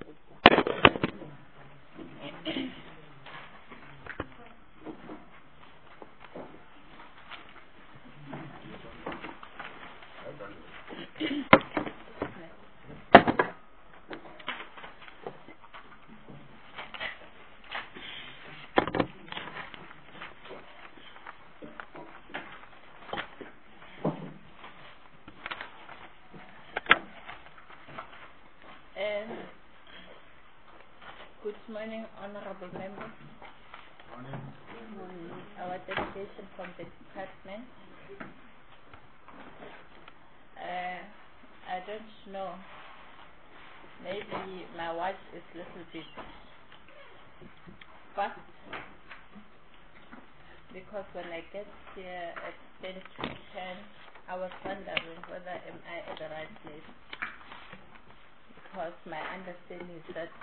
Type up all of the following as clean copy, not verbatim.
Good morning, honorable members. Morning. Our delegation from the department. I don't know. Maybe my watch is a little bit fast because when I get here at 10 to 10, I was wondering whether am I at the right place, because my understanding is that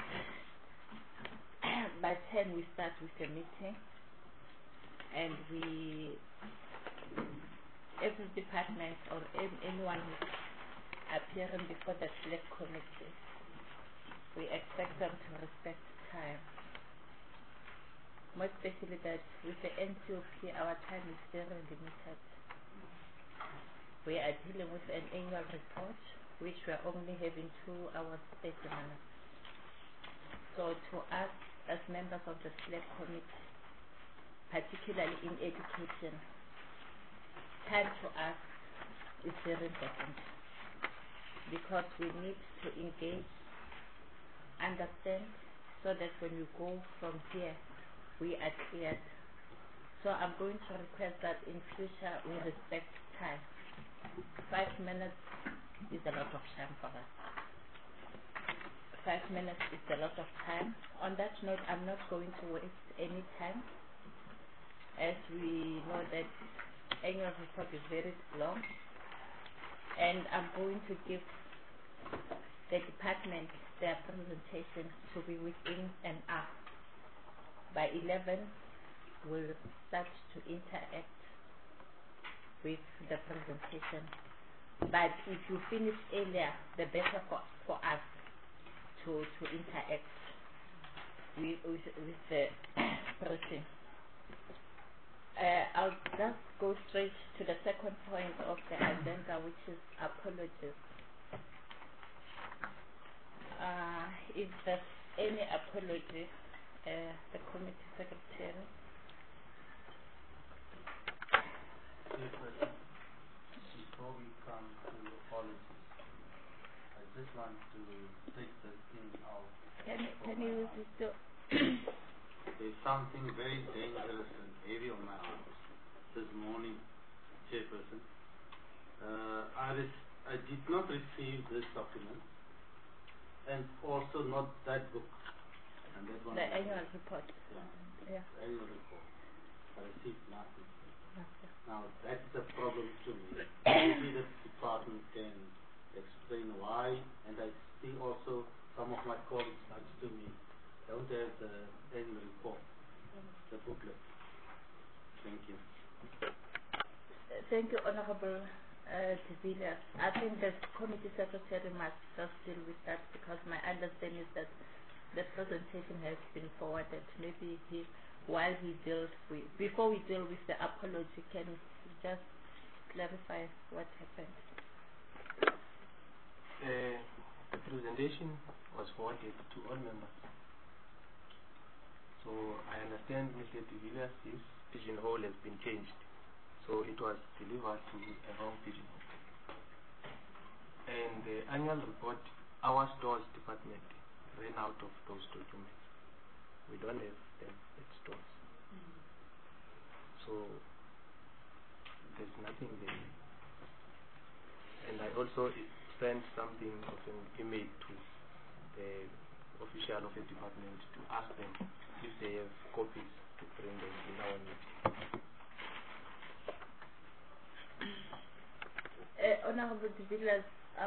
by 10 we start with the meeting, and every department or anyone who's appearing before the select committee, we expect them to respect time. More especially that with the NCOP, our time is very limited. We are dealing with an annual report, which we are only having 2 hours 30 minutes. So to us, as members of the select committee, particularly in education, time to us is very important, because we need to engage, understand, so that when we go from here, we are cleared. So I'm going to request that in future we respect time. 5 minutes is a lot of time for us. 5 minutes is a lot of time. On that note, I'm not going to waste any time, as we know that annual report is very long, and I'm going to give the department their presentation to be within an hour. By 11, we'll start to interact with the presentation. But if you finish earlier, the better for us to interact with the person. I'll just go straight to the second point of the agenda, which is apologies. If there's any apology, the committee secretary. Before we come to apologies, I just want to take this thing out. Can you use this to There's something very dangerous and heavy on my heart this morning, Chairperson. I did not receive this document, and also not that book. And that one, the annual report? Yeah. Annual report. I received nothing. Now that's the problem to me. Maybe the department can explain why, and I see also some of my colleagues next to me don't have the annual report, the booklet. Thank you. Thank you, Honorable de Villiers. I think the committee secretary must just deal with that, because my understanding is that the presentation has been forwarded. Maybe before we deal with the apology, can you just clarify what happened? The presentation was forwarded to all members. So I understand Mr. de Villiers' pigeonhole has been changed. So it was delivered to a wrong pigeonhole. And the annual report, our stores department ran out of those documents. We don't have them at stores. So there's nothing there. And I also sent something of an email to the official of the department to ask them if they have copies to bring them in our meeting. Honorable de Villiers,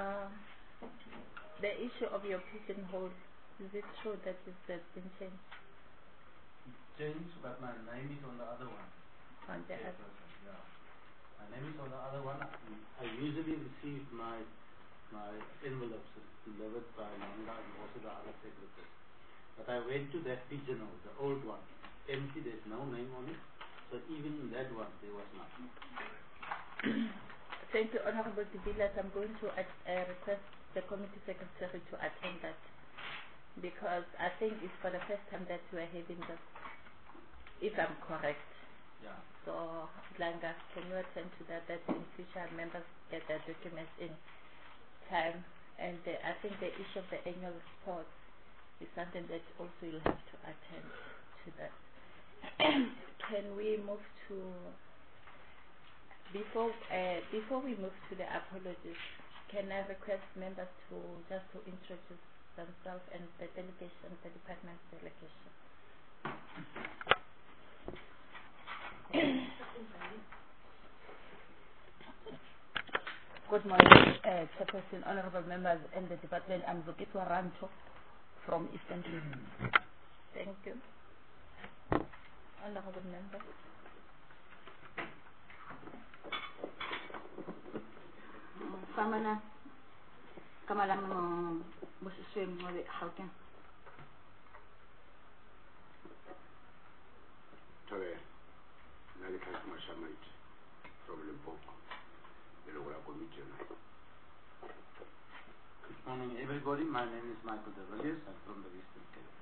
the issue of your pigeonhole, is it true that it has been changed? Changed, but my name is on the other one. On the other? Yeah. My name is on the other one. I usually receive my envelopes delivered by Nanda and also the other secretary. But I went to that pigeonhole, the old one, empty, there's no name on it. So even in that one, there was nothing. Thank you, Honorable de Villiers. I'm going to request the committee secretary to attend that, because I think it's for the first time that we are having this, if I'm correct. Yeah. So, Langa, can you attend to that in future members get their documents in time? And I think the issue of the annual report is something that also you'll have to attend to that. Can we move to, before we move to the apologies, can I request members to just to introduce themselves and the delegation, the department's delegation? Good morning, Chairperson, honorable members and the department. I'm Zukiswa Ranto from Eastern Cape. Thank you. Honorable member. Famana Kamalang Busiswim Mori Hauken. Tore, Nalika Mashamite from Limpopo, the Lola Commission. Good morning, everybody. My name is Michael de Villiers. I'm from the Western Cape.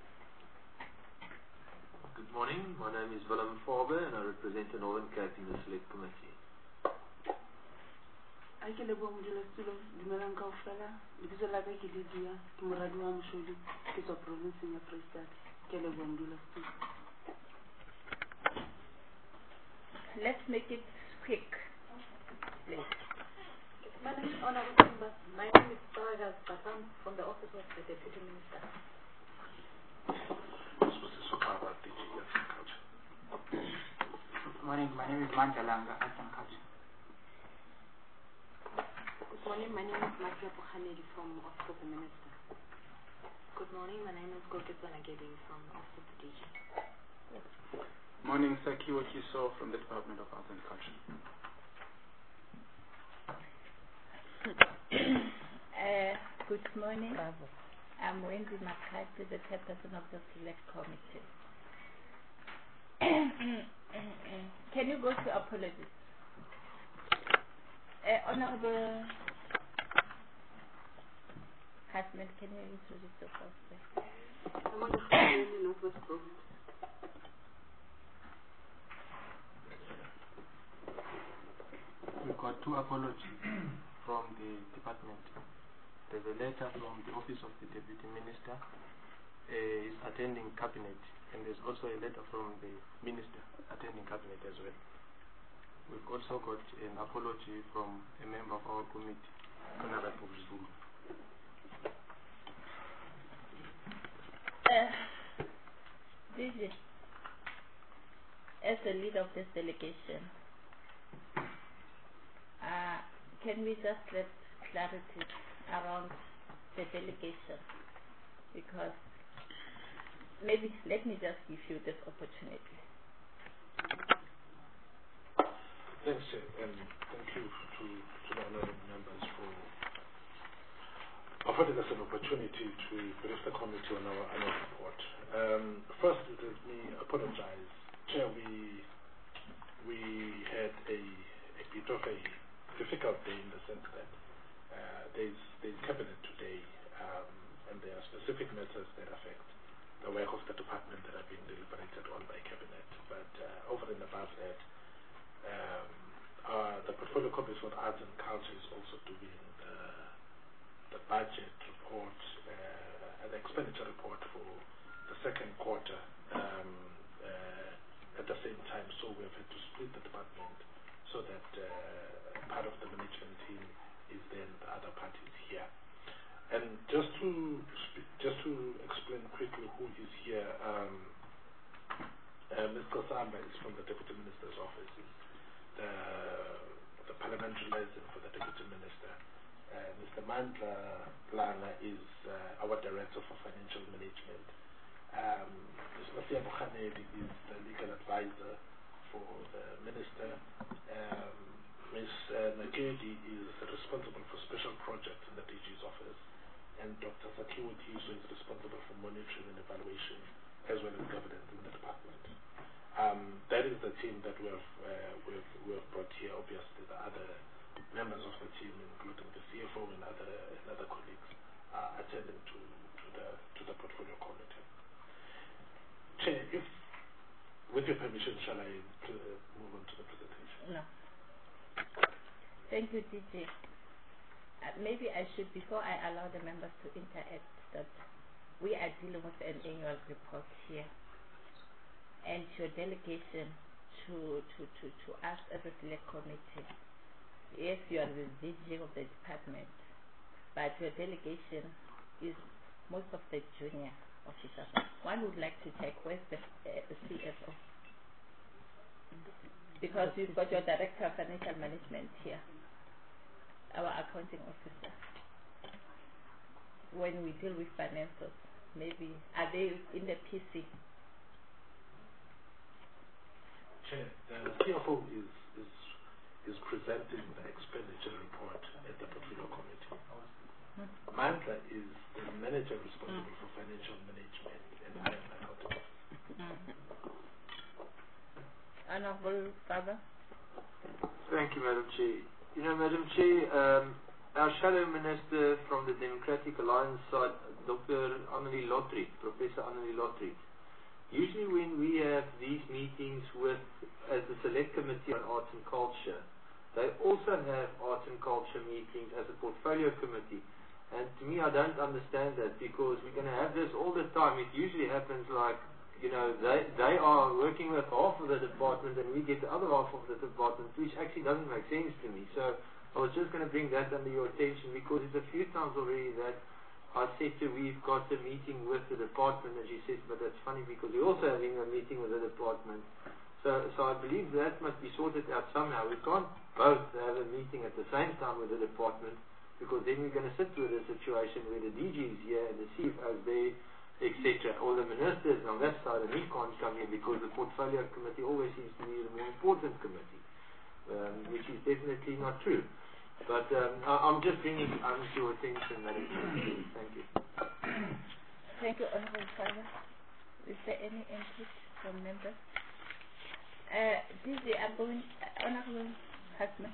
Good morning. My name is Willem Faber and I represent the Northern Cape in the Select Committee. I can live on the Stulo, the Melanco Fella, because I like it, dear, to Muradua Mshudi, it's a province in your president, Kelebondula. Let's make it quick, please. Madam Honorable Members, my name is Paragas Batam from the Office of the Deputy Minister. Good morning, my name is Manjalanga, Arts and Culture. Good morning, my name is Makia Pukhanedi from Office of the Minister. Good morning, my name is Goketsa Nagedi from Office of the DG. Morning, Sakiwa Kiso from the Department of Arts and Culture. Good morning. Bravo. I'm Wendy McCarthy, the chairperson of the Select Committee. Can you go to apologies? Honorable Hasman, can you introduce yourself, please? I'm on the phone, Northwest Province. We've got two apologies from the department. There's a letter from the Office of the Deputy Minister is attending Cabinet, and there's also a letter from the Minister attending Cabinet as well. We've also got an apology from a member of our committee, Honorable Zulu. Vivi, as the leader of this delegation, can we just let clarity around the delegation? Because maybe let me just give you this opportunity. Thanks, and thank you to the honorable members for affording us an opportunity to brief the committee on our annual report. First, let me apologize. Chair, we had a bit of a difficult day in the sense that there's cabinet today, and there are specific matters that affect the work of the department that are being deliberated on by cabinet. But over and above that, the portfolio committee for arts and culture is also doing the budget report and the expenditure report for the second quarter at the same time. So we have had to split the department so that part of the management team is then the other parties here. And just to explain quickly who is here, Mr. Samba is from the Deputy Minister's office. The parliamentary liaison for the Deputy Minister. Mr. Mandla Lana is our Director for Financial Management. Mr. Masia Bukhanedi is the legal advisor for the Minister. Ms. Nagedi is responsible for special projects in the DG's office. and Dr. Sakiwo Tiso is responsible for monitoring and evaluation as well as governance in the department. That is the team that we have brought here. Obviously, the other members of the team, including the CFO and other colleagues, are attending to the portfolio committee. Chair, if with your permission, shall I move on to the presentation? No. Thank you, DJ. Maybe I should, before I allow the members to interact, that we are dealing with an annual report here, and your delegation to us as a select committee. Yes, you are the DG of the department, but your delegation is most of the junior officers. One would like to check where's the CFO, because we've got your Director of Financial Management here, our accounting officer. When we deal with financials, maybe are they in the PC? Chair, the CFO is presenting the expenditure report at the portfolio committee. Mandla is the manager responsible for financial management, and I am accounting officer. Honorable Father. Thank you, Madam Chair. You know, Madam Chair, our shadow minister from the Democratic Alliance side, Dr. Annelie Lottrie, Professor Annelie Lottrie, usually when we have these meetings as the Select Committee on Arts and Culture, they also have Arts and Culture meetings as a portfolio committee. And to me, I don't understand that, because we're going to have this all the time. It usually happens like, you know, they are working with half of the department and we get the other half of the department, which actually doesn't make sense to me. So I was just going to bring that under your attention, because it's a few times already that I said to we've got a meeting with the department, and she says, but that's funny because we're also having a meeting with the department. So I believe that must be sorted out somehow. We can't both have a meeting at the same time with the department, because then we're going to sit with a situation where the DG is here and the CFO is there, etc. Or the ministers on that side, and he can't come here because the portfolio committee always seems to be the more important committee, which is definitely not true. But I'm just bringing it under your attention, Madam Chair. Thank you. Thank you, Honorable Father. Is there any input from members? DJ, I'm going, Honorable Hasman.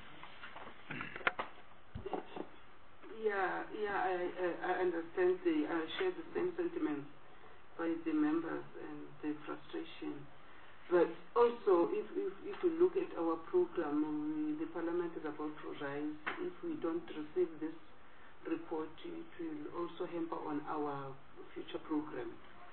Yeah, I understand I share the same sentiments by the members and the frustration. But also, if you look at our program, the Parliament is about to rise. If we don't receive this report, it will also hamper on our future program.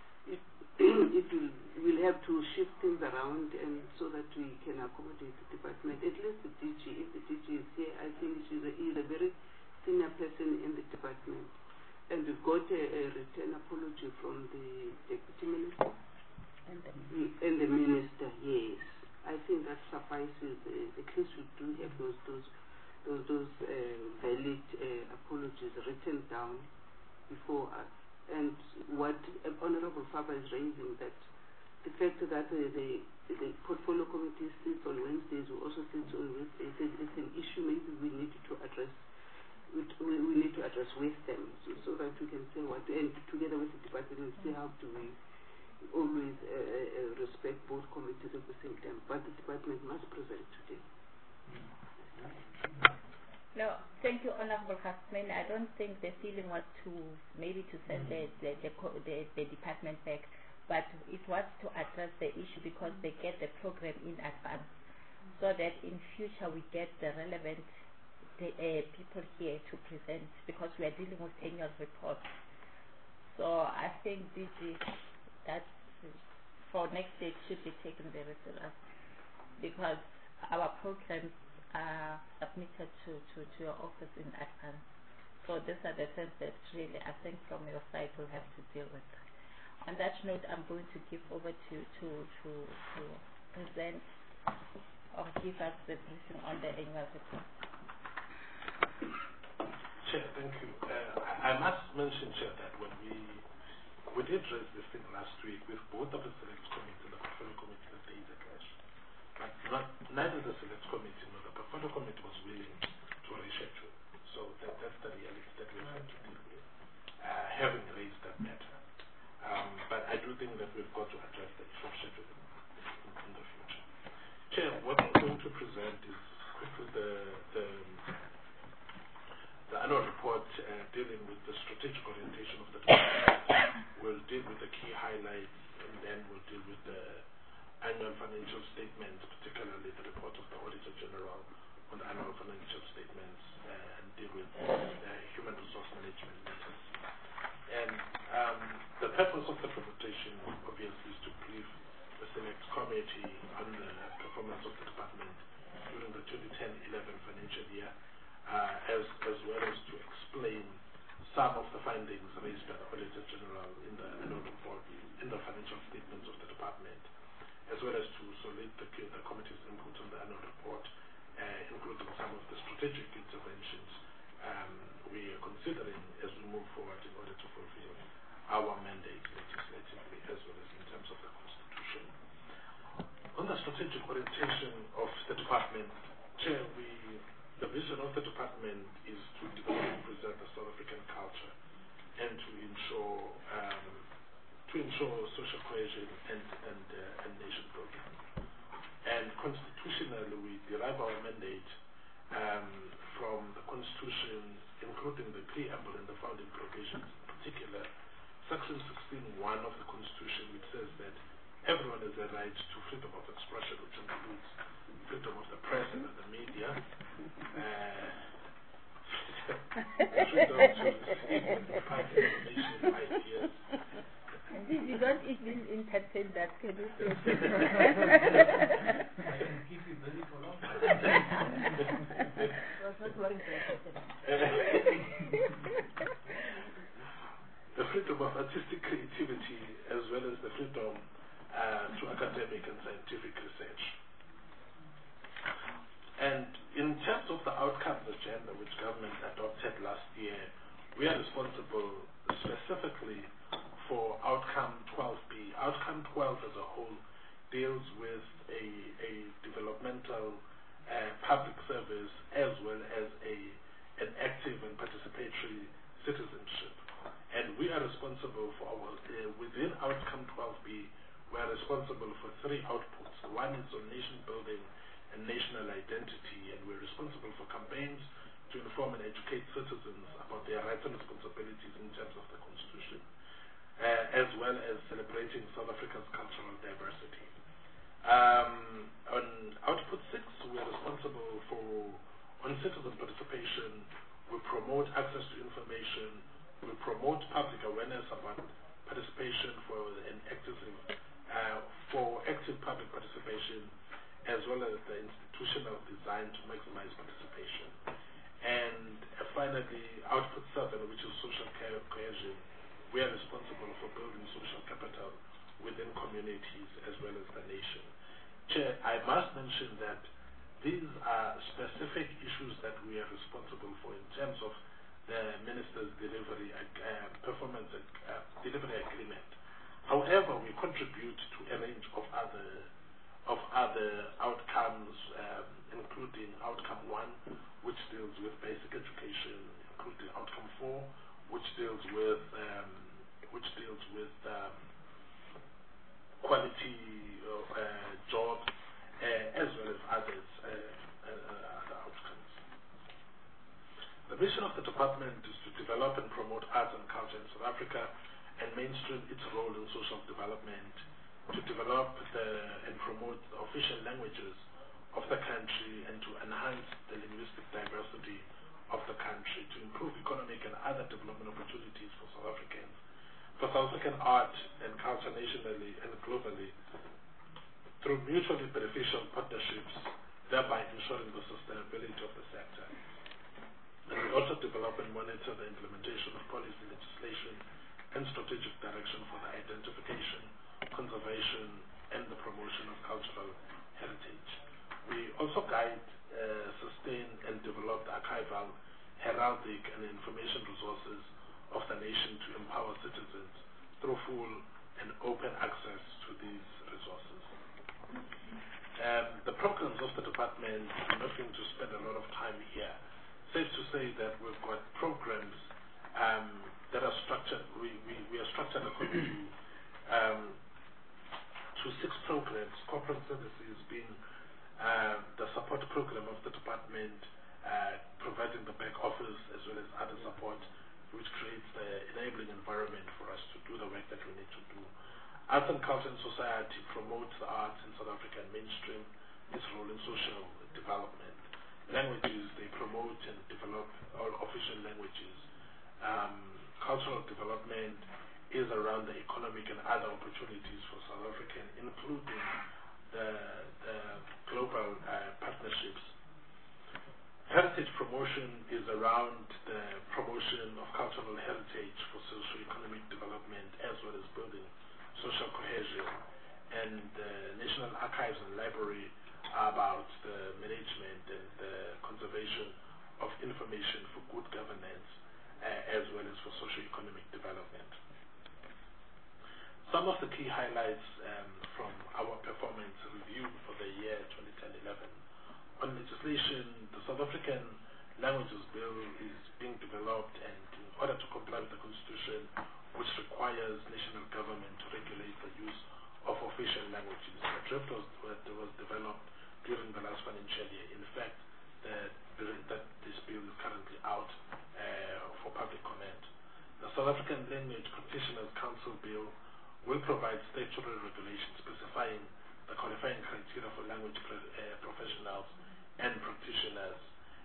We'll have to shift things around, and so that we can accommodate the department. At least the DG, if the DG is here, I think she's a very senior person in the department. And we've got a written apology from the Deputy Minister. And the Minister, yes. I think that suffices. At least we do have those valid apologies written down before us. And what Honorable Faber is raising, that the fact that the portfolio committee sits on Wednesdays, we also sit on Wednesdays, it's an issue maybe we need to address. We need to address with them, so that we can say what, and together with the department, see how do we always respect both committees at the same time. But the department must present today. No, thank you, Honorable Hasman. I don't think the feeling was to send the department back, but it was to address the issue, because they get the program in advance, so that in future we get the relevant people here to present, because we are dealing with annual reports. So I think DG, that for next year should be taken very serious, because our programs are submitted to your office in advance. So these are the things that really I think from your side we'll have to deal with. On that note, I'm going to give over to present or give us the briefing on the annual report. Chair, thank you. I must mention, Chair, that when we did raise this thing last week with both of the Select Committee and the Portfolio Committee, that there is a clash. But neither the Select Committee nor the Portfolio Committee was willing to reschedule. So that's the reality that we have to deal with. having raised that matter. But I do think that we've got to address the issue of scheduling in the future. Chair, what I'm going to present is quickly the annual report dealing with the strategic orientation of the department. We'll deal with the key highlights, and then we'll deal with the annual financial statements, particularly the report of the Auditor General on the annual financial statements, and deal with human resource management matters. And the purpose of the presentation, obviously, is to brief the Select Committee on the performance of the department during the 2010-11 financial year, as well as to explain some of the findings raised by the Auditor General in the annual report, in the financial statements of the department, as well as to solicit the committee's input on the annual report, including some of the strategic interventions we are considering as we move forward in order to fulfill our mandate legislatively as well as in terms of the Constitution. On the strategic orientation of the department, Chair, the vision of the department is to develop and preserve the South African culture and to ensure social cohesion and nation building. And constitutionally, we derive our mandate from the Constitution, including the preamble and the founding provisions, in particular, Section 16(1) of the Constitution, which says that everyone has a right to freedom of expression, which includes freedom of the press and of the media, freedom to receive and impart information, ideas. You don't even entertain that, can you say? I can keep you busy for long. The freedom of artistic creativity as well as the freedom to academic and scientific research. And in terms of the outcomes agenda which government adopted last year, we are responsible specifically for outcome 12B. Outcome 12 as a whole deals with a developmental public service as well as an active and participatory citizenship. And we are responsible for within outcome 12B, we are responsible for 3 outputs. One is on nation building and national identity, and we're responsible for campaigns to inform and educate citizens about their rights and responsibilities in terms of the Constitution, as well as celebrating South Africa's cultural diversity. On output 6, we are responsible for on citizen participation. We promote access to information. We promote public awareness about participation for active public participation, as well as the institutional design to maximize participation. And finally, output 7, which is social cohesion. We are responsible for building social capital within communities as well as the nation. Chair, I must mention that these are specific issues that we are responsible for in terms of the Minister's delivery performance delivery agreement. However, we contribute to a range of other outcomes, including outcome 1, which deals with basic education, including outcome 4, which deals with quality jobs, as well as other outcomes. The mission of the department is to develop and promote arts and culture in South Africa and mainstream its role in social development, to develop and promote the official languages of the country and to enhance the linguistic diversity of the country, to improve economic and other development opportunities for South Africans, for South African art and culture nationally and globally, through mutually beneficial partnerships, thereby ensuring the sustainability of the sector. And we also develop and monitor the implementation of policy legislation and strategic direction for the identification, conservation, and the promotion of cultural heritage. We also guide, sustain, and develop the archival, heraldic, and information resources of the nation to empower citizens through full and open access to these resources. The programs of the department, I'm not going to spend a lot of time here. Safe to say that we've got programs that are structured. We are structured according to 6 programs. Corporate services being the support program of the department, providing the back office as well as other support, which creates the enabling environment for us to do the work that we need to do. Arts and Culture and Society promotes the arts in South Africa and mainstream its role in social development. Languages, they promote and develop all official languages. Cultural development is around the economic and other opportunities for South Africa, including the global partnerships. Heritage promotion is around the promotion of cultural heritage for socio-economic development as well as building social cohesion. And the National Archives and Library are about the management and the conservation of information for good governance as well as for socio-economic development. Some of the key highlights from our performance review for the year 2010-11. On legislation, the South African Languages Bill is being developed, and in order to comply with the Constitution, which requires national government to regulate the use of official languages. The draft was developed during the last financial year. In fact, that this bill is currently out for public comment. The South African Language Practitioners Council Bill will provide statutory regulations specifying the qualifying criteria for language professionals and practitioners.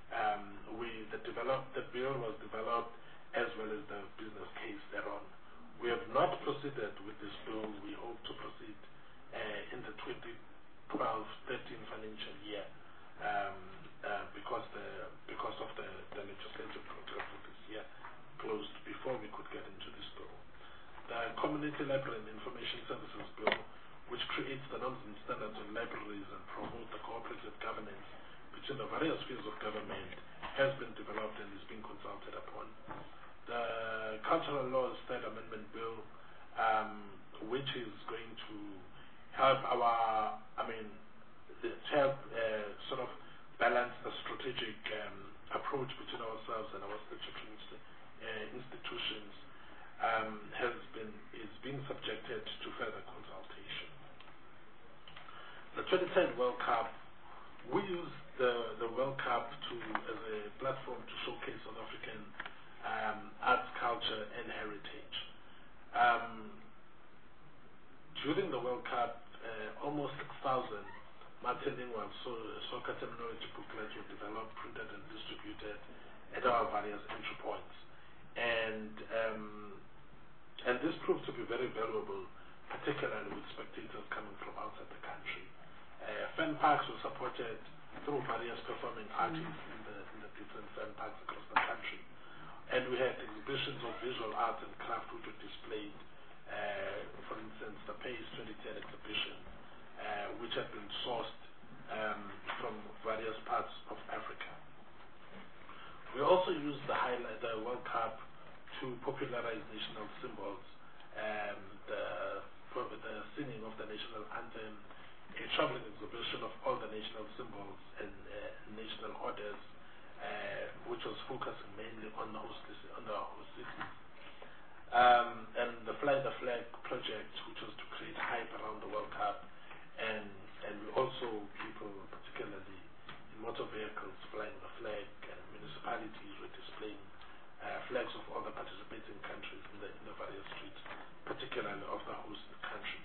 The bill was developed as well as the business case thereon. We have not proceeded with this bill. We hope to proceed in the 2012-13 financial year because of the legislative program for this year closed before we could get into this bill. The Community Library and Information Services Bill, which creates the norms and standards on libraries and promote the cooperative governance between the various spheres of government, has been developed and is being consulted upon. The Cultural Laws Third Amendment Bill, which is going to help sort of balance the strategic approach between ourselves and our statutory institutions, is being subjected to further consultation. The 2010 World Cup, we use the World Cup as a platform to showcase South African arts, culture, and heritage. During the World Cup, almost 6,000 multilingual soccer terminology booklets were developed, printed, and distributed at our various entry points. And this proved to be very valuable, particularly with spectators coming from outside the country. Fan parks were supported through various performing artists in the different fan parks across the country. And we had exhibitions of visual art and craft which were displayed, for instance, the PACE 2010 exhibition, which had been sourced from various parts of Africa. We also used the World Cup to popularize national symbols, the singing of the national anthem, a traveling exhibition of all the national symbols and national orders, which was focusing mainly on the host cities, and the Fly the Flag project, which was to create hype around the World Cup, and we also people, particularly in motor vehicles, flying the flag, and municipalities were displaying flags of all the participating countries in the various streets, particularly of the host countries.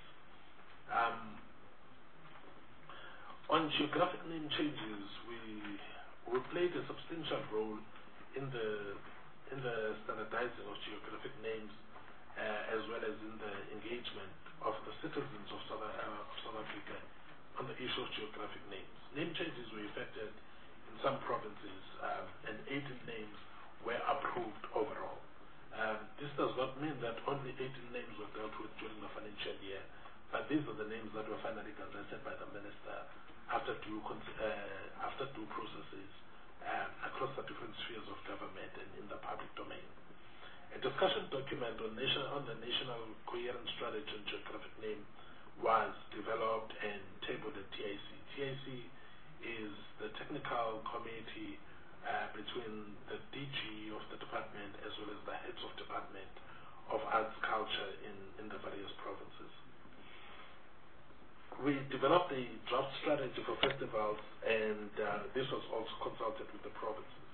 On geographic name changes, we played a substantial role in the standardizing of geographic names, as well as in the engagement of the citizens of South Africa on the issue of geographic names. Name changes were effected in some provinces, and 18 names were approved overall. This does not mean that only 18 names were dealt with during the financial year, but these are the names that were finally gazetted by the minister after due processes across the different spheres of government and in the public domain. A discussion document on the National Coherent Strategy on Geographic Name was developed and tabled at TIC. TIC is the technical committee between the DG of the department as well as the heads of department of arts culture in the various provinces. We developed a draft strategy for festivals, and this was also consulted with the provinces.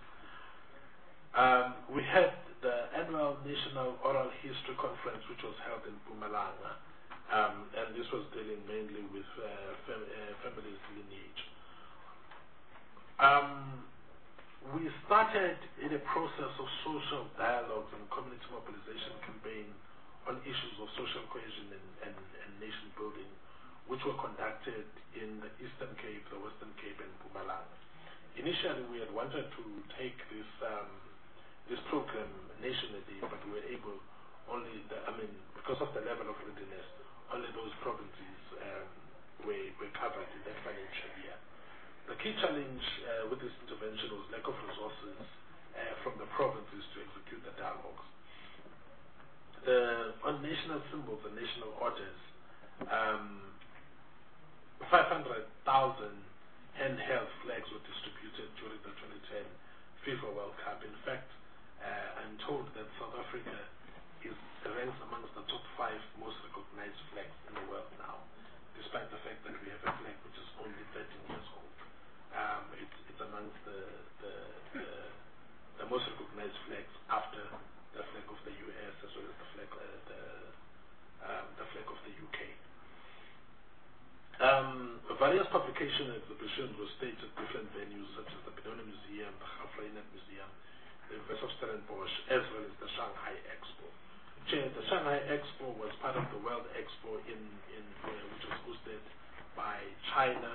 We had the annual National Oral History Conference, which was held in Mpumalanga, and this was dealing mainly with families' lineage. We started in a process of social dialogues and community mobilization campaign on issues of social cohesion and nation building, which were conducted in the Eastern Cape, the Western Cape, and Mpumalanga. Initially, we had wanted to take this program nationally, but we were able only, because of the level of readiness, only those provinces were covered in that financial year. The key challenge with this intervention was lack of resources from the provinces to execute the dialogues. On national symbols and national orders, 500,000 handheld flags were distributed during the 2010 FIFA World Cup. In fact, I'm told that South Africa ranks amongst the top 5 most recognized flags in the world now, despite the fact that we have a flag which is only 13 years old. It's amongst the most recognized flags after the flag of the US as well as the flag of the UK. Various publication exhibitions were staged at different venues such as the Benoni Museum, the Gautrainer Museum, the University of Stellenbosch, as well as the Shanghai Expo. The Shanghai Expo was part of the World Expo which was hosted by China.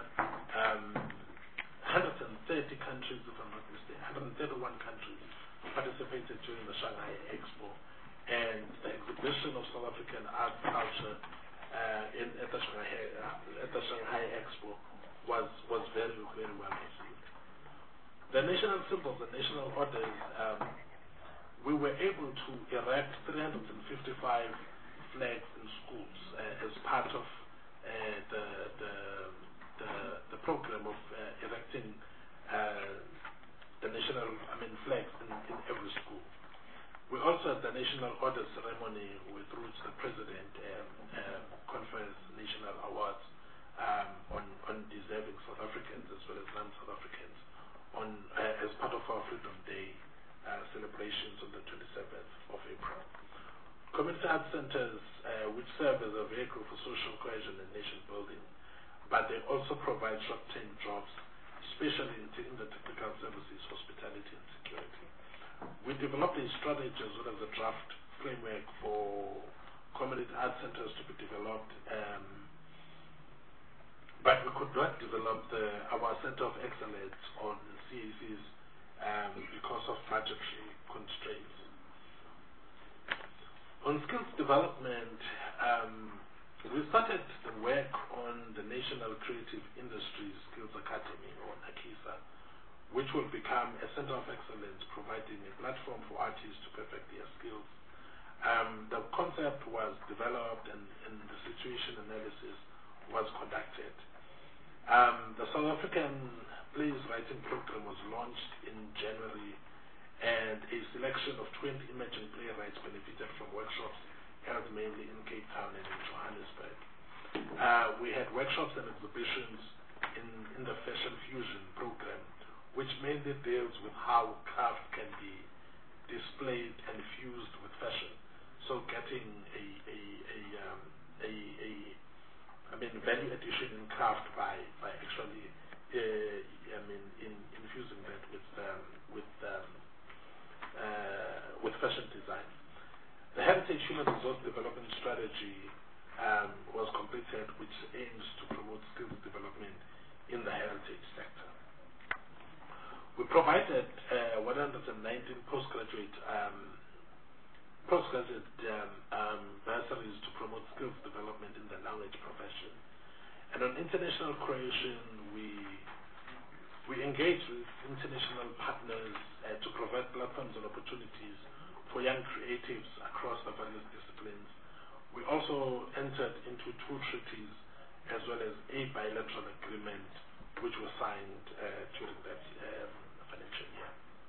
130 countries, if I'm not mistaken, 131 countries participated during the Shanghai Expo, and the exhibition of South African art culture at the Shanghai Expo was very, very well received. The national symbols, the national orders, we were able to erect 355 flags in schools as part of the program of erecting the national flags in every school. We also had the national order ceremony with which the president confers national awards on deserving South Africans as well as non-South Africans as part of our Freedom Day celebrations on the 27th of April. Community art centers, which serve as a vehicle for social cohesion and nation building, but they also provide short-term jobs, especially in the technical services, hospitality, and security. We developed a strategy as well as a draft framework for community art centers to be developed, but we could not develop our Center of Excellence on CACs because of budgetary constraints. On skills development, we started the work on the National Creative Industries Skills Academy, or NAKISA, which will become a center of excellence, providing a platform for artists to perfect their skills. The concept was developed and the situation analysis was conducted. The South African Plays Writing Program was launched in January, and a selection of 20 emerging playwrights benefited from workshops held mainly in Cape Town and in Johannesburg. We had workshops and exhibitions in the Fashion Fusion program, which mainly deals with how craft can be displayed and fused with fashion. So getting value addition in craft by actually infusing that with fashion design. The Heritage Human Resource Development Strategy was completed, which aims to promote skills development in the heritage sector. We provided 119 postgraduate bursaries to promote skills development in the language profession. And on international creation, we engaged with international partners to provide platforms and opportunities for young creatives across the various disciplines. We also entered into 2 treaties as well as a bilateral agreement which was signed during that financial year.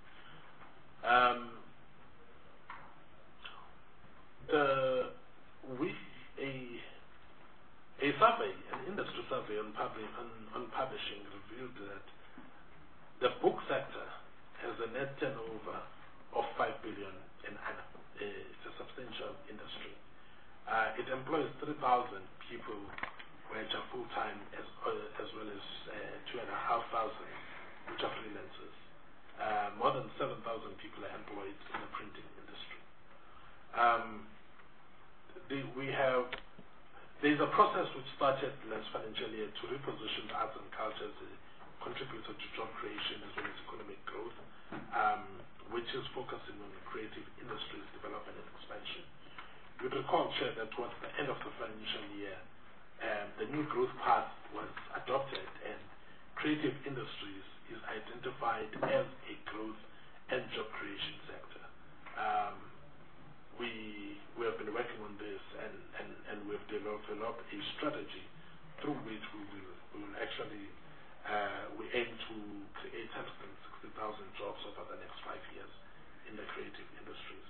A survey, an industry survey on publishing revealed that the book sector has a net turnover of 5 billion in annum. It's a substantial industry. It employs 3,000 people which are full-time as well as 2,500 which are freelancers. More than 7,000 people are employed in the printing industry. There's a process which started last financial year to reposition the arts and culture as a contributor to job creation as well as economic growth, which is focusing on creative industries development and expansion. You would recall, Chair, that towards the end of the financial year, the new growth path was adopted and creative industries is identified as a growth and job creation sector. We have been working on this and we've developed a strategy through which we will actually we aim to create 160,000 jobs over the next 5 years in the creative industries.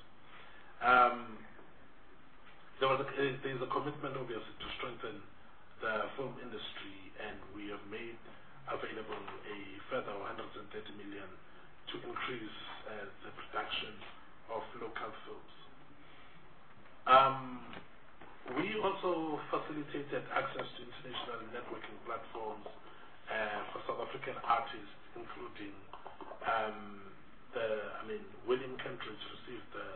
There's a commitment obviously to strengthen the film industry, and we have made available a further 130 million to increase the production of local films. We also facilitated access to international networking platforms for South African artists, including William Kentridge received the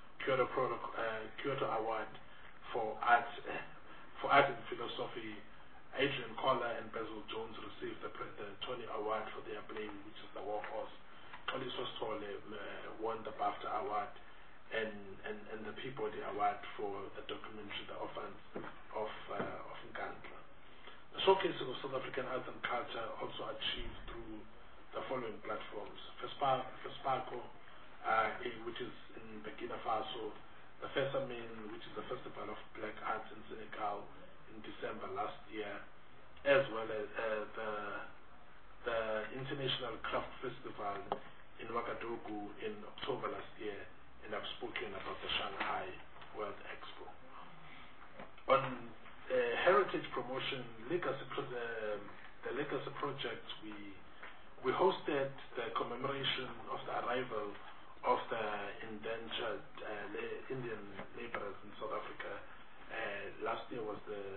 Kyoto Award for art and philosophy. Adrian Collar and Basil Jones received the Tony Award for their play, which is The War Horse. Xoliso Sithole won the BAFTA Award and the Peabody Award for the documentary The Orphans of Nkandla. The showcasing of South African arts and culture also achieved through the following platforms: FESPACO, which is in Burkina Faso, the FESAMIN, which is the Festival of Black Arts in Senegal in December last year, as well as the International Craft Festival in Ouagadougou in October last year, and I've spoken about the Shanghai World Expo. On heritage promotion, the Legacy Project, we hosted the commemoration of the arrival of the indentured Indian laborers in South Africa. Last year was the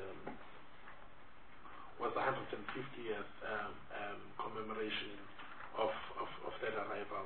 150th commemoration of that arrival.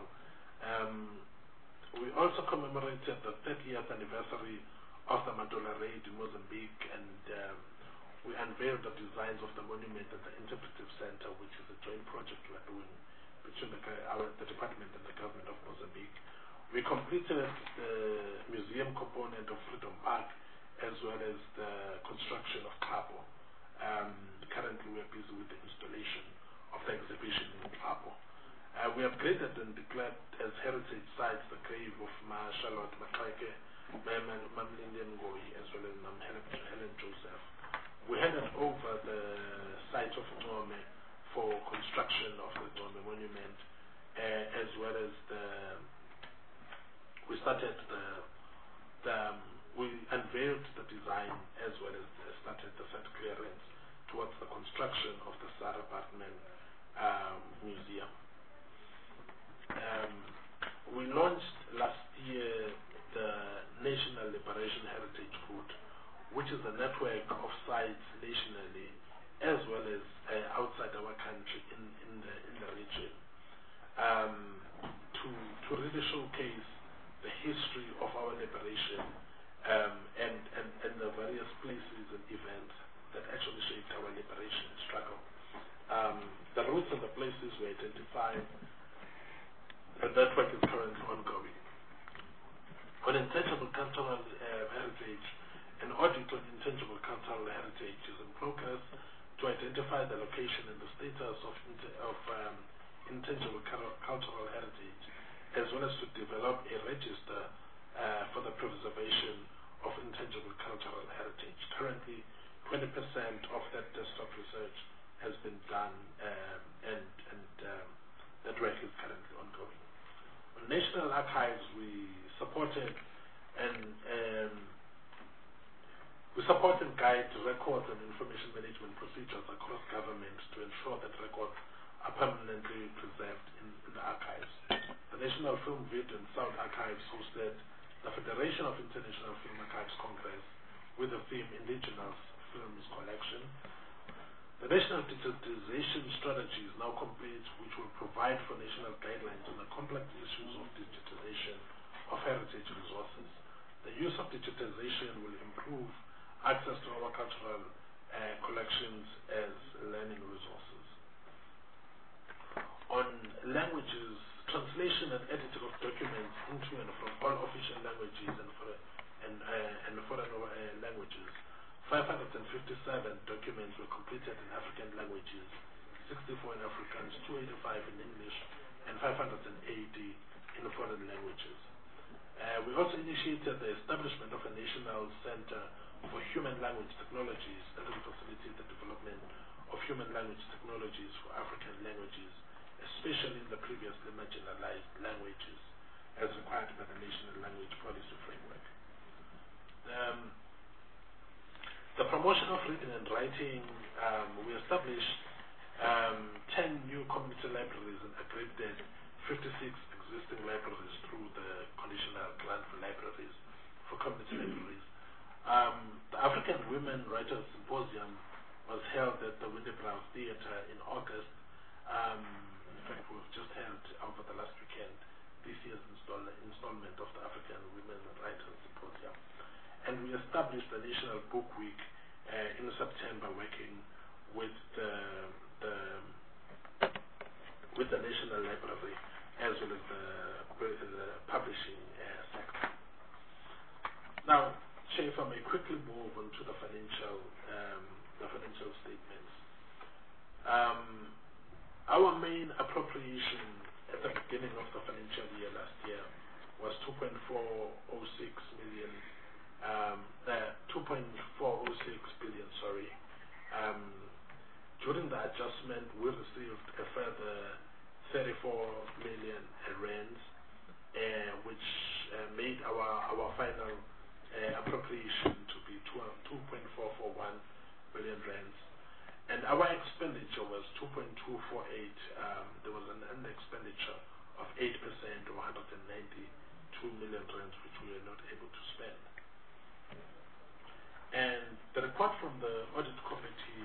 We also commemorated the 30th anniversary of the Madola raid in Mozambique, and we unveiled the designs of the monument at the Interpretive Center, which is a joint project we are doing between the department and the government of Mozambique. We completed the museum component of Freedom Park, as well as the construction of Capo. Currently we are busy with the installation of the exhibition in Capo. We upgraded and declared as heritage sites the grave of Ma Charlotte Maxeke, Mam Lindian Ngoyi, as well as Mam Helen Joseph. We handed over the site of Dome for construction of the Dome monument, as well as we unveiled the design, as well as started the site clearance towards the construction of the Sarah Bartman Museum. We launched last year the National Liberation Heritage Route, which is a network of sites nationally as well as outside our country in the region, to really showcase the history of our liberation and the various places and events that actually shaped our liberation struggle. The routes and the places we identified, and that work is currently ongoing. On intangible cultural heritage, an audit on intangible cultural heritage is in progress to identify the location and the status of intangible cultural heritage, as well as to develop a register for the preservation of intangible cultural heritage. Currently, 20% of that desktop research has been done, and that work is currently ongoing. On National Archives, we supported and guide records and information management procedures across government to ensure that records are permanently preserved in the archives. The National Film, Video and Sound Archives hosted the Federation of International Film Archives Congress with the theme Indigenous Films Collection. The National Digitization Strategy is now complete, which will provide for national guidelines on the complex issues of digitization of heritage resources. The use of digitization will improve access to our cultural collections as learning resources. On languages, translation and editing of documents into and from all official languages and foreign languages. 557 documents were completed in African languages, 64 in Afrikaans, 285 in English, and 580 in foreign languages. We also initiated the establishment of a national center for human language technologies that will facilitate the development of human language technologies for African languages, especially in the previously marginalized languages, as required by the National Language Policy Framework. The promotion of reading and writing, we established 10 new community libraries and accredited 56 existing libraries through the conditional grant for libraries, for community libraries. The African Women Writers Symposium was held at the Windebrow Theatre in August. In fact, we've just held over the last weekend this year's installment of the African Women Writers Symposium. And we established the National Book Week in September, working with the National Library as well as the publishing sector. Now, Chair, if I may quickly move on to the financial statements. Our main appropriation at the beginning of the financial year last year was 2.406 billion. During the adjustment, we received a further 34 million rands, which made our final appropriation to be 2.441 billion rands. And our expenditure was 2.248. There was an expenditure of 8% or 192 million rands, which we were not able to spend. And the report from the audit committee,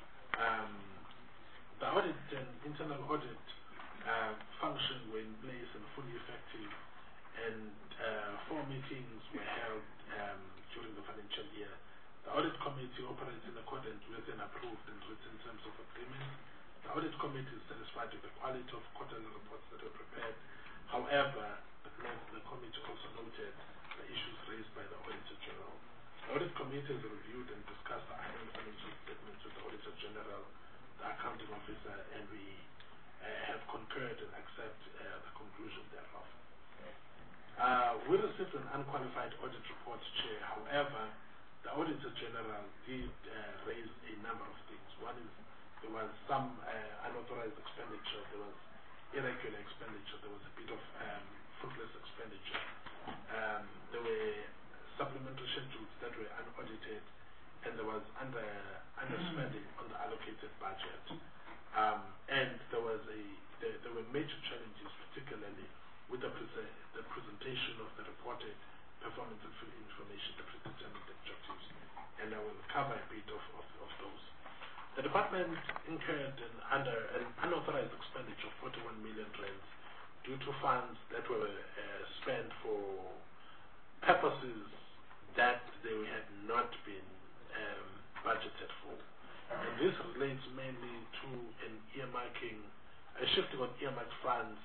the audit and internal audit function were in place and fully effective, and 4 meetings were held during the financial year. The audit committee operates in accordance with an approved and written terms of agreement. The audit committee is satisfied with the quality of quarterly reports that were prepared. However, the committee also noted the issues raised by the Auditor General. The audit committee has reviewed and discussed the annual financial statements with the Auditor General, the accounting officer, and we have concurred and accept the conclusion thereof. We received an unqualified audit report, Chair. However, the Auditor General did raise a number of things. One is there was some unauthorized expenditure, there was irregular expenditure, there was a bit of fruitless expenditure. There were supplementary schedules that were unaudited, and there was underspending on the allocated budget. And there were major challenges, particularly with the presentation of the reported performance information, the predetermined objectives, and I will cover a bit of those. The department incurred an unauthorized expenditure of 41 million rands due to funds that were spent for purposes that they had not been budgeted for. And this relates mainly to an a shifting on earmarked funds.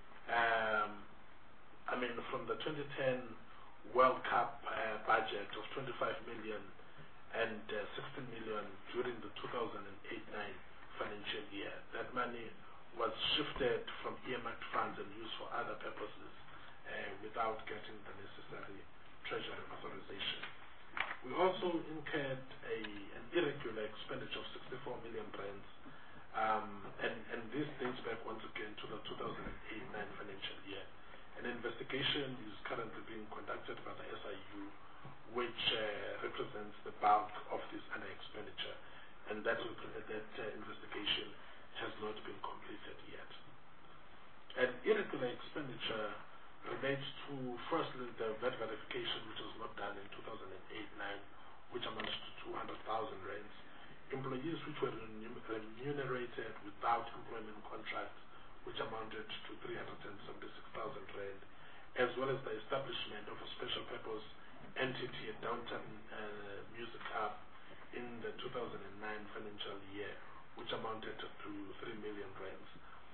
From the 2010 World Cup budget of 25 million and 16 million during the 2008-9 financial year. That money was shifted from earmarked funds and used for other purposes without getting the necessary treasury authorization. We also incurred an irregular expenditure of 64 million rands And this dates back once again to the 2008-9 financial year. An investigation is currently being conducted by the SIU, which represents the bulk of this under-expenditure, and that investigation has not been completed yet. An irregular expenditure relates to, firstly, the VAT verification, which was not done in 2008-9, which amounts to 200,000 rands. Employees which were remunerated without employment contracts, which amounted to 376,000 rand, as well as the establishment of a special purpose entity at Downtown Music Hub in the 2009 financial year, which amounted to 3 million rands.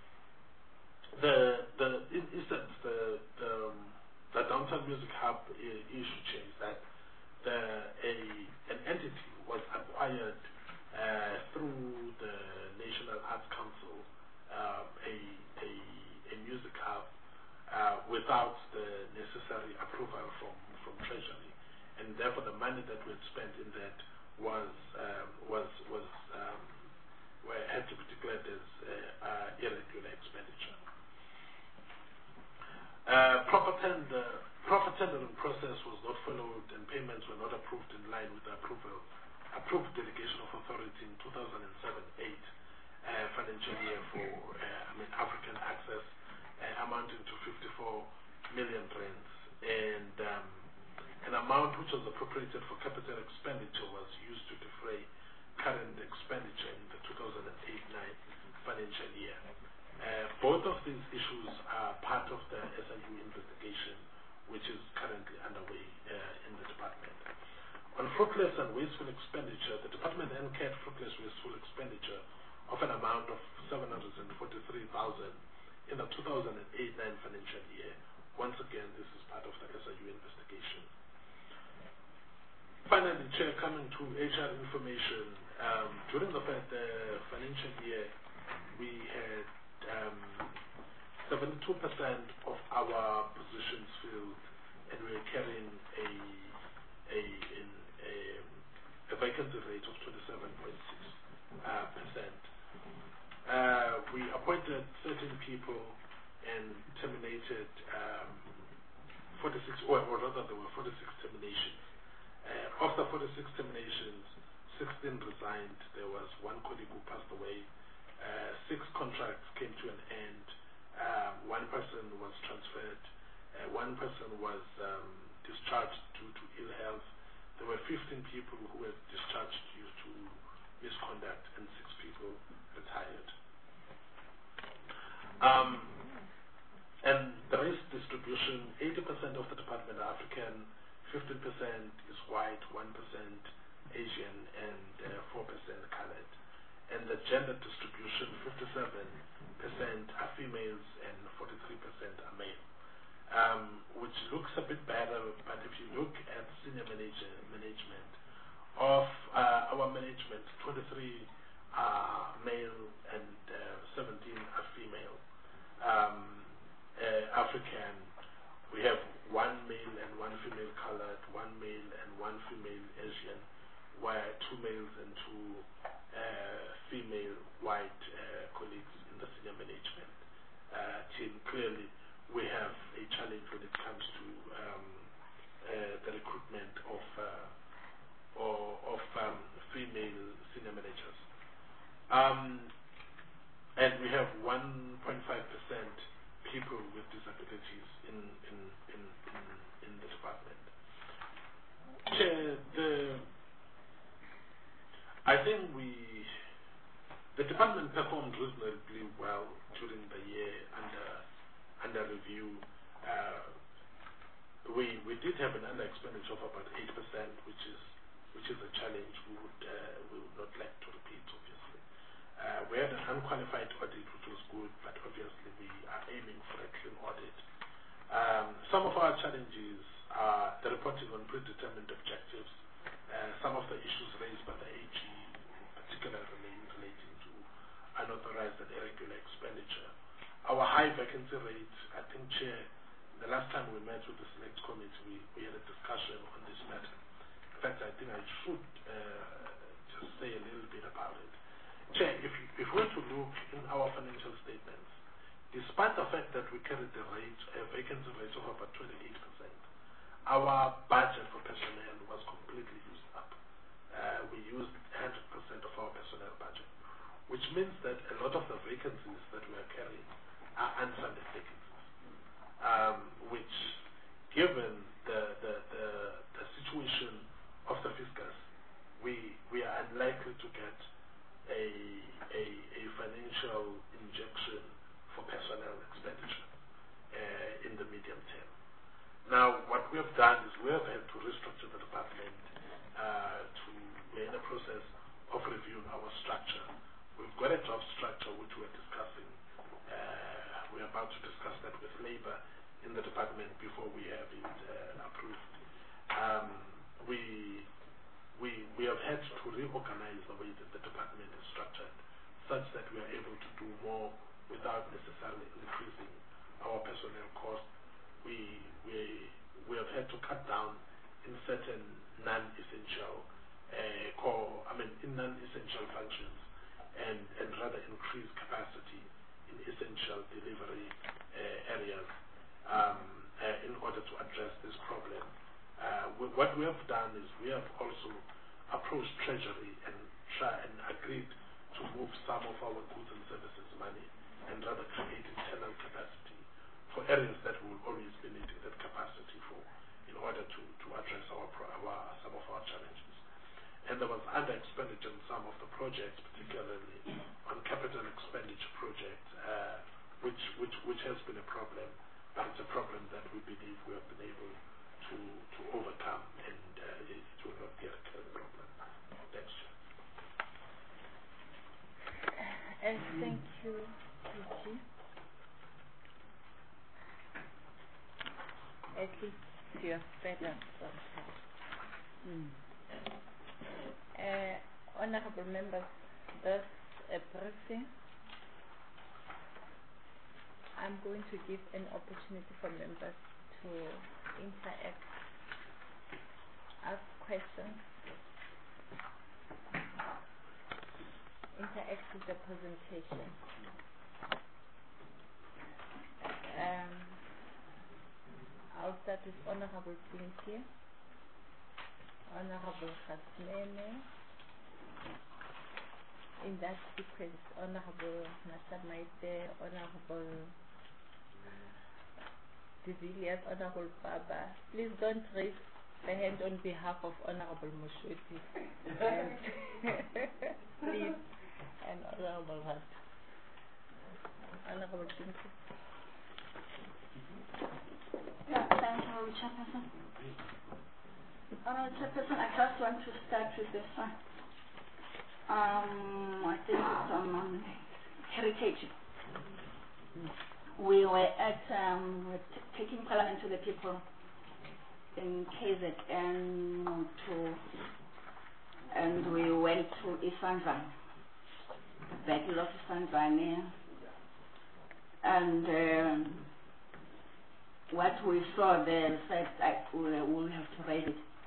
In essence, the Downtown Music Hub issue changed that an entity was acquired through the National Arts Council, a music hub, without the necessary approval from Treasury, and therefore the money that we had spent in that had to be declared as irregular expenditure. Proper tendering process was not followed, and payments were not approved in line with the approved delegation of authority in 2007-8 financial year for African Access, amounting to 54 million rands, and an amount which was appropriated for capital expenditure was used to defray current expenditure in the 2008-9 financial year. Both of these issues are part of the SIU investigation, which is currently underway in the department. On fruitless and wasteful expenditure, the department incurred fruitless wasteful expenditure of an amount of 743,000 in the 2008-9 financial year. Once again, this is part of the SIU investigation. Finally, Chair, coming to HR information, during the financial year, we had 72% of our positions filled, and we are carrying a vacancy rate of 27.6%. We appointed 13 people and terminated 46, or rather there were 46 terminations. Of the 46 terminations, 16 resigned. There was one colleague who passed away. 6 contracts came to an end. One person was transferred. One person was discharged due to ill health. There were 15 people who were discharged due to misconduct, and 6 people retired. And the race distribution, 80% of the department are African, 15% is white, 1% Asian, and 4% colored. And the gender distribution, 57% are females and 43% are male, which looks a bit better, but if you look at senior management, of our management, 23 are male and 17 are female. African, we have 1 male and 1 female colored, 1 male and 1 female Asian, where 2 males and 2 female white colleagues in the senior management team. Clearly, we have a challenge when it comes to the recruitment of female senior managers. And we have 1.5% people with disabilities in the department. I think the department performed reasonably well during the year under review. We did have an under expenditure of about 8%, which is a challenge we would not like to repeat, obviously. We had an unqualified audit, which was good, but obviously we are aiming for a clean audit. Some of our challenges are the reporting on predetermined objectives, some of the issues raised by the AG, particularly relating to unauthorized and irregular expenditure. Our high vacancy rate, I think, Chair, the last time we met with the Select Committee, we had a discussion on this matter. In fact, I think I should just say a little bit about it. Chair, if we were to look in our financial statements, despite the fact that we carried the vacancy rate of about 28%, our budget for personnel was completely used up. We used 100% of our personnel budget, which means that a lot of the vacancies that we are carrying are unfunded vacancies, which, given the situation of the fiscus, we are unlikely to get a financial injection for personnel expenditure in the medium term. Now, what we have done is we have had to restructure the department. We're in the process of reviewing our structure. We've got a job structure which we're discussing. We're about to discuss that with labor in the department before we have it approved. We have had to reorganize the way that the department is structured such that we are able to do more without necessarily increasing our personnel costs. We have had to cut down in certain non-essential in non-essential functions and rather increase capacity in essential delivery areas in order to address this problem. What we have done is we have also approached Treasury and agreed to move some of our goods and services money and rather create internal capacity for areas that we will always be needing that capacity for in order to address some of our challenges. And there was under expenditure on some of the projects, particularly on capital expenditure projects, which has been a problem, but it's a problem that we believe we have been able to overcome, and it will not be a recurring problem. Thanks. Thank you, Luigi. At least you have fed us sometimes. Honorable members, that's a briefing. I'm going to give an opportunity for members to interact, ask questions, interact with the presentation. I'll start with Honorable Pinky, Honorable Khasmene, in that sequence, Honorable Nasamaite, Honorable De Villiers, Honorable Baba. Please don't raise the hand on behalf of Honorable Moshoeti. Please, and Honorable Hart. Honorable Pinky. Yeah, thank you, Chairperson. Chairperson, I just want to start with this one. I think it's on heritage. We were taking Parliament to the people in KZN and we went to Isandlwana, Battle of Isandlwana, and what we saw there said that we will have to raise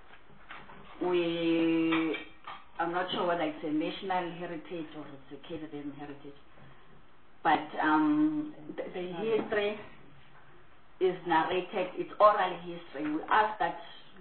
it. I'm not sure whether it's a national heritage or it's a KZN heritage, but the history is narrated, it's oral history. We asked that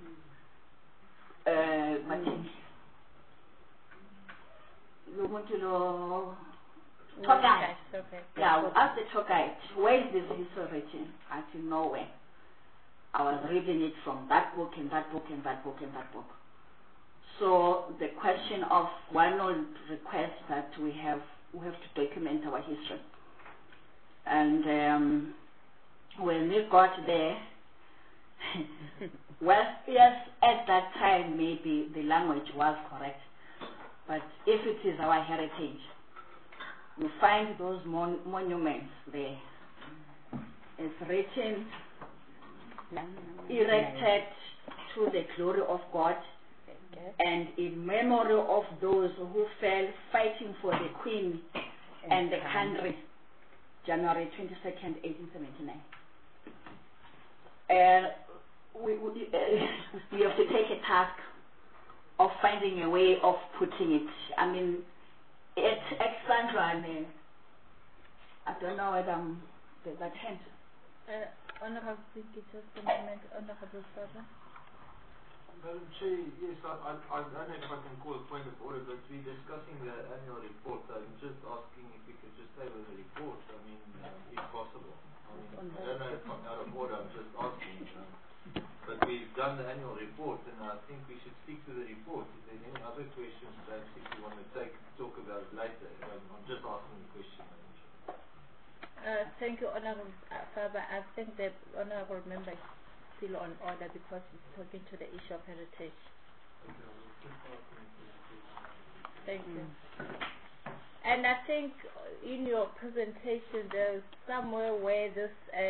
tour guide. Yeah, we asked the tour guide, where is this history written? I said, nowhere. I was reading it from that book and that book and that book and that book. So the question of one would request that we have to document our history. And when we got there, well, yes, at that time maybe the language was correct, but if it is our heritage, we find those monuments there. It's written, erected to the glory of God and in memory of those who fell fighting for the Queen and the country, January 22nd, 1879. We have to take a task of finding a way of putting it. I mean, at one, I don't know whether that hand. Honorable Speaker, just a moment. Honorable Father. Madam Chair, yes, I don't know if I can call a point of order, but we're discussing the annual report. I'm just asking if we could just table the report, if possible. I don't know if I'm out of order, I'm just asking. But we've done the annual report, and I think we should speak to the report. If there's any other questions, perhaps if you want to talk about it later. I'm just asking the question, Madam Chair. Thank you, Honorable Father. I think the Honorable Member is still on order because he's talking to the issue of heritage. Thank you. And I think in your presentation there's somewhere where this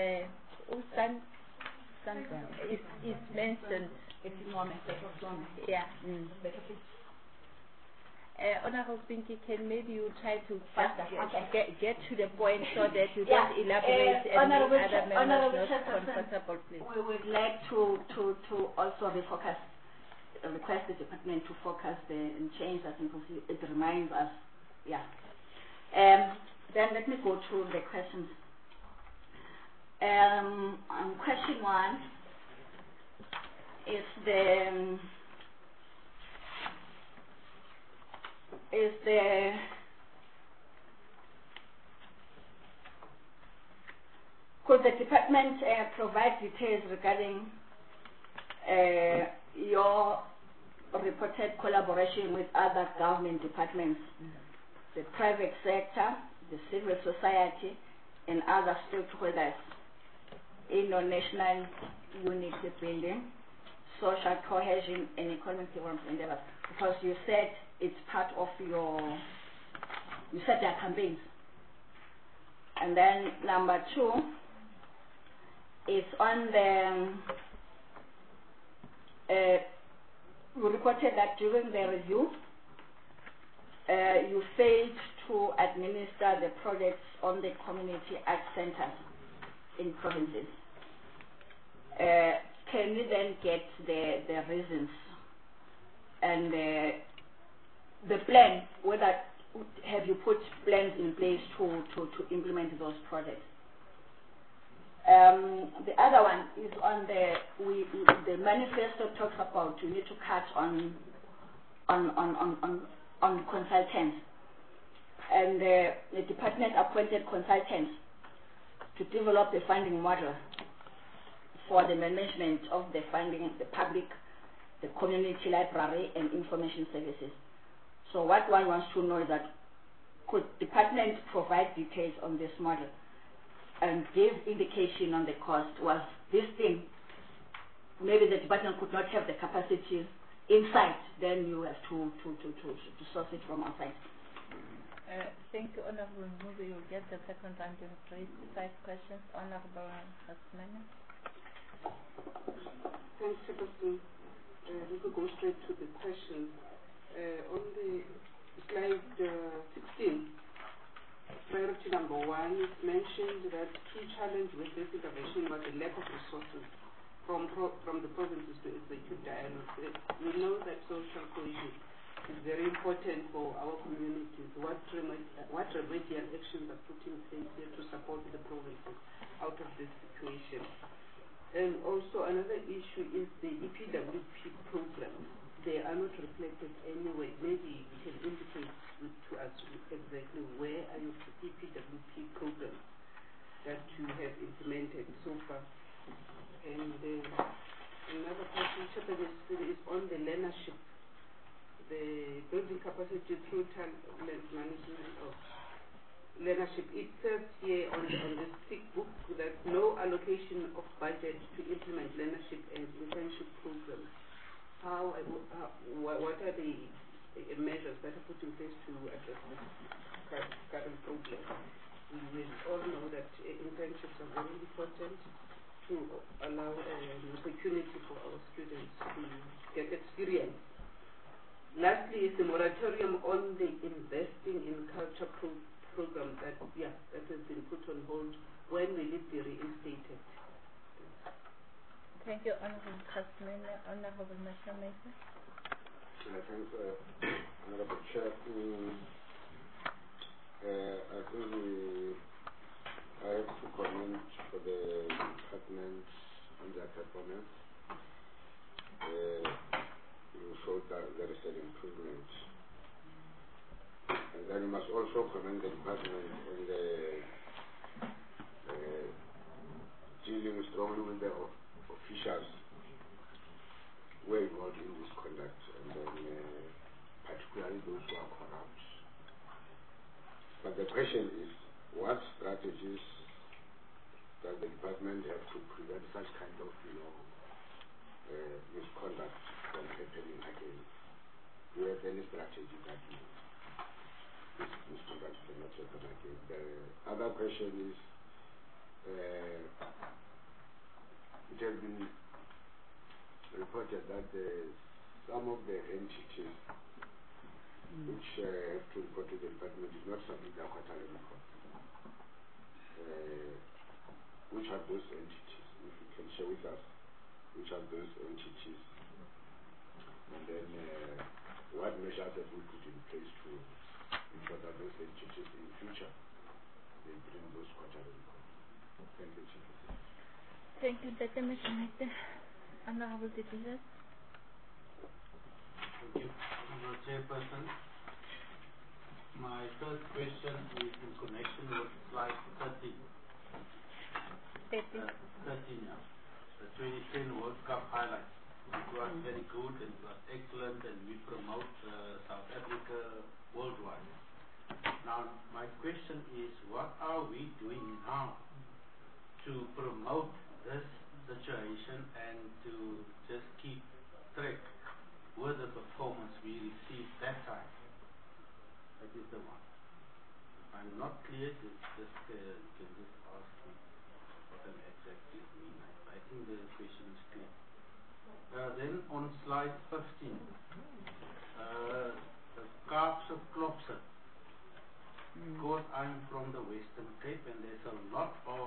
is mentioned. It's in one. Yeah. Honorable Speaker, can maybe you try to get to the point so that you don't elaborate and make other members not comfortable, please. We would like to also request the department to focus and change that because it reminds us, yeah. Then let me go to the questions. Question 1 could the department provide details regarding your reported collaboration with other government departments, the private sector, the civil society, and other stakeholders in your national unity building, social cohesion, and economic development endeavors? Because you said it's part of you said there are campaigns. And then number 2 is on you reported that during the review, you failed to administer the projects on the community art centers in provinces. Can you then get the reasons and the plan? Whether have you put plans in place to implement those projects? The other one is on the manifesto talks about you need to cut on consultants, and the department appointed consultants to develop the funding model for the management of the funding, the public, the community library, and information services. So what one wants to know is that could department provide details on this model and give indication on the cost? Was this thing, maybe the department could not have the capacity inside, then you have to source it from outside. Thank you, Honorable Mbuzi. You'll get the second round of 5 questions. Honorable Hasmani. Thanks, Chairperson. We could go straight to the questions. On the slide 16, priority number 1 is mentioned that key challenge with this intervention was the lack of resources from the provinces to execute dialogue. We know that social cohesion is very important for our communities. What remedial actions are put in place here to support the provinces out of this situation? And also another issue is the EPWP programs. They are not reflected anywhere. Maybe you can indicate to us exactly where are your EPWP programs that you have implemented so far. And another question is on the learnership, the building capacity through talent management of learnership. It says here on the thick book that no allocation of budget to implement learnership and internship programs. What are the measures that are put in place to address this current problem? We all know that internships are very important to allow an opportunity for our students to get experience. Lastly is the moratorium on the investing in culture program that has been put on hold. When will it be reinstated? Thank you, Honorable Hasmani. Honorable Mashamesa. Thanks, Honorable Chair. then you must also commend the department on the dealing strongly with the officials who are involved in this conduct, and then particularly those who are corrupt. But the question is, what strategies does the department have to prevent such kind of, misconduct from happening again? Do you have any strategy that this misconduct cannot happen again? The other question is, it has been reported that some of the entities which have to report to the department did not submit their quarterly report. Which are those entities? If you can share with us, which are those entities? And then what measures have we put in place to ensure that those entities in the future they bring those quarterly reports? Thank you, Chief. Thank you, Dr. Mr. Honorable Deputy. Thank you, Honorable Chairperson. My first question is in connection with slide 13. 13, yeah. The 2010 World Cup highlights. It was very good and it was excellent, and we promote South Africa worldwide. Now, my question is, what are we doing now to promote this situation and to just keep track with the performance we received that time? That is the one. If I'm not clear, just you can just ask me what an exactly mean. I think the question is clear. Then on slide 15, the Kaapse Klopse. Of course, I'm from the Western Cape, and there's a lot of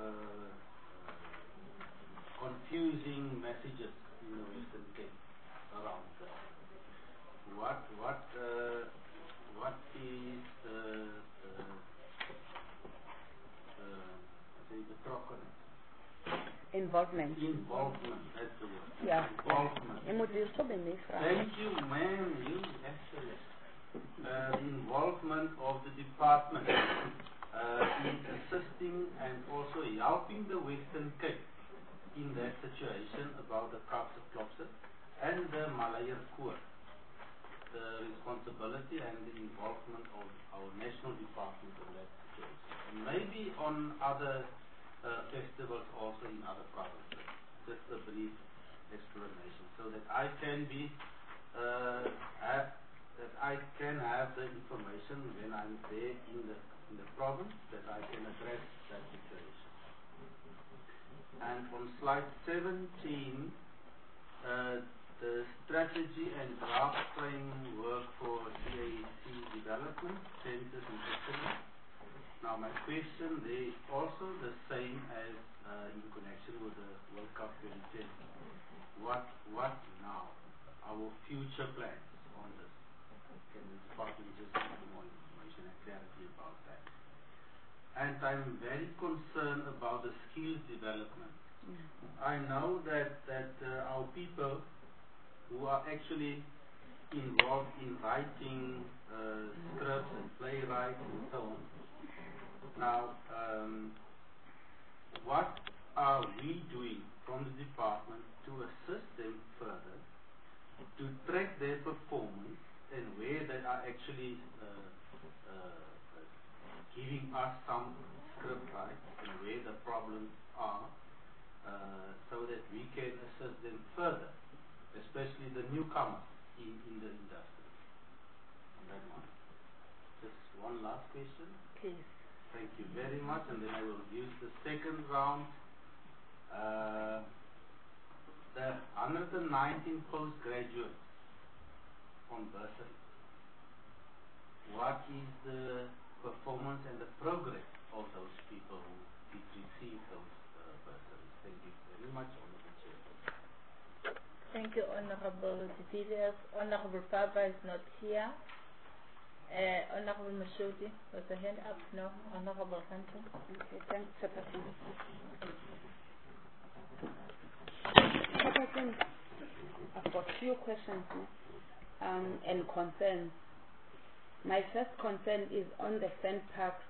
confusing messages in the Western Cape around that. What is the proper involvement? Involvement, that's the word. Yeah. Involvement. Thank you, ma'am. You excellent. The involvement of the department in assisting and also helping the Western Cape in that situation about the Kaapse Klopse and the Malayer Koor. The responsibility and the involvement of our national department in that situation. And maybe on other festivals also in other provinces. Just a brief explanation so that I can be have the information when I'm there in the province, that I can address that situation. And on slide 17, the strategy and draft framework for CAC development, centers and excellence. Now my question there is also the same as in connection with the World Cup 2010. What now? Our future plans on this? Can the department just give more information and clarity about that? And I'm very concerned about the skills development. I know that our people who are actually involved in writing scripts and playwrights and so on. Now, what are we doing from the department to assist them further, to track their performance and where they are actually giving us some script rights and where the problems are, so that we can assist them further, especially the newcomers in the industry. On that one. Just one last question. Please. Thank you very much, and then I will use the second round. The 119 postgraduates on bursary. What is the performance and the progress of those people who did receive those bursaries? Thank you very much, Honorable Chair. Thank you, Honorable Deputy. Honorable Papa is not here. Honorable Mashodi, was a hand up? No. Honorable Hunter. Okay, thanks, Chairperson. I've got a few questions and concerns. my first concern is on the fan parks.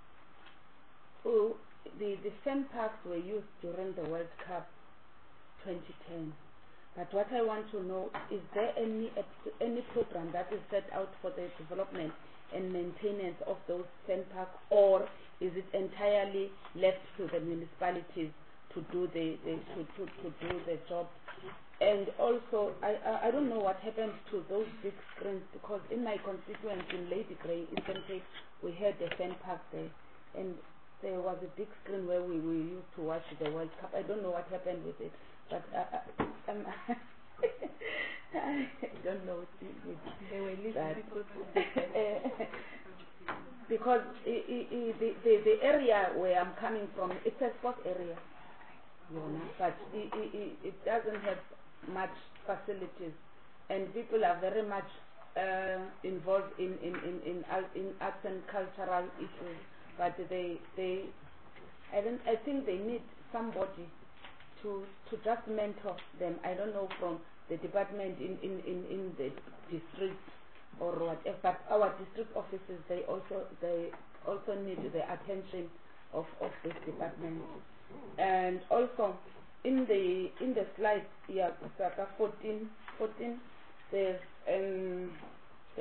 The fan parks were used during the World Cup 2010. But what I want to know, is there any program that is set out for the development and maintenance of those fan parks, or is it entirely left to the municipalities to do the job? And also, I don't know what happened to those big screens, because in my constituency in Lady Grey, Eastern Cape, we had a fan park there, and there was a big screen where we used to watch the World Cup. I don't know what happened with it, but I don't know They were leaving people because the area where I'm coming from, it's a sport area, you know, but it doesn't have much facilities, and people are very much involved in arts and cultural issues, but I think they need somebody to just mentor them. I don't know, from the department in the district or whatever, but our district offices, they also need the attention of this department. And also in the slide, yeah, 14, there's the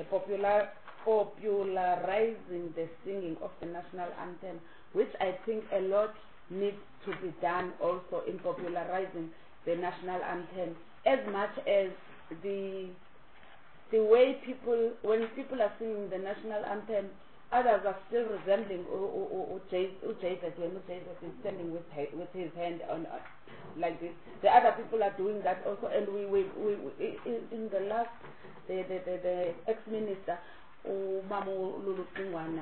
popularizing the singing of the national anthem, which I think a lot needs to be done also in popularizing the national anthem, as much as the way when people are singing the national anthem, others are still resembling Jesus when Jesus is standing with his hand on like this. The other people are doing that also, and we in the last the ex-minister Mamu Lulu Kingwana,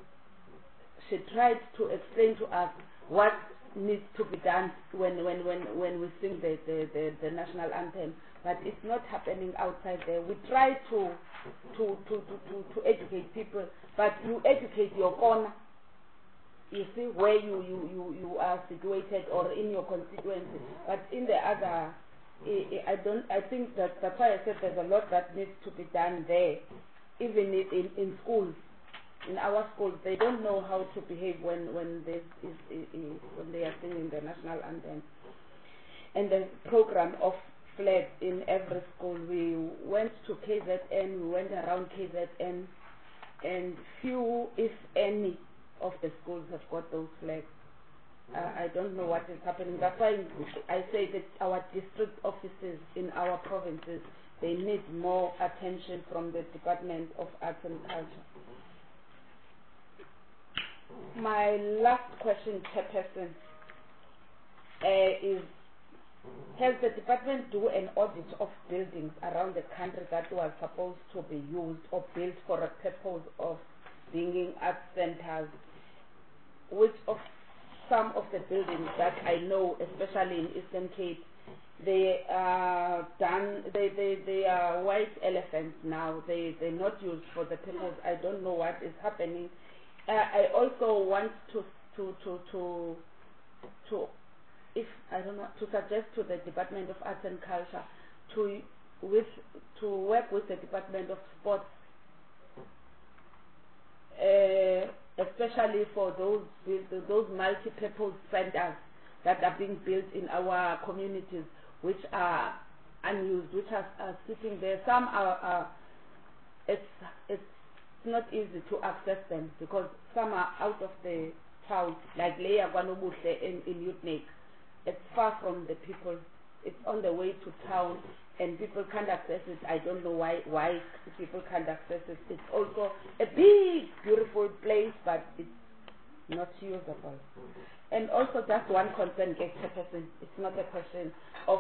she tried to explain to us what needs to be done when we sing the national anthem, but it's not happening outside there. We try to educate people, but you educate your corner, you see, where you are situated or in your constituency, but in the other, I think that's why I said there's a lot that needs to be done there, even in schools. In our schools, they don't know how to behave when they are singing the national anthem. And the program of flags in every school. We went to KZN, we went around KZN, and few, if any, of the schools have got those flags. I don't know what is happening. That's why I say that our district offices in our provinces, they need more attention from the Department of Arts and Culture. My last question, Chairperson, is, has the department do an audit of buildings around the country that was supposed to be used or built for a purpose of being art centers? Which of some of the buildings that I know, especially in Eastern Cape, they are done. They are white elephants now. They're not used for the purpose. I don't know what is happening. I also want to suggest to the Department of Arts and Culture to work with the Department of Sports, especially for those multi-purpose centers that are being built in our communities, which are unused, which are sitting there. Some are it's not easy to access them because some are out of the town, like Leia Guanobuhle in Utnik. It's far from the people. It's on the way to town, and people can't access it. I don't know why people can't access it. It's also a big, beautiful place, but it's not usable. And also, just one concern, Chairperson. It's not a question of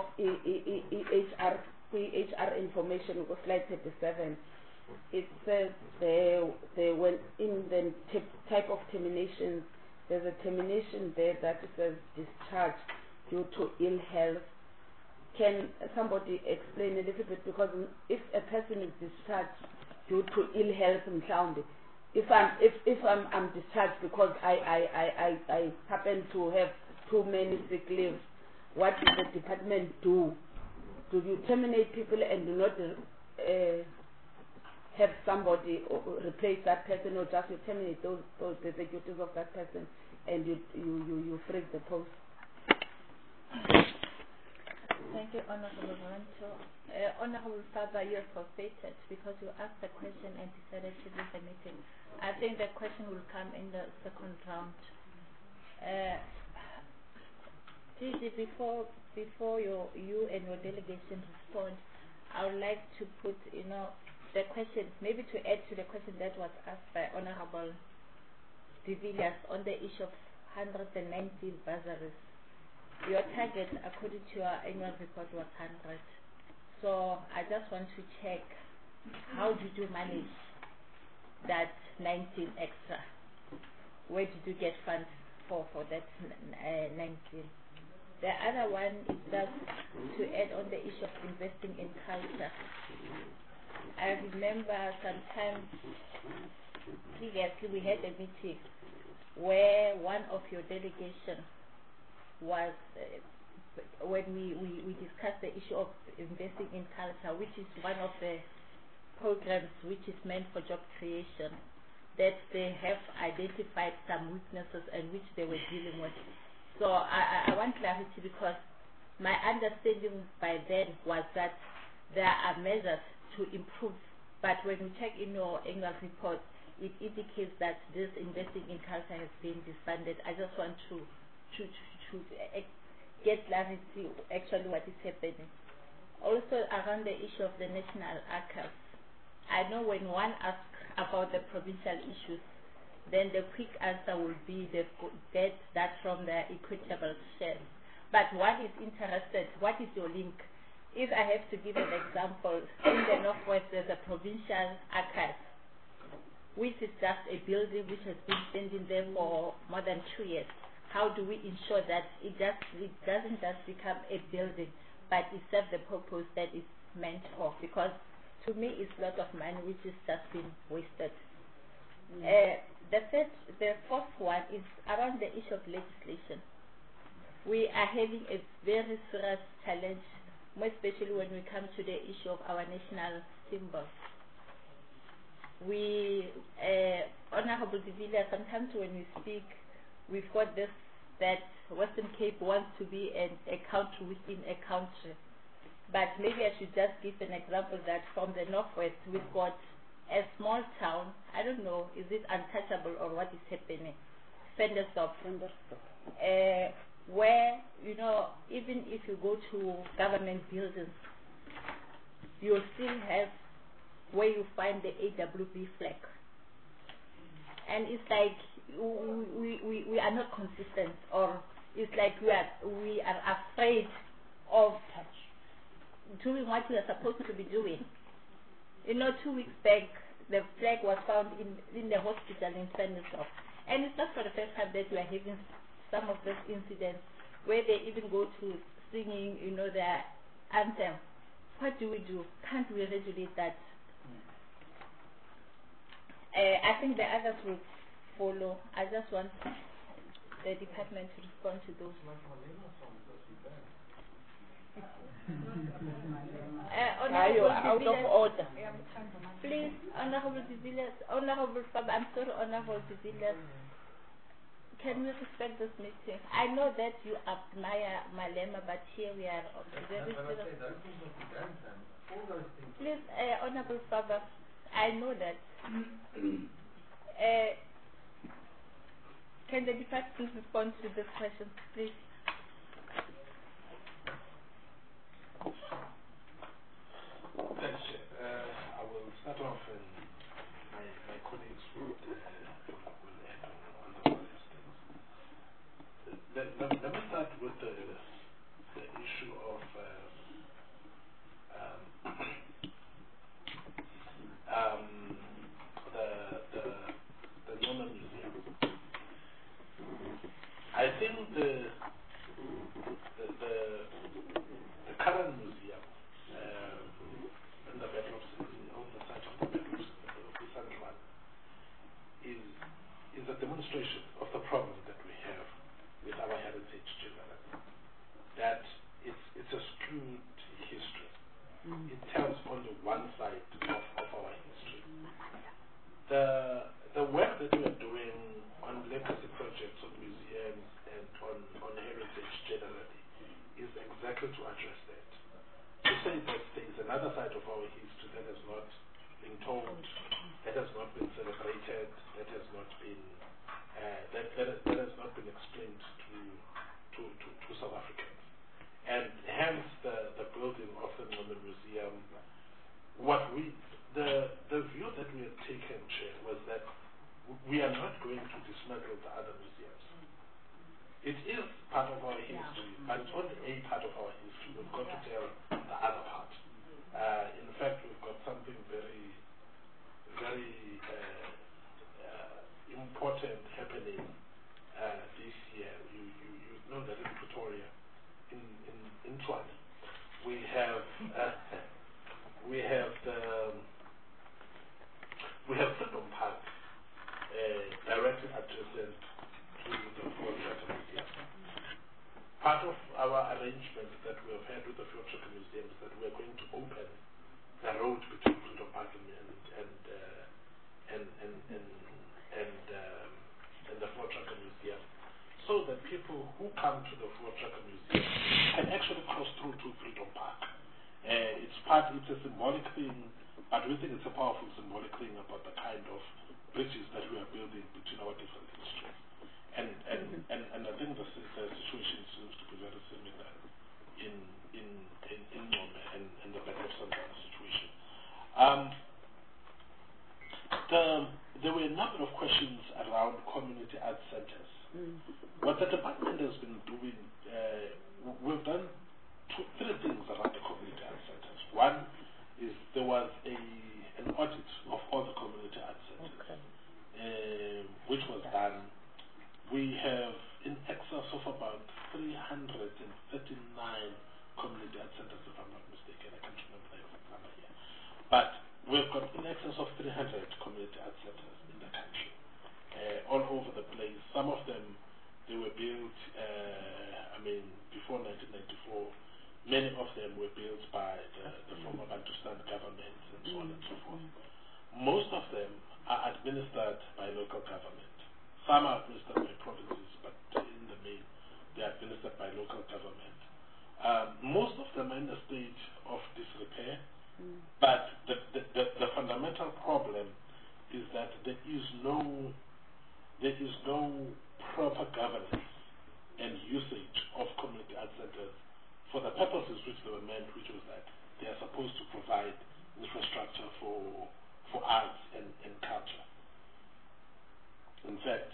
EHR information. With slide 37, it says when in the type of terminations, there's a termination there that says discharge due to ill health. Can somebody explain a little bit? Because if a person is discharged due to ill health, if I'm discharged because I happen to have too many sick leaves, what does the department do? Do you terminate people and do not have somebody replace that person, or just you terminate those executives of that person and you freeze the post? Thank you, Honorable Rancho. Honorable Father, you have forfeited because you asked the question and decided to leave the meeting. I think the question will come in the second round. Gigi, before you and your delegation respond, I would like to put, the question, maybe to add to the question that was asked by Honorable de Villiers on the issue of 119 bursaries. Your target, according to your annual report, was 100. So I just want to check, how did you manage that 19 extra? Where did you get funds for that 19? The other one is just to add on the issue of investing in culture. I remember sometime previously we had a meeting where one of your delegation was when we discussed the issue of investing in culture, which is one of the programs which is meant for job creation, that they have identified some weaknesses and which they were dealing with. So I want clarity, because my understanding by then was that there are measures to improve, but when we check in your annual report, it indicates that this investing in culture has been disbanded. I just want to get clarity actually what is happening. Also around the issue of the National Archives, I know when one asks about the provincial issues, then the quick answer will be they get that from the equitable shares. But one is interested, what is your link? If I have to give an example, in the Northwest there's a provincial archive, which is just a building which has been standing there for more than 2 years. How do we ensure that it doesn't just become a building, but it serves the purpose that it's meant for? Because to me it's a lot of money which is just been wasted. The fourth one is around the issue of legislation. We are having a very serious challenge, more especially when we come to the issue of our national symbols. We, Honorable de Villiers, sometimes when we speak, we've got this, that Western Cape wants to be a country within a country. But maybe I should just give an example that from the Northwest, we've got a small town, I don't know, is it untouchable or what is happening? Ventersdorp. Where, even if you go to government buildings, you'll still have where you find the AWB flag. And it's like we are not consistent, or it's like we are afraid of doing what we are supposed to be doing. 2 weeks back, the flag was found in the hospital in Ventersdorp. And it's not for the first time that we are having some of these incidents where they even go to singing, their anthem. What do we do? Can't we regulate that? I think the others will follow. I just want the department to respond to those. Out of order. Please, Honorable de Villiers, Honorable Fab, I'm sorry, Honorable de Villiers, can we respect this meeting? I know that you admire Malema, but here we are very serious. Please, Honorable Fab, I know that. Can the department respond to this question, please? Thanks, Chair. I will start off, and my colleagues will add on the various things. Let me start with the issue of the Noma Museum. I think the current museum in the Battle of on the site of the Battle of the San Juan is a demonstration of the problem that we have with our heritage generally. That it's a skewed history. It tells only one side of our history. not been that has not been explained to South Africans, and hence the building of the museum. The view that we had taken, Chair, was that we are not going to dismantle the other museums. It is part of our history, but it's only a part of our history. We've got to tell the other part. In fact, we've got something very, very important happening this year. You know that in Pretoria, in Tshwane, we have Freedom Park directly adjacent to the Fort Tracker Museum. Part of our arrangement that we have had with the Fort Tracker Museum is that we are going to open the road between Freedom Park and the Fort Tracker Museum, so that people who come to the Fort Tracker Museum can actually cross through to Freedom Park. It's a symbolic thing, but we think it's a powerful symbolic thing about the kind of bridges that we are building between our different histories. And I think the situation seems to be very similar in Ngome and the Battle of Santana situation. There were a number of questions around community art centers. What the department has been doing, we've done three things around the community art centers. One is there was an audit of all the community art centers, which was done. We have in excess of about 339 community art centers, if I'm not mistaken. I can't remember the exact number here. But we've got in excess of 300 community art centers in the country, all over the place. Some of them, they were built, before 1994. Many of them were built by the former Bantustan governments and so on and so forth. Most of them are administered by local government. Some are administered by provinces, but in the main, they are administered by local government. Most of them are in a state of disrepair, but the fundamental problem is that there is no proper governance and usage of community art centers for the purposes which they were meant, which was that they are supposed to provide infrastructure for arts and culture. In fact,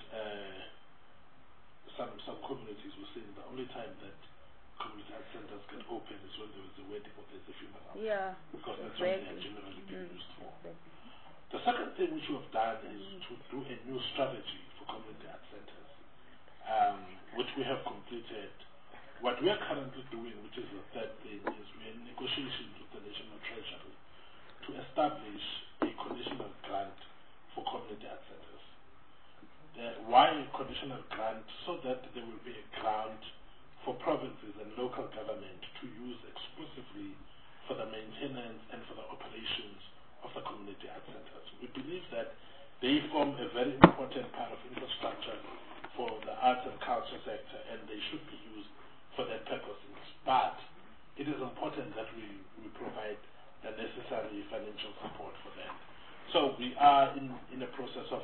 some communities were saying the only time that community art centers can open is when there is a wedding or there's a funeral. Yeah. Because that's what they are generally being used for. The second thing which we have done is to do a new strategy for community art centers, which we have completed. What we are currently doing, which is the third thing, is we are in negotiations with the National Treasury to establish a conditional grant for community art centers. Why a conditional grant? So that there will be a grant for provinces and local government to use exclusively for the maintenance and for the operations of the community art centers. We believe that they form a very important part of infrastructure for the arts and culture sector, and they should be used for that purposes. But it is important that we provide the necessary financial support for that. So we are in a process of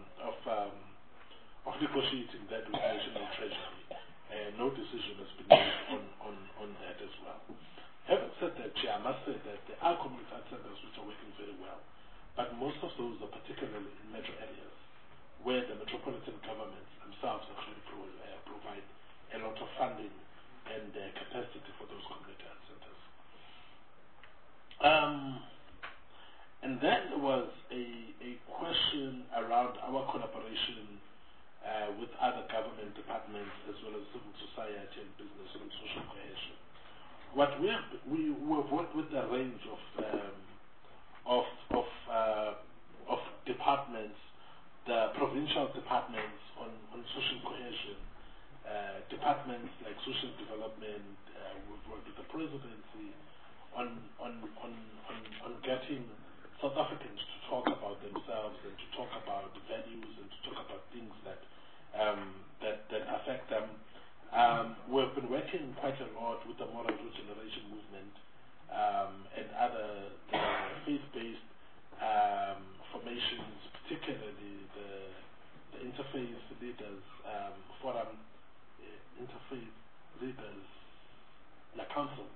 negotiating that with the National Treasury. No decision has been made on that as well. Having said that, Chair, I must say that there are community art centers which are working very well, but most of those are particularly in metro areas where the metropolitan governments themselves actually provide a lot of funding and capacity for those community art centers. And then there was a question around our collaboration with other government departments as well as civil society and business and social cohesion. What we have worked with a range of departments, the provincial departments on social cohesion, departments like social development. We've worked with the presidency on getting South Africans to talk about themselves and to talk about values and to talk about things that affect them. We've been working quite a lot with the Moral Regeneration Movement and other faith-based formations, particularly Interfaith Leaders Forum, Interfaith Leaders Council.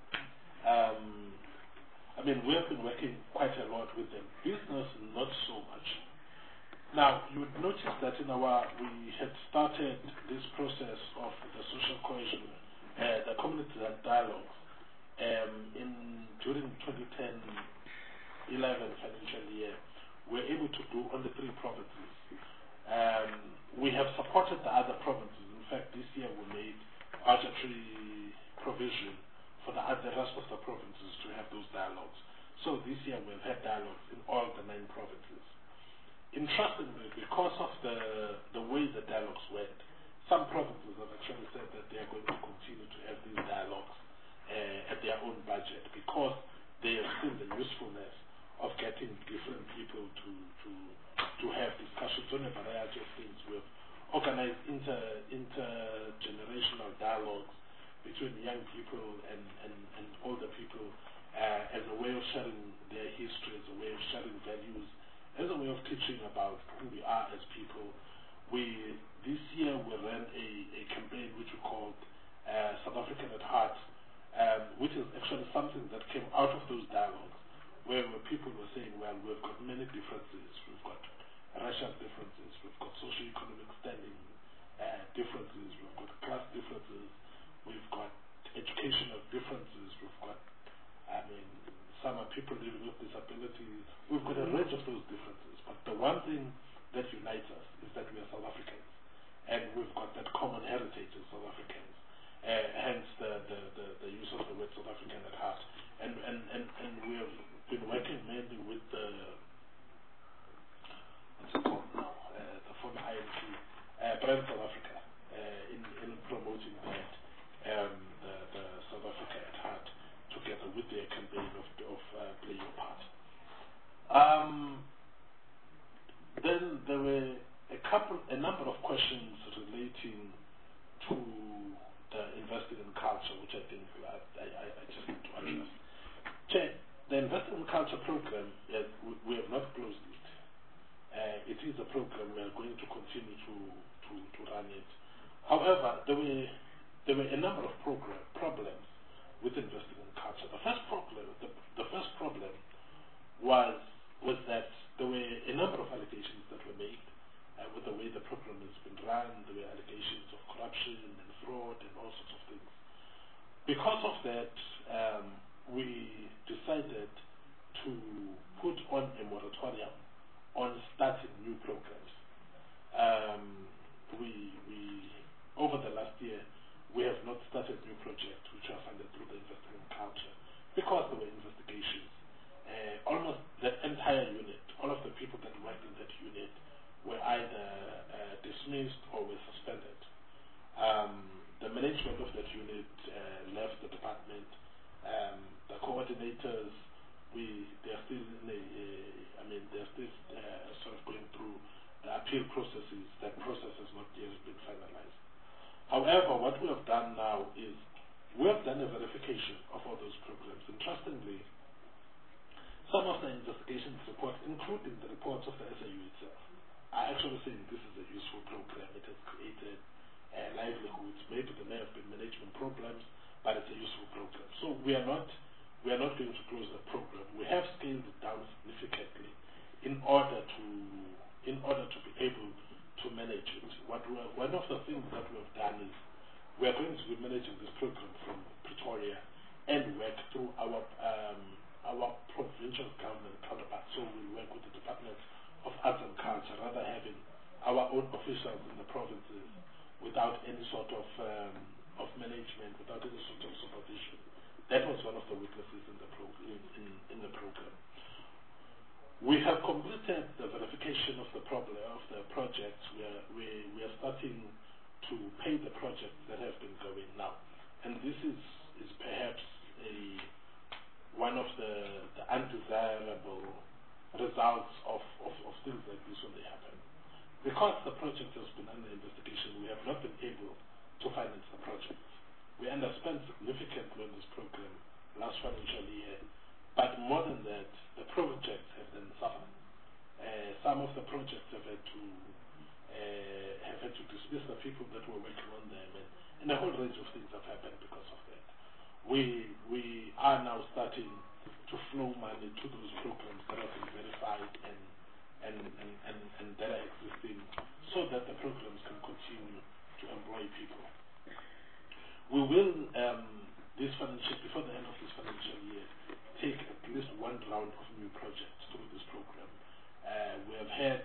I mean, we have been working quite a lot with them. Business, not so much. Now, you would notice that we had started this process of the social cohesion, the community dialogue, during 2010-11 financial year. We're able to do on the 3 provinces. We have supported the other provinces. In fact, this year we made budgetary provision for the rest of the provinces to have those dialogues. So this year we've had dialogues in all the 9 provinces. Interestingly, because of the way the dialogues went, some provinces have actually said that they are going to continue to have these dialogues at their own budget, because they have seen the usefulness of getting different people to have discussions on a variety of things. We've organized intergenerational dialogues between young people and older people as a way of sharing their history, as a way of sharing values, as a way of teaching about who we are as people. This year we ran a campaign which we called South African at Heart, which is actually something that came out of those dialogues, where people were saying, well, we've got many differences. We've got racial differences, we've got socio-economic standing differences, we've got class differences, we've got educational differences, we've got, some are people living with disabilities. We've got a range of those differences, but the one thing that unites us is that we are South Africans, and we've got that common heritage as South Africans. Hence the use of the word South African at heart. And we have been working mainly with what's it called now, the former INC, Brand South Africa, in promoting that, the South Africa at heart, together with their campaign of Play Your Part. Then there were a number of questions relating to the investing in culture, which I think I just need to address. The investing in culture program, we have not closed it. It is a program. We are going to continue to run it. However, there were a number of problems with investing in culture. The first problem was that there were a number of allegations that were made with the way the program has been run. There were allegations of corruption and fraud and all sorts of things. Because of that, we decided to put on a moratorium on starting new programs. Over the last year, we have not started new projects which are funded through the Investing in Culture, because there were investigations. Almost that entire unit, all of the people that worked in that unit were either dismissed or were suspended. The management of that unit left the department. The coordinators, they're still sort of going through the appeal processes. That process has not yet been finalized. However, what we have done now is we have done a verification of all those programs. Interestingly, some of the investigations reports, including the reports of the SAU itself, are actually saying this is a useful program. It has created livelihoods. Maybe there may have been management problems, but it's a useful program. So we are not going to close the program. We have scaled it down significantly in order to be able to manage it. One of the things that we have done is we are going to be managing this program from Pretoria and work through our provincial government counterparts. So we work with the Department of Arts and Culture, rather having our own officials in the provinces without any sort of management, without any sort of supervision. That was one of the weaknesses in the program. We have completed the verification of the projects. We are starting to pay the projects that have been going now, and this is perhaps one of the undesirable results of things like this when they happen. Because the project has been under investigation, we have not been able to finance the project. We underspent significantly on this program last financial year, but more than that, the projects have then suffered. Some of the projects have had to dismissed the people that were working on them, and a whole range of things have happened because of that. We are now starting to flow money to those programs that have been verified and that are existing, so that the programs can continue to employ people. We will, before the end of this financial year, take at least one round of new projects through this program. We have had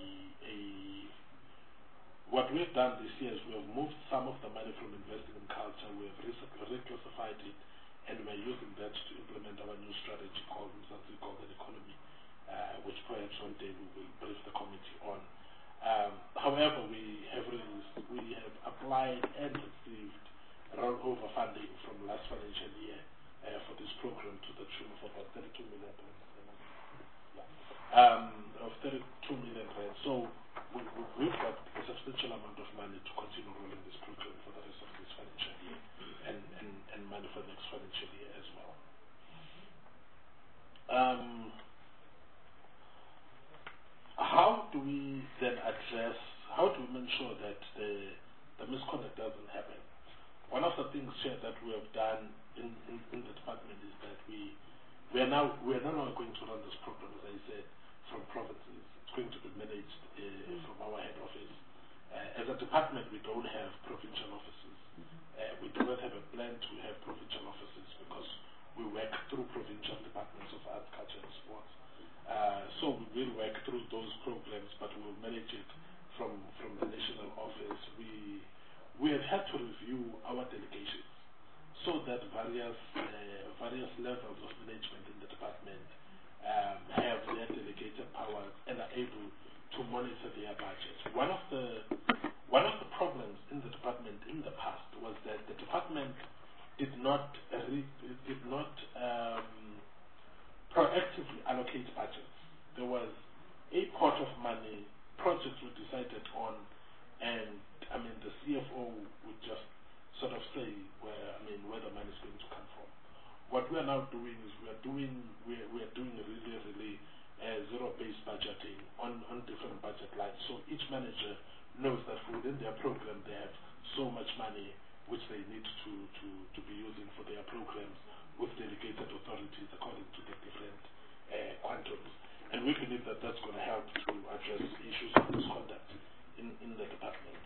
what we have done this year is we have moved some of the money from investing in culture, we have reclassified it, and we are using that to implement our new strategy called Mzansi Golden Economy, which perhaps one day we will brief the committee on. However, we have applied and received rollover funding from last financial year for this program to the tune of about 32 million of 32 million rand. So we've got a substantial amount of money to continue rolling this program for the rest of this financial year and money for the next financial year as well. How do we then how do we make sure that the misconduct doesn't happen? One of the things that we have done in the department is that we are no longer going to run this program, as I said, from provinces. It's going to be managed from our head office. As a department, we don't have provincial offices. We do not have a plan to have provincial offices because we work through provincial departments of arts, culture, and sports. So we will work through those programs, but we will manage it from the national office. We have had to review our delegations so that various levels of management in the department have their delegated powers and are able to monitor their budgets. One of the problems in the department in the past was that the department did not proactively allocate budgets. There was a pot of money, projects were decided on, and the CFO would just sort of say where the money is going to come from. What we are now doing is we are doing really zero-based budgeting on different budget lines. So each manager knows that within their program they have so much money which they need to be using for their programs with delegated authorities according to the different quantums. And we believe that that's going to help to address issues of misconduct in the department.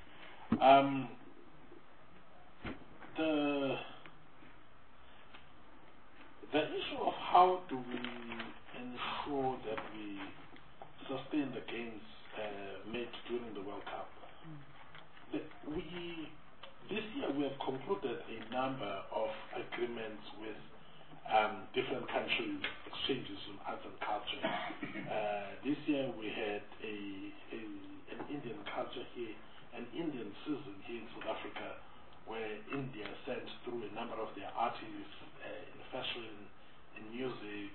The issue of how do we ensure that we sustain the gains made during the World Cup. This year we have concluded a number of agreements with different countries, exchanges on arts and culture. This year we had an Indian culture here, an Indian season here in South Africa, where India sent through a number of their artists in fashion, in music,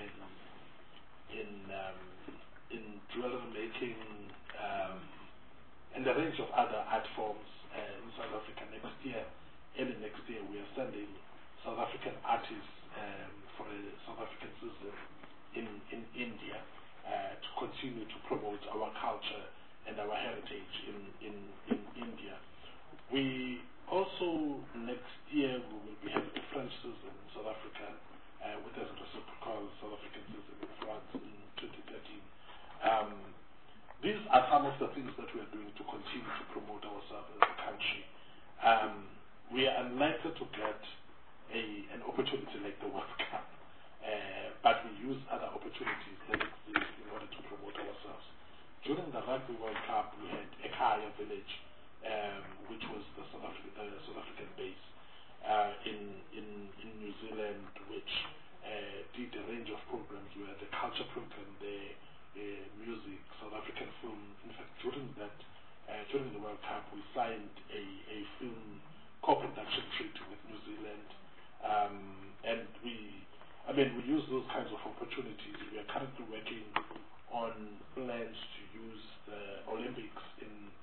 in jewelry making, and a range of other art forms in South Africa. Early next year, we are sending South African artists for a South African season in India to continue to promote our culture and our heritage in India. We also, next year, we will be having a French season in South Africa with a reciprocal South African season in France in 2013. These are some of the things that we are doing to continue to promote ourselves as a country. We are unlikely to get an opportunity like the World Cup, but we use other opportunities that exist in order to promote ourselves. During the Rugby World Cup, we had Ekhaya Village, which was the South African base in New Zealand, which did a range of programs. We had a culture program there, music, South African film. In fact, during the World Cup, we signed a film co-production treaty with New Zealand, and we use those kinds of opportunities. We are currently working on plans to use the Olympics in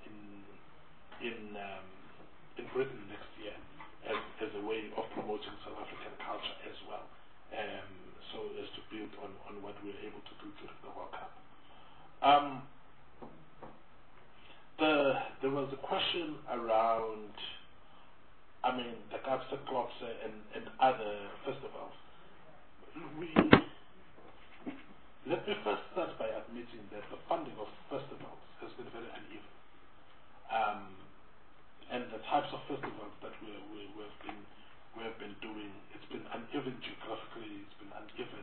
Britain next year as a way of promoting South African culture as well, so as to build on what we were able to do during the World Cup. there was a question around, I mean, the Kapsa Klopse and other festivals. Let me first start by admitting that the funding of festivals has been very uneven. And the types of festivals that we have been doing, it's been uneven geographically, it's been uneven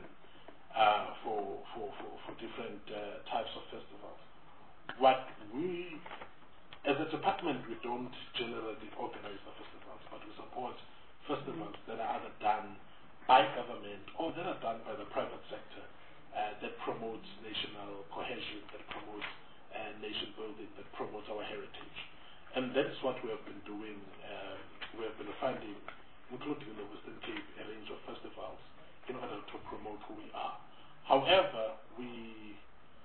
for different types of festivals. What we, as a department, we don't generally organize the festivals, but we support festivals that are either done by government or that are done by the private sector that promotes national cohesion, that promotes nation building, that promotes our heritage. And that's what we have been doing. We have been funding, including in the Western Cape, a range of festivals in order to promote who we are. However, we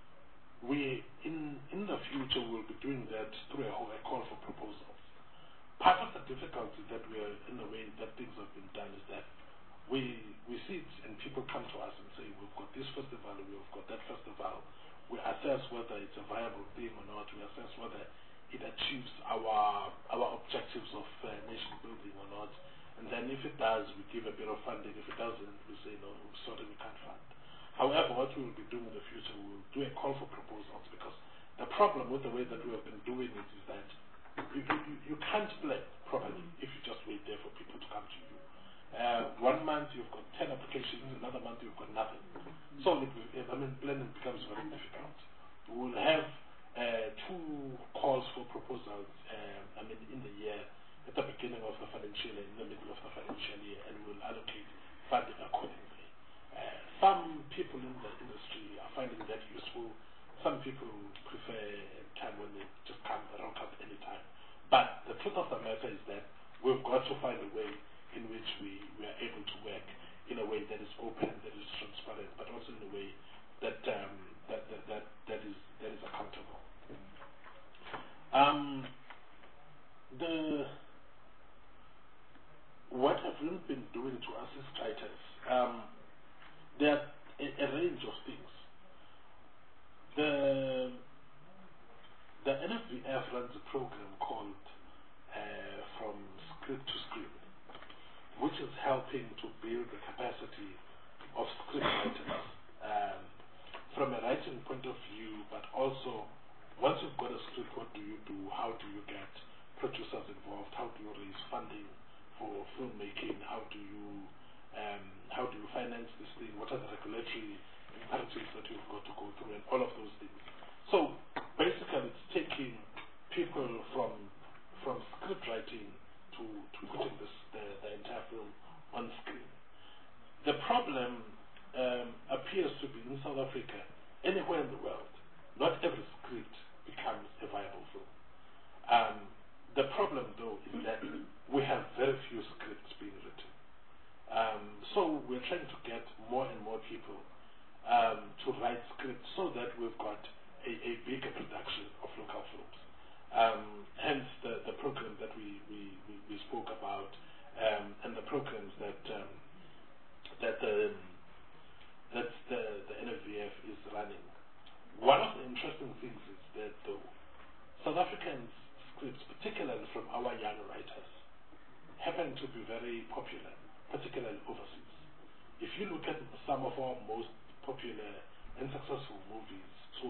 in the future will be doing that through a call for proposals. Part of the difficulty that we are in the way that things have been done is that we see it and people come to us and say, we've got this festival, we've got that festival. We assess whether it's a viable thing or not. We assess whether it achieves our objectives of nation building or not. And then if it does, we give a bit of funding. If it doesn't, we say, no, sorry, we can't fund. However, what we will be doing in the future, we will do a call for proposals, because the problem with the way that we have been doing it is that you can't plan properly if you just wait there for people to come to you. 1 month you've got 10 applications, another month you've got nothing. So planning becomes very difficult. We will have 2 calls for proposals in the year, at the beginning of the financial year, in the middle of the financial year, and we will allocate funding accordingly. Some people in the industry are finding that useful. Some people prefer a time when they just come around any time. But the truth of the matter is that we've got to find a way in which we are able to work in a way that is open, that is transparent, but also in a way that is accountable. What have we been doing to assist writers? There are a range of things. The NFVF runs a program called From Script to Screen, which is helping to build the capacity of script writers from a writing point of view, but also once you've got a script, what do you do? How do you get producers involved? How do you raise funding for filmmaking? How do you finance this thing? What are the regulatory imperatives that you've got to go through, and all of those things? So basically, it's taking people from script writing to putting the entire film on screen. The problem appears to be in South Africa, anywhere in the world, not every script becomes a viable film. The problem, though, is that we have very few scripts being written. So we're trying to get more and more people to write scripts so that we've got a bigger production of local films. Hence the program that we spoke about, and the programs that the NFVF is running. One of the interesting things is that though South African scripts, particularly from our young writers, happen to be very popular, particularly overseas. If you look at some of our most popular and successful movies,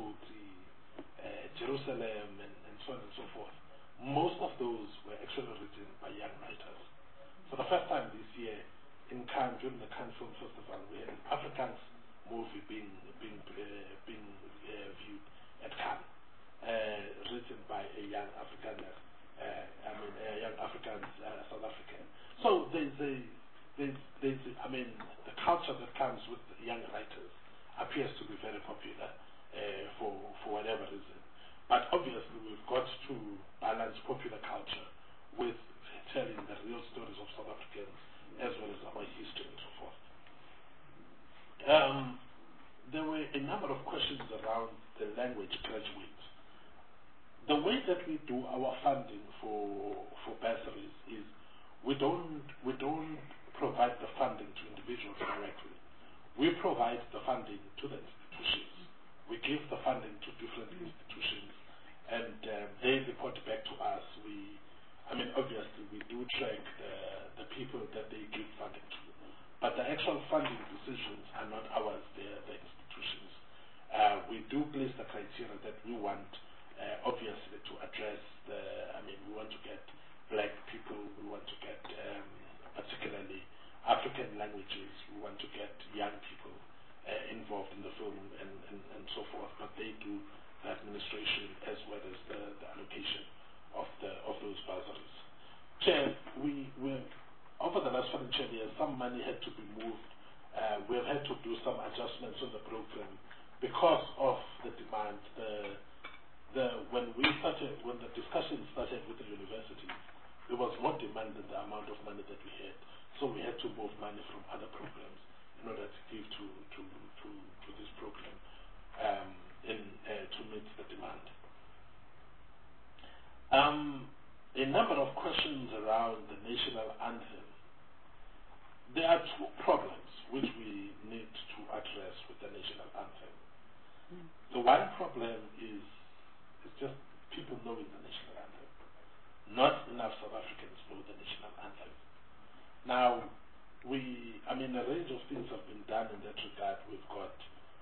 Jerusalem and so on and so forth, most of those were actually written by young writers. For the first time this year, in Cannes, during the Cannes Film Festival, we had an Afrikaans movie being viewed at Cannes, written by a young Afrikaner, a young African South African. So the culture that comes with young writers appears to be very popular for whatever reason. But obviously we've got to balance popular culture with telling the real stories of South Africans as well as our history and so forth. There were a number of questions around the language graduates. The way that we do our funding for bursaries is we don't provide the funding to individuals directly. We provide the funding to the institutions. We give the funding to different institutions, and they report back to mean, obviously, we do track the people that they give funding to. But the actual funding decisions are not ours, they're the institutions. We do place the criteria that we want, obviously, to address we want to get black people, we want to get particularly African languages, we want to get young people involved in the film and so forth, but they do the administration as well as the allocation of those bursaries. Chair, over the last financial year, some money had to be moved. We have had to do some adjustments on the program because of the demand. When the discussion started with the university, there was more demand than the amount of money that we had. So we had to move money from other programs in order to give to this program to meet the demand. A number of questions around the national anthem. There are two problems which we need to address with the national anthem. The one problem is just people knowing the national anthem. Not enough South Africans know the national anthem. Now, a range of things have been done in that regard. We've got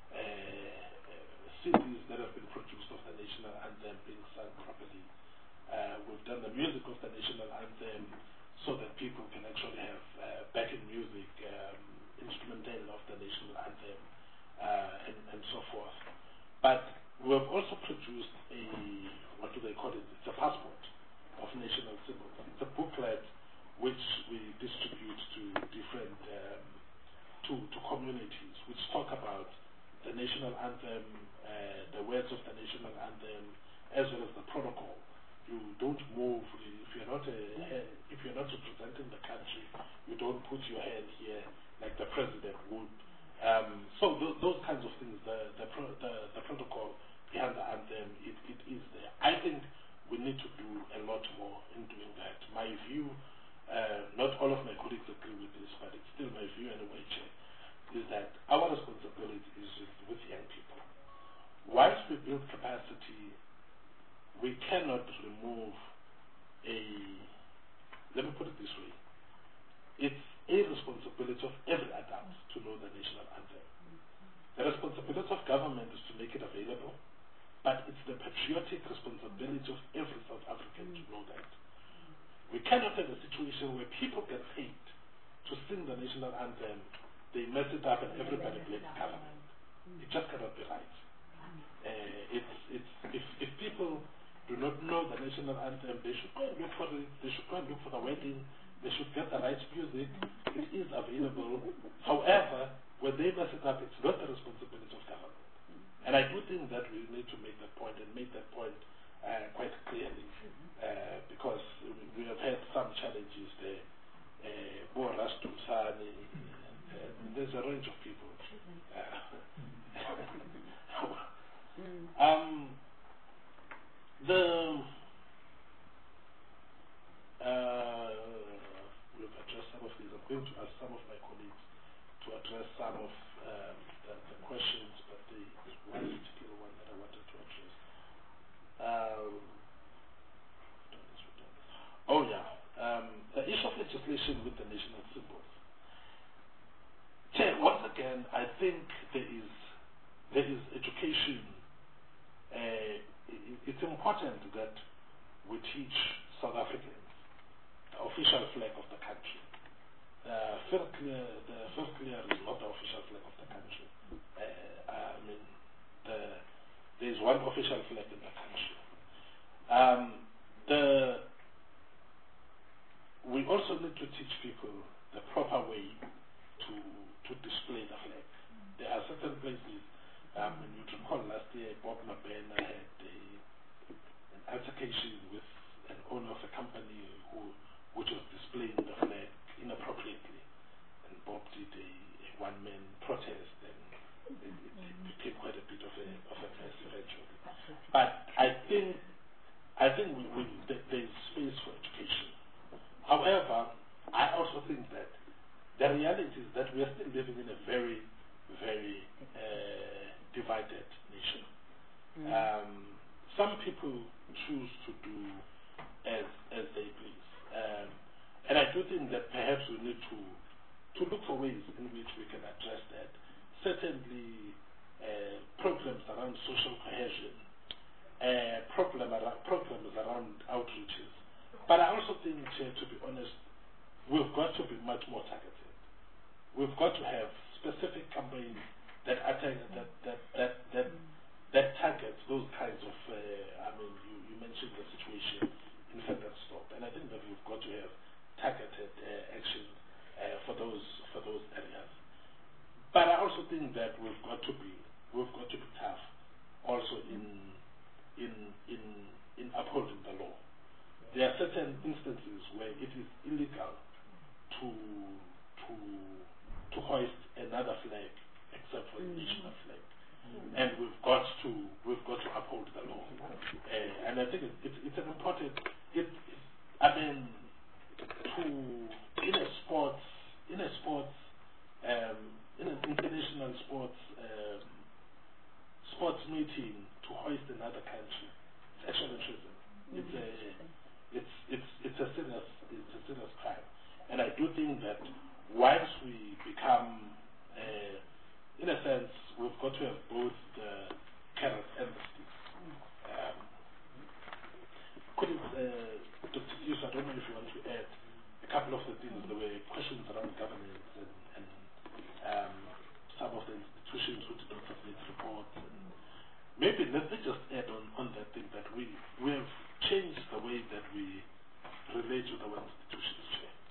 CDs that have been produced of the national anthem being sung properly. We've done the music of the national anthem so that people can actually have backing music, instrumental of the national anthem, and so forth. But we've also produced what do they call it? It's a passport of national symbols. It's a booklet which we distribute to different, to communities, which talk about the national anthem, the words of the national anthem, as well as the protocol. You don't move if you're not representing the country. You don't put your hand here like the president would. So those kinds of things. The protocol behind the anthem, it is there. I think we need to do a lot more in doing that. My view, not all of my colleagues agree with this, but it's still my view anyway, Chair, is that our responsibility is with young people. Once we build capacity, we cannot remove let me put it this way, it's a responsibility of every adult to know the national anthem. The responsibility of government is to make it available, but it's the patriotic responsibility of every South African to know that. We cannot have a situation where people get paid to sing the national anthem, they mess it up and everybody blames government. It just cannot be right. If people do not know the national anthem, they should go and look for it, they should go and look for the wedding, they should get the right music. It is available. However, when they mess it up, it's not the responsibility of government. And I do think that we need to make that point and make that point quite clearly, because we have had some challenges there. There's a range of people. We've addressed some of these. I'm going to ask some of my colleagues to address some of the questions, but there's one particular one that I wanted to address. The issue of legislation with the national symbols. Chair, once again, I think there is education. It's important that we teach South Africans the official flag of the country. The first clear is not the official flag of the country. There is one official flag in the country. We also need to teach people the proper way to display the flag. There are certain places, when you recall last year, Bob Mabena had an altercation with an owner of a company which was displaying the flag inappropriately. And Bob did a one-man protest, and it became quite a bit of a mess eventually. But I think there is space for education. However, I also think that the reality is that we are still living in a very, very divided nation. Some people choose to do as they please. I do think that perhaps we need to look for ways in which we can address that. Certainly, programs around social cohesion, programs around outreaches. But I also think, to be honest, we've got to be much more targeted. We've got to have specific campaigns that target those kinds of. You mentioned the situation in Stop, and I think that we've got to have targeted action for those areas. But I also think that we've got to be tough, also in upholding the law. There are certain instances where it is illegal to hoist another flag except for the national flag, and we've got to uphold the law. And I think it's an important. In an international sports meeting to hoist another country, it's actually treason. It's a serious crime, and I do think that once we become, in a sense, we've got to have both the carrot and the stick. Dr. Hughes, I don't know if you want to add a couple of the things. There were questions around governance and some of the institutions who did not submit reports. And maybe let me just add on that thing that we have changed the way that we relate with our institutions.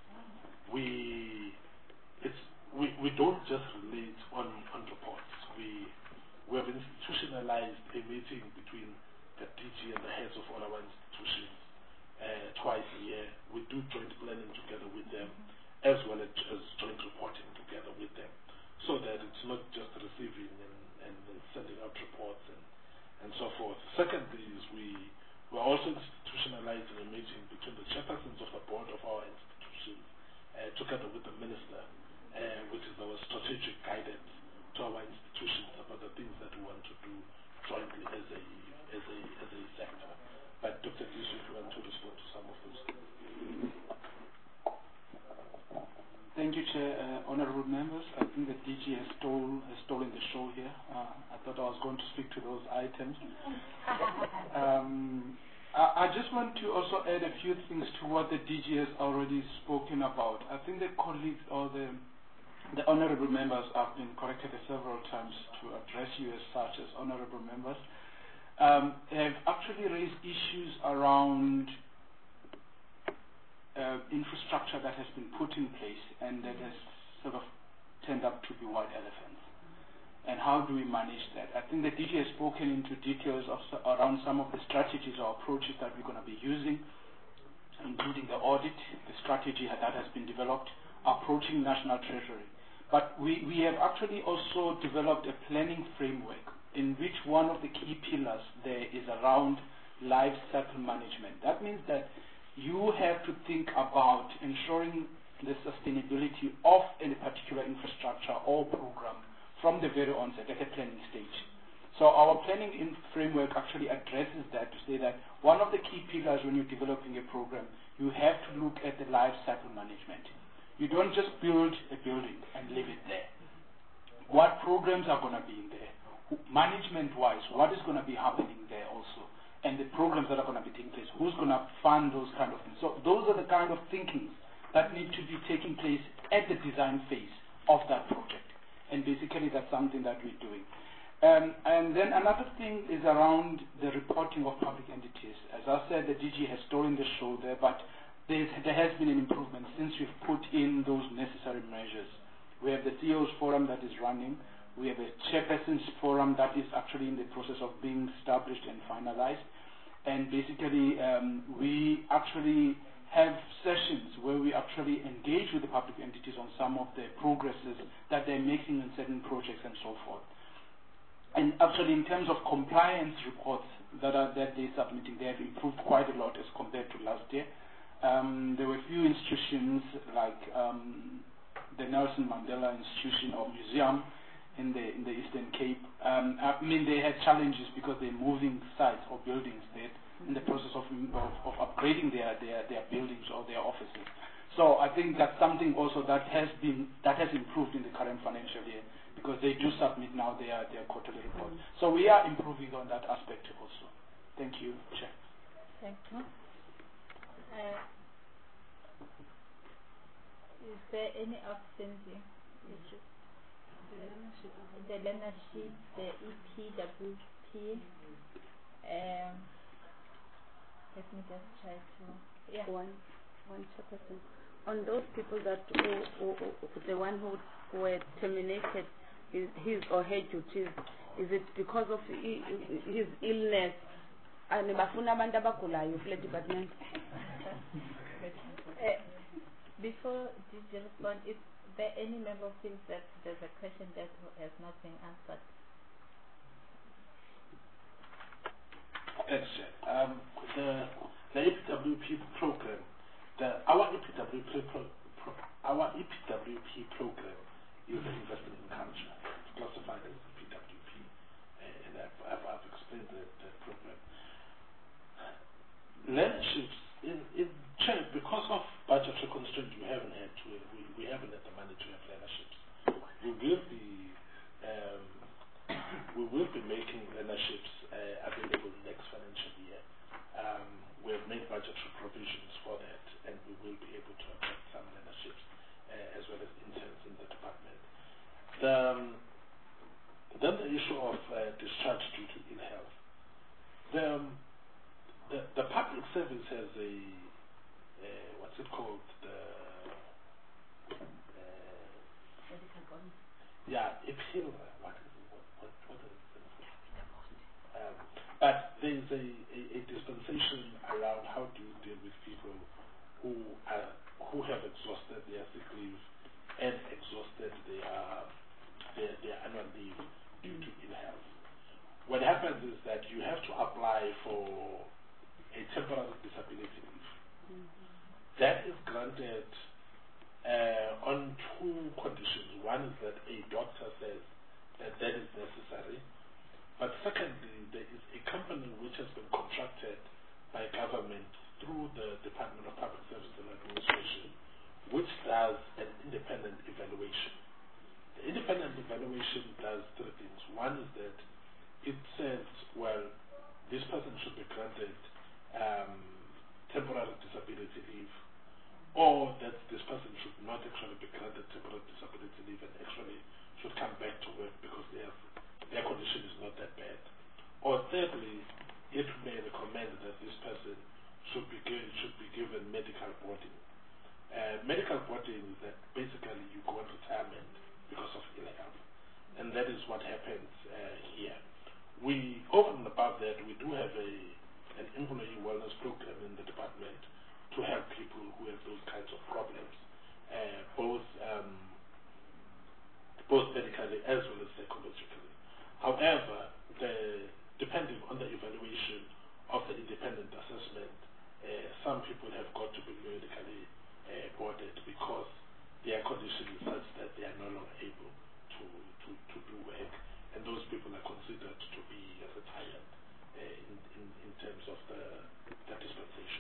We don't just relate on reports. We have institutionalized a meeting between the DG and the heads of all our institutions twice a year. We do joint planning together with them, as well as joint reporting together with them, so that it's not just receiving and sending out reports and so forth. Secondly is we're also institutionalizing a meeting between the chairpersons of the board of our institutions together with the minister, which is our strategic guidance to our institutions about the things that we want to do jointly as a sector. But Dr. Gish, if you want to respond to some of those things. Thank you, Chair. Honorable members, I think the DG has stolen the show here. I thought I was going to speak to those items. I just want to also add a few things to what the DG has already spoken about. I think the colleagues or the honorable members have been corrected several times to address you as such as honorable members. Have actually raised issues around infrastructure that has been put in place and that has sort of turned up to be white elephants. And how do we manage that? I think the DG has spoken into details around some of the strategies or approaches that we're going to be using, including the audit, the strategy that has been developed, approaching National Treasury. But we have actually also developed a planning framework in which one of the key pillars there is around life cycle management. That means that you have to think about ensuring the sustainability of any particular infrastructure or program from the very onset at a planning stage. So our planning framework actually addresses that to say that one of the key pillars when you're developing a program, you have to look at the life cycle management. You don't just build a building and leave it there. What programs are going to be in there? Management-wise, what is going to be happening there also? And the programs that are going to be taking place, who's going to fund those kind of things? So those are the kind of thinkings that need to be taking place at the design phase of that project. And basically that's something that we're doing. And then another thing is around the reporting of public entities. As I said, the DG has stolen the show there, but there has been an improvement since we've put in those necessary measures. We have the CEO's forum that is running. We have a chairperson's forum that is actually in the process of being established and finalized. And basically, we actually have sessions where we actually engage with the public entities on some of the progresses that they're making in certain projects and so forth. And actually, in terms of compliance reports that they're submitting, they have improved quite a lot as compared to last year. There were a few institutions like the Nelson Mandela Institution or Museum in the Eastern Cape. I mean, they had challenges because they're moving sites or buildings. They're in the process of upgrading their buildings or their offices. So I think that's something also that has improved in the current financial year, because they do submit now their quarterly report. So we are improving on that aspect also. Thank you, Chair. Thank you. Is there any outstanding issues? The learnership, the EPWP. Let me just try to. One person. On those people that the one who were terminated his or her duties, is it because of his illness? And bafuna abantu abagulayo kule department. Before DJ respond, is there any member who feels that there's a question that has not been answered? Thanks, Chair. The EPWP program, our EPWP program is an investment in culture. It's classified as PWP, and I've explained the program. Learnerships because of budgetary constraints, we haven't had the money to have learnerships. We will be making learnerships available next financial year. We have made budgetary provisions for that, and we will be able to attract some learnerships as well as interns in the department. Then the issue of discharge due to ill health. The public service has a what's it called? Appeal. What is it? But there is a dispensation around how do you deal with people who have exhausted their sick leave and exhausted their annual leave due to ill health. What happens is that you have to apply for a temporary disability leave. That is granted on two conditions. One is that a doctor says that is necessary. But secondly, there is a company which has been contracted by government through the Department of Public Service and Administration, which does an independent evaluation. The independent evaluation does three things. One is that it says, well, this person should be granted temporary disability leave, or that this person should not actually be granted temporary disability leave and actually should come back to work because their condition is not that bad. Or thirdly, it may recommend that this person should be given medical boarding. Medical boarding is that basically you go on retirement because of ill health, and that is what happens here. We, over and above that, we do have an employee wellness program in the department to help people who have those kinds of problems, both medically as well as psychologically. However, depending on the evaluation of the independent assessment, some people have got to be medically boarded because their condition is such that they are no longer able to do work, and those people are considered to be retired in terms of the dispensation.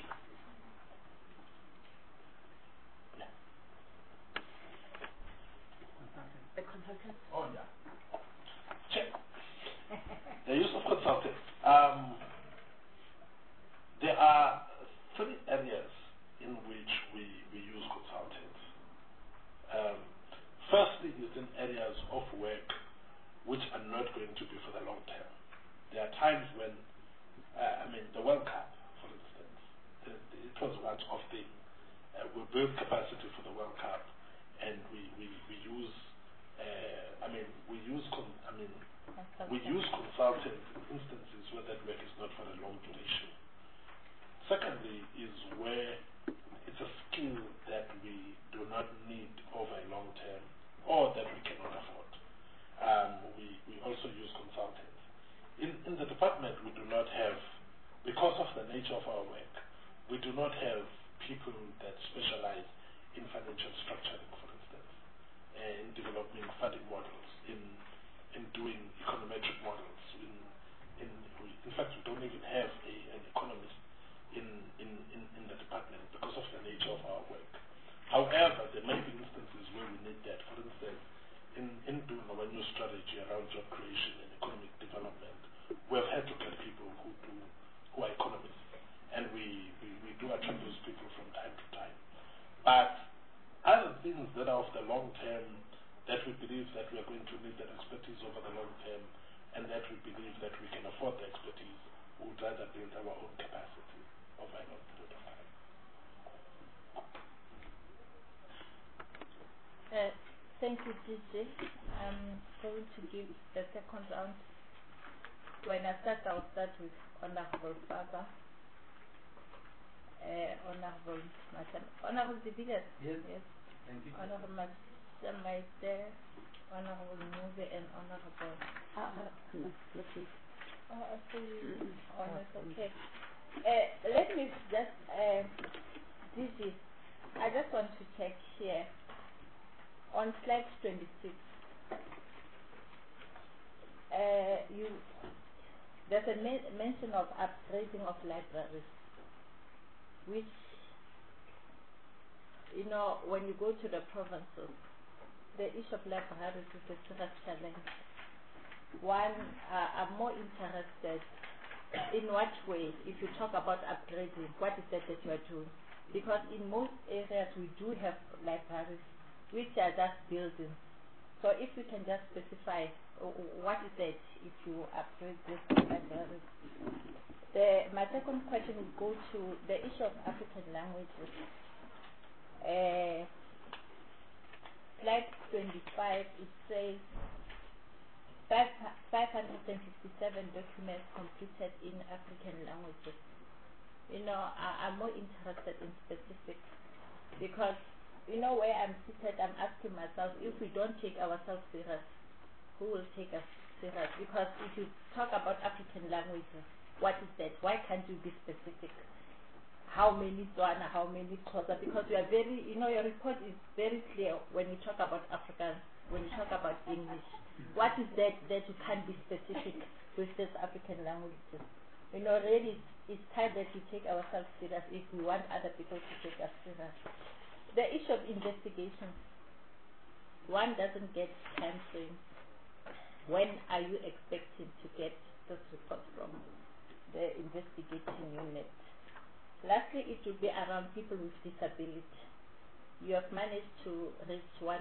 Yeah. The consultant? Oh, yeah. Check. The use of consultants. There are three areas in which we use consultants. Firstly is in areas of work which are not going to be for the long term. There are times when, the World Cup, for instance, it was one of the, we build capacity for the World Cup, and we use consultants in instances where that work is not for a long duration. Secondly is where it's a skill that we do not need over a long term or that we cannot afford. We also use consultants. In the department we do not have, because of the nature of our work, we do not have people that specialize in financial structuring, for instance, in developing funding models, in doing econometric models. In fact, we don't even have an economist in the department because of the nature of our work. But other things that are of the long term, that we believe that we are going to need that expertise over the long term, and that we believe that we can afford the expertise, we would rather build our own capacity over a long period of time. Thank you, DJ. I'm going to give the second round. When I start, I'll start with Honorable Baba, Honorable Macham, Honorable Dibigas. Yes. Thank you. Honorable Macham is there, Honorable Move, and Honorable. I see. That's okay. Let me just, DJ, I just want to check here. On slide 26, there's a mention of upgrading of libraries, which, when you go to the provinces, the issue of libraries is a serious challenge. One, I'm more interested in what way, if you talk about upgrading, what is that you are doing? Because in most areas we do have libraries which are just buildings. So if you can just specify what is it if you upgrade this libraries. My second question will go to the issue of African languages. Slide 25, it says 557 documents completed in African languages. I'm more interested in specifics, because where I'm seated, I'm asking myself, if we don't take ourselves serious, who will take us serious? Because if you talk about African languages, what is that? Why can't you be specific? How many Tswana, how many Xhosa? Because you are very, your report is very clear when you talk about Afrikaans, when you talk about English. What is that you can't be specific with these African languages? Really, it's time that we take ourselves serious if we want other people to take us serious. The issue of investigation, one doesn't get time frame. When are you expecting to get this report from the investigating unit? Lastly, it will be around people with disability. You have managed to reach 1.5%.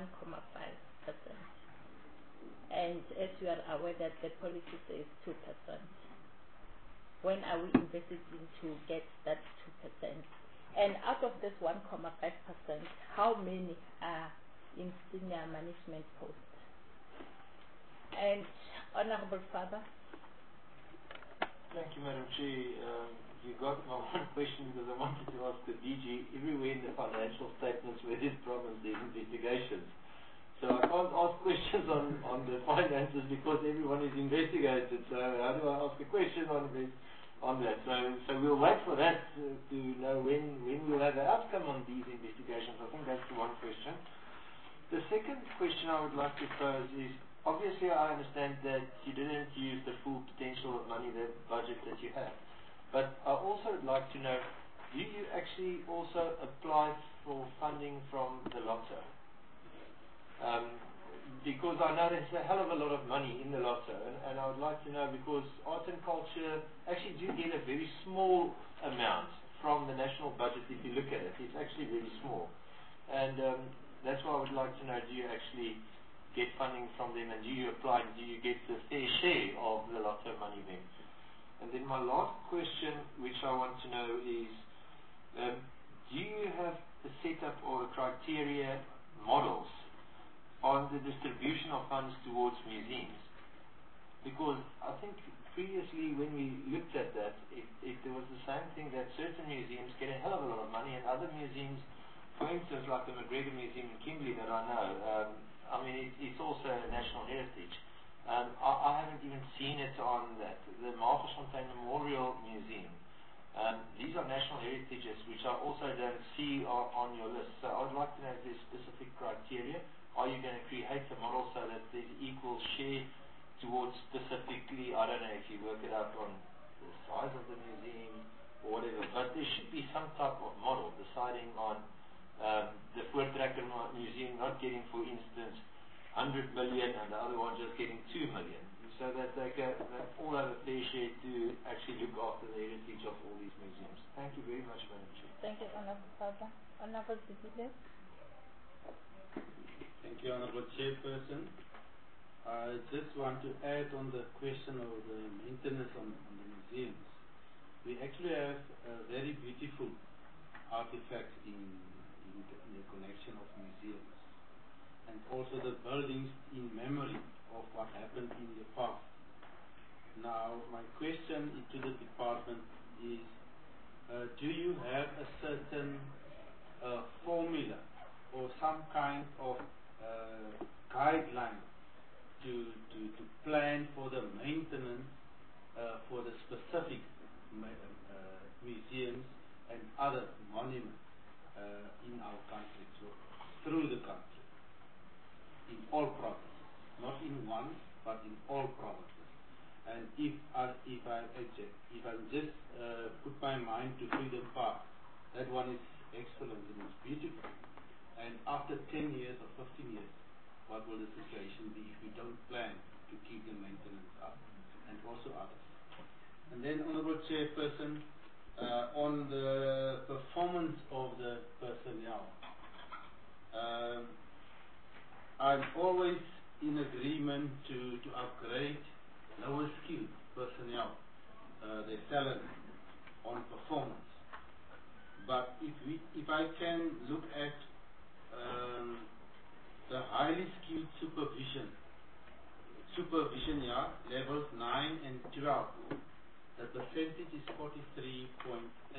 And as you are aware that the policy says 2%. When are we investigating to get that 2%? And out of this 1.5%, how many are in senior management posts? And Honorable Father. Thank you, Madam Chair. You got my one question because I wanted to ask the DG, everywhere in the financial statements where there's problems, there's investigations. So I can't ask questions on the finances because everyone is investigated. So how do I ask a question on that? So we'll wait for that to know when we'll have an outcome on these investigations. I think that's the one question. The second question I would like to pose is, obviously I understand that you didn't use the full potential of money, the budget that you had. But I also would like to know, do you actually also apply for funding from the Lotto? Because I know there's a hell of a lot of money in the Lotto, and I would like to know, because arts and culture actually do get a very small amount from the national budget. If you look at it, it's actually very small, and that's why I would like to know, do you actually get funding from them, and do you apply, do you get the fair share of the Lotto money then? And then my last question, which I want to know is, do you have a setup or a criteria models on the distribution of funds towards museums? Because I think previously when we looked at that, there was the same thing, that certain museums get a hell of a lot of money, and other museums, for instance, like the McGregor Museum in Kimberley that I know, it's also a national heritage. I haven't even seen it on that. The Mafelfontein Memorial Museum, these are national heritages which I also don't see on your list. So I would like to know if there's specific criteria. Are you going to create a model so that there's equal share towards specifically, I don't know if you work it out on the size of the museum or whatever, but there should be some type of model deciding on the Voortrekker Museum not getting, for instance, 100 million and the other one just getting 2 million. so that they all have a fair share to actually look after the heritage of all these museums. Thank you very much, Madam Chair. Thank you, Honorable Father. Honorable Deputy. Thank you, Honorable Chairperson. I just want to add on the question of the maintenance on the museums. We actually have very beautiful artifacts in the connection of museums, and also the buildings in memory of what happened in the past. Now, my question to the department is, do you have a certain formula or some kind of guideline to plan for the maintenance for the specific museums and other monuments in our country, so through the country, in all provinces, not in one, but in all provinces. And if I just put my mind to Freedom Park, that one is excellent and it's beautiful. And after 10 years or 15 years, what will the situation be if we don't plan to keep the maintenance up, and also others? And then, Honorable Chairperson, on the performance of the personnel, I'm always in agreement to upgrade lower skilled personnel, their salary on performance. But if I can look at the highly skilled supervision levels 9 and 12, the percentage is 43.8%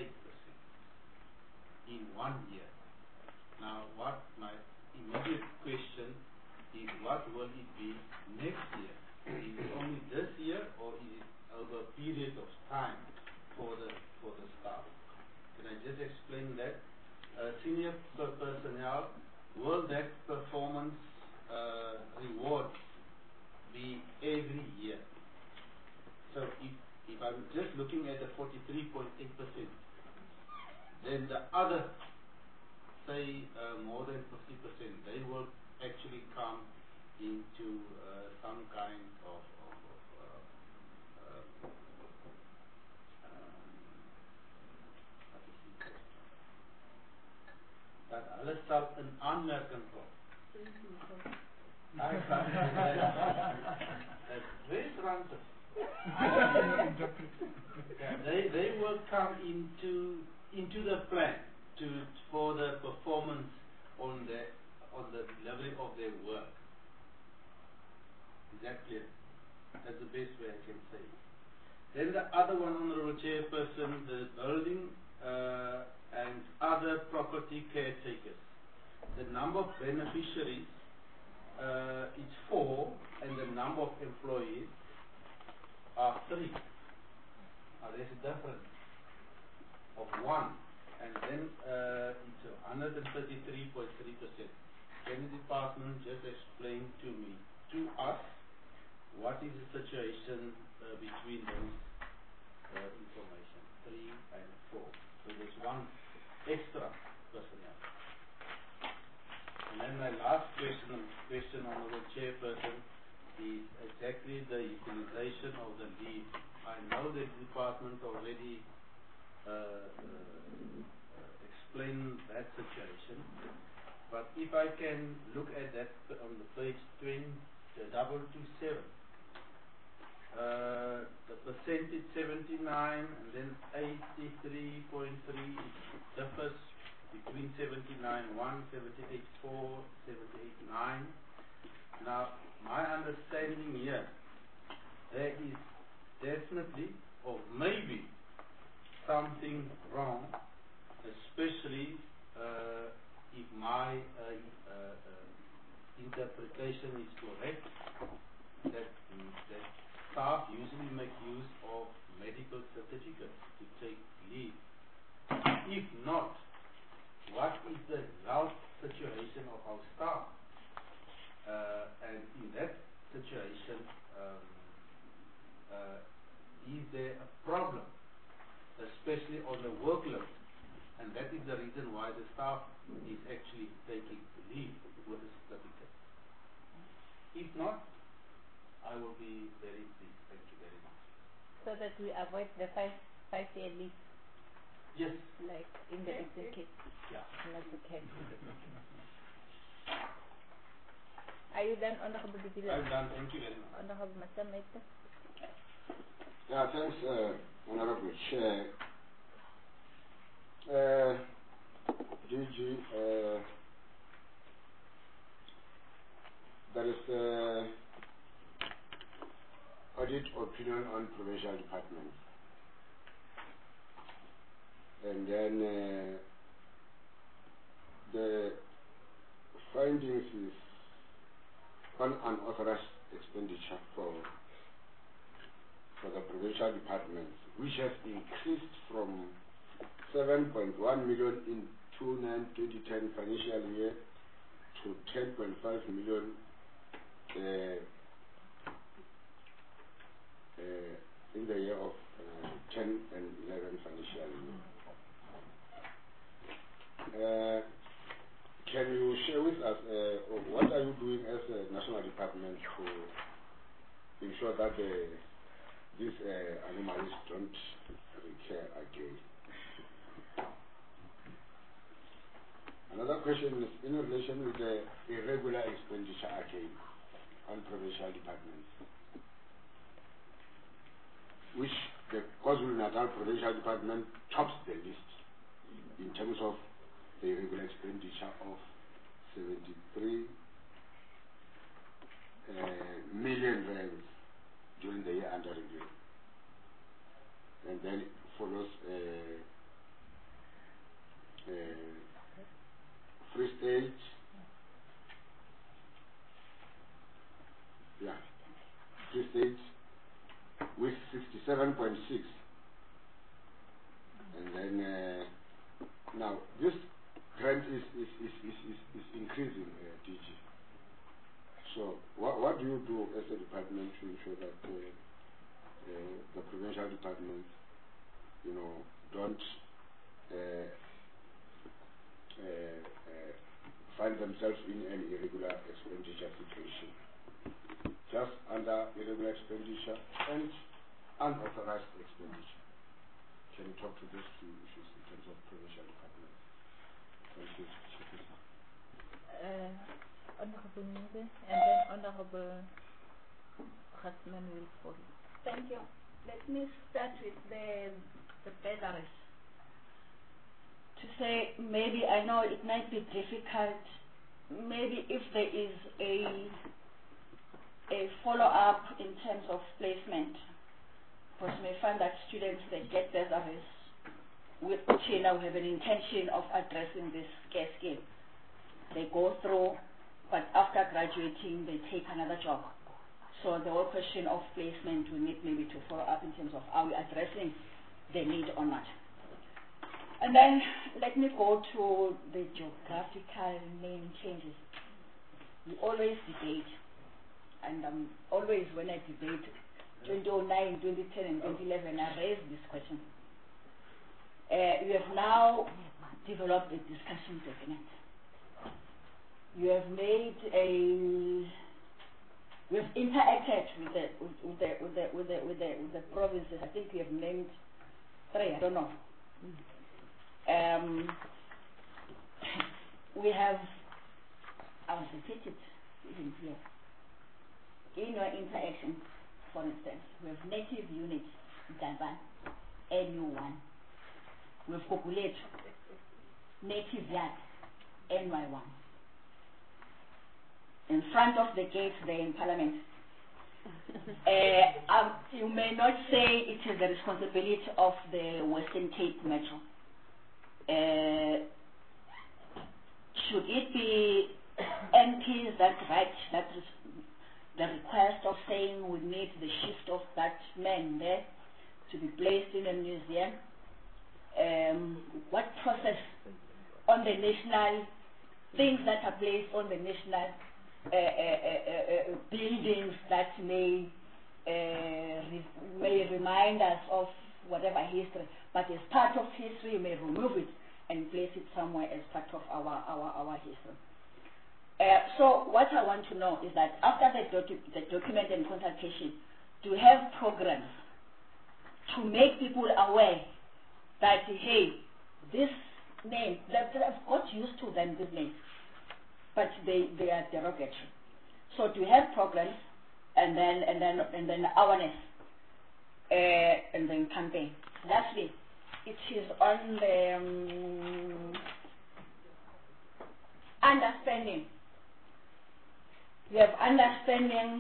in 1 year. Now, what my immediate question is, what will it be next year? Is it only this year, or is it over a period of time for the staff? Can I just explain that? Senior personnel, will that performance reward be every year? So if I'm just looking at the 43.8%, then the other, say more than 50%, they will actually come into some kind of dat hulle sal in aanmerking kom. That's very granted. They will come into the plan for the performance on the delivery of their work. Is that clear? That's the best way I can say it. Then the other one, Honorable Chairperson, the building and other property caretakers. The number of beneficiaries is 4, and the number of employees are 3. Now there's a difference of 1, and then it's 133.3%. Can the department just explain to us, what is the situation between those information, 3 and 4? So there's 1 extra personnel. And then my last question, Honorable Chairperson, is exactly the utilization of the leave. I know the department already explained that situation, but if I can look at that on the page 227, the percentage 79 and then 83.3 differs between 79.1, 78.4, 78.9. Now, my understanding here, there is definitely or maybe something wrong, especially if my interpretation is correct, that staff usually make use of medical certificates to take leave. If not, what is the health situation of our staff? And in that situation, is there a problem, especially on the workload? And that is the reason why the staff is actually taking leave with a certificate. If not, I will be very pleased. Thank you very much. So that we avoid the five-year lease. Yes. Like in the Eastern Cape. Yeah. That's okay. Are you done, Honorable Bibila? I'm done. Thank you very much. Honorable Masamete? Yeah, thanks, Honorable Chair. DG, there is audit opinion on provincial departments. And then the findings is on unauthorized expenditure for the provincial departments, which has increased from 7.1 million in 2010 financial year to 10.5 million in the year of 10 and 11 financial year. Can you share with us what are you doing as a national department to ensure that these anomalies don't recur again? Another question is in relation with the irregular expenditure again on provincial departments, which the KwaZulu-Natal Provincial Department tops the list in terms of the irregular expenditure of 73 million rands during the year under review. And then it follows Free State, Free State with 67.6. And then now this trend is increasing, DG. So what do you do as a department to ensure that the provincial departments, don't find themselves in an irregular expenditure situation, just under irregular expenditure and unauthorized expenditure? Can you talk to those two issues in terms of provincial departments? Thank you. Honorable Mube, and then Honorable Khasman will follow. Thank you. Let me start with the bursaries. To say, maybe I know it might be difficult, maybe if there is a follow-up in terms of placement, because you may find that students, they get bursaries, which we have an intention of addressing this care scheme. They go through, but after graduating, they take another job. So the whole question of placement, we need maybe to follow up in terms of are we addressing the need or not. And then let me go to the geographical name changes. We always debate, and always when I debate 2009, 2010, and 2011, I raise this question. We have now developed a discussion document. You have made we have interacted with the provinces. I think we have named 3. I don't know. We have, I'll repeat it even here. In your interaction, for instance, we have native units, Durban, NU1. We have Kokuletu, native yard, NY1. In front of the gate there in Parliament. You may not say it is the responsibility of the Western Cape Metro. Should it be MPs that write the request of saying we need the shift of that man there to be placed in a museum? What process on the national things that are placed on the national buildings that may remind us of whatever history, but as part of history, you may remove it and place it somewhere as part of our history. So what I want to know is that after the document and consultation, do you have programs to make people aware that, hey, this name, that I've got used to them, this name, but they are derogatory. So do you have programs and then awareness and then campaign? Lastly, it is on the understanding. You have understanding,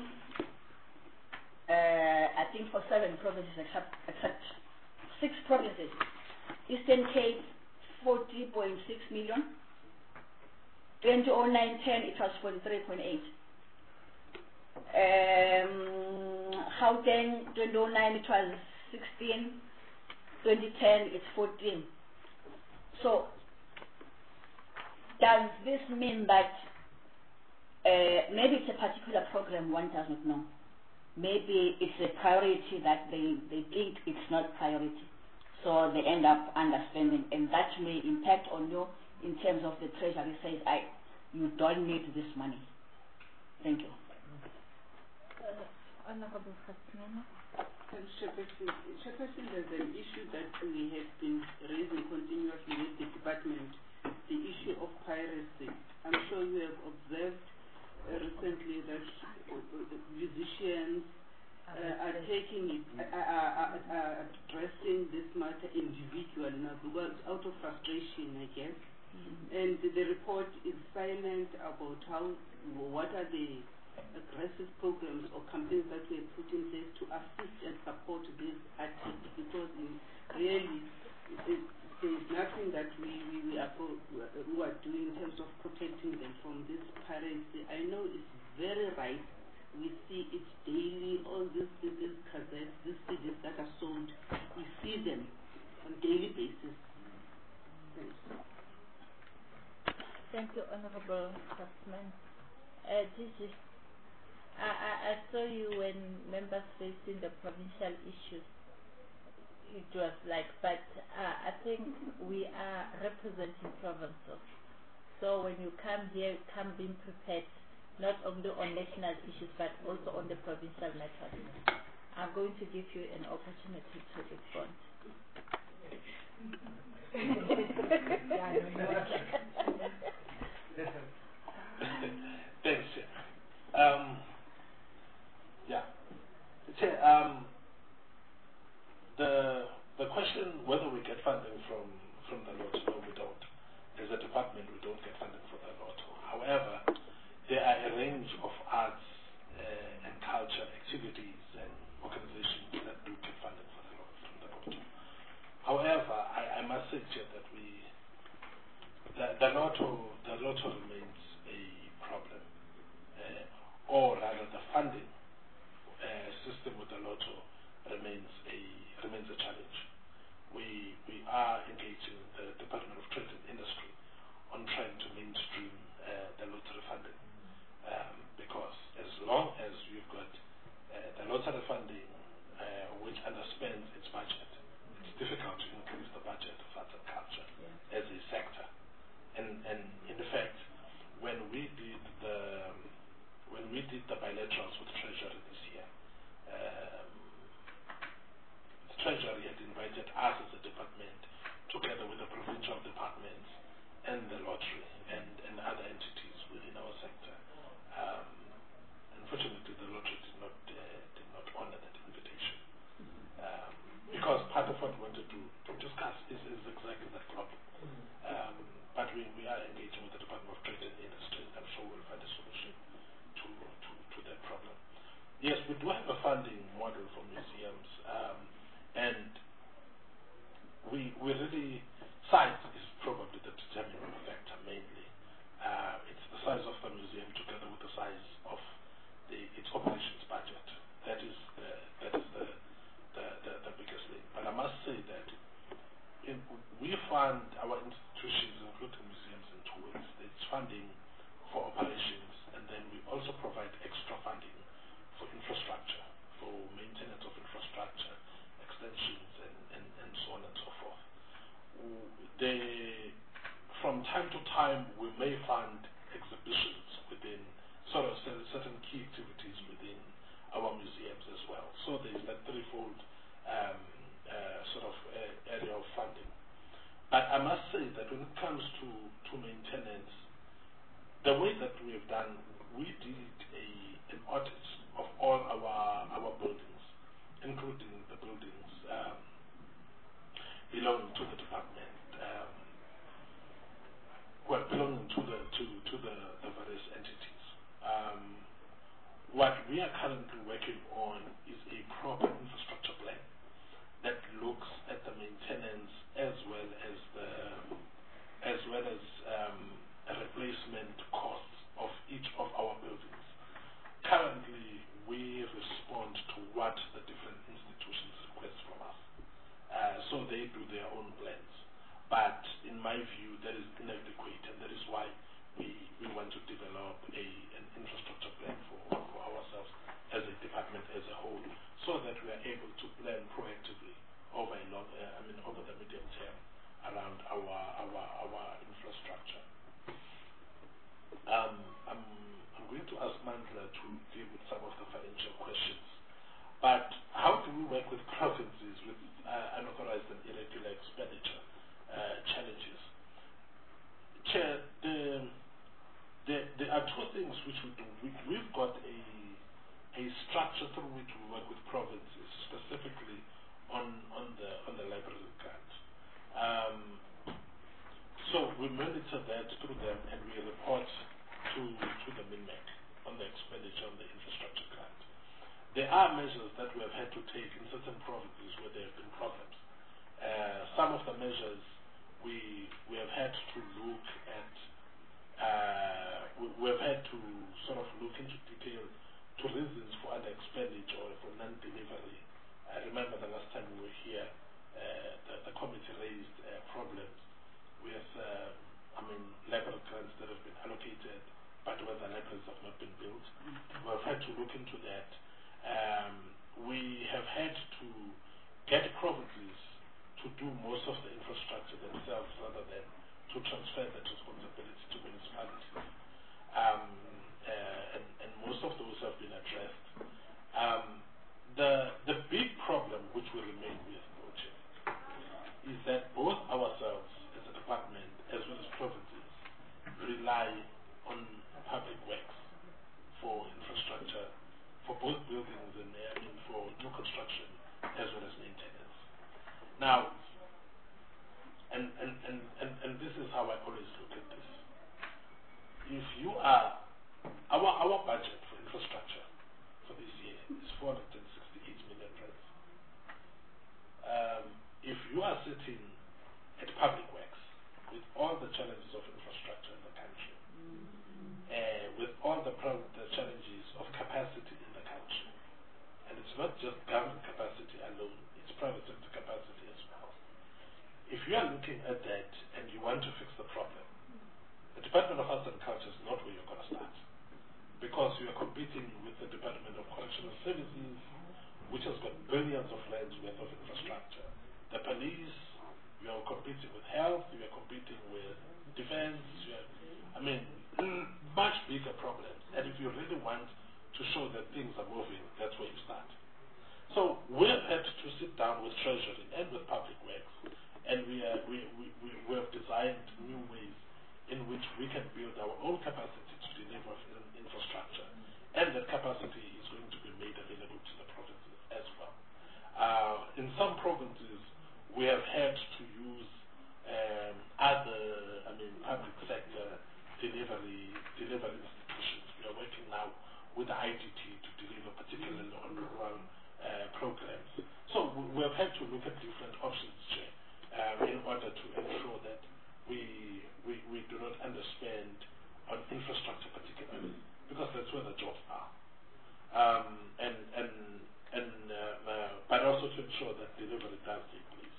I think for 7 provinces except 6 provinces. Eastern Cape, 40.6 million. 2009-10, it was 43.8. Gauteng, 2009, it was 16. 2010, it's 14. So, does this mean that maybe it's a particular program one does not know? Maybe it's a priority that they think it's not priority. So they end up understanding, and that may impact on you in terms of the treasury says, you don't need this money. Thank you. Honorable Fatima. Chairperson, there's an issue that we have been raising continuously with the department, the issue of piracy. I'm sure you have observed recently that musicians are taking it, are addressing this matter individually now because out of frustration, I guess. And the report is silent about what are the aggressive programs or campaigns that we have put in place to assist and support these artists, because really there is nothing that we are doing in terms of protecting them from this piracy. I know it's very right. We see it daily, all these cassettes, these CDs that are sold, we see them on a daily basis. Thanks. Thank you, Honorable Craftsman. Gigi, I saw you when members facing the provincial issues. It was like, but I think we are representing provinces. So when you come here, you come being prepared, not only on national issues, but also on the provincial matters. I'm going to give you an opportunity to respond. Thanks. The question whether we get funding from the lotto, no, we don't. As a department, we don't get funding for the lotto. However, there are a range of arts and culture activities and organizations that do get funding from the lotto. However, I must say that the lotto remains a problem, or rather, the funding system with the lotto remains a challenge. We are engaging the Department of Trade and Industry on trying to mainstream the lottery funding, because as long as you've got the lottery funding which underspends its budget, it's difficult to increase the budget of arts and culture as a sector. And in fact, when we did the bilaterals with Treasury this year, Treasury had invited us as a department, together with the provincial departments and the lottery and other entities within our sector. Unfortunately, the lottery did not honor that invitation, because part of what we wanted to discuss is exactly that problem. But we are engaging with the Department of Trade and Industry. I'm sure we'll find a solution to that problem. Yes, we do have a funding model for museums, and we really, size is probably the determining factor mainly. It's the size of the museum together with the size of its operations budget. That is the biggest thing. But I must say that we fund our institutions, including museums, in 2 ways. It's funding for operations, and then we also provide extra funding for infrastructure, for maintenance of infrastructure, extensions, and so on and so forth. From time to time, we may fund exhibitions the way that we have done, we did an audit of all our buildings, including the buildings belonging to the department, belonging to the various entities. What we are currently working on is a proper infrastructure plan that looks at the maintenance as well as a replacement costs of each of our buildings. Currently, we respond to what the different institutions request from us. So they do their own plans. But in my view, that is inadequate, and that is why we want to develop an infrastructure plan for ourselves as a department as a whole, so that we are able to plan proactively over over the medium term around our infrastructure. I'm going to ask Mandla to deal with some of the financial questions. But how do we work with provinces with unauthorized and irregular expenditure challenges? Chair, there are two things which we do. We've got a structure through which we work with provinces, specifically on the library grant. So we monitor that through them, and we report to the MINMEC on the expenditure on the infrastructure grant. There are measures that we have had to take in certain provinces where there have been problems. Some of the measures we have had to look at, we have had to sort of look into detail to reasons for under expenditure or for non-delivery. I remember the last time we were here, the committee raised problems with, library grants that have been allocated, but where the libraries have not been built. We have had to look into that. We have had to get provinces to do most of the infrastructure themselves rather than to transfer that responsibility to municipalities. And most of those have been addressed. The big problem which we remain with, is that both ourselves as a department as well as provinces rely on public works for infrastructure, for both buildings and for new construction as well as maintenance. Now, and this is how I always look at this. If you are, our budget for infrastructure for this year is 468 million rands. If you are sitting at public works with all the challenges of infrastructure in the country, with all the challenges of capacity in the country, and it's not just government capacity alone, it's private sector capacity as well. If you are looking at that and you want to fix the problem, the Department of Arts and Culture is not where you're going to start, because you are competing with the Department of Correctional Services, which has got billions of rands worth of infrastructure. The police, you are competing with health, you are competing with defense, much bigger problems. And if you really want to show that things are moving, that's where you start. So we have had to sit down with Treasury and with Public Works, and we have designed new ways in which we can build our own capacity to deliver infrastructure, and that capacity is going to be made available to the provinces as well. In some provinces, we have had to use other, public sector delivery institutions. We are working now with the IDT to deliver particularly on rural programs. So we have had to look at different options, Chair, in order to ensure that we do not underspend on infrastructure particularly, because that's where the jobs are. But also to ensure that delivery does take place.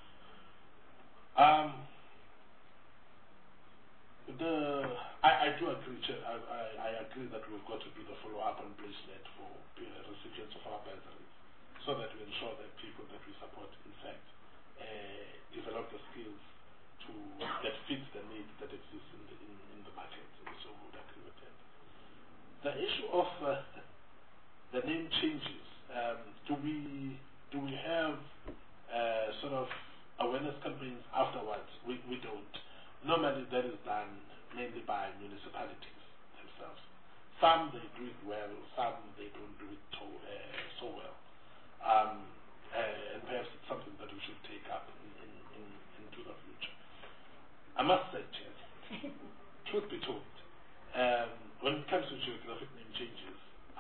I do agree, Chair. I agree that we've got to do the follow-up on placement for recipients of our bursaries, so that we ensure that people that we support, in fact, develop the skills that fit the needs that exist in the market. So we would agree with that. The issue of the name changes, do we have sort of awareness campaigns afterwards? We don't. Normally that is done mainly by municipalities. themselves. Some they do it well, some they don't do it so well. And perhaps it's something that we should take up into the future. I must say, Chair, truth be told, when it comes to geographic name changes,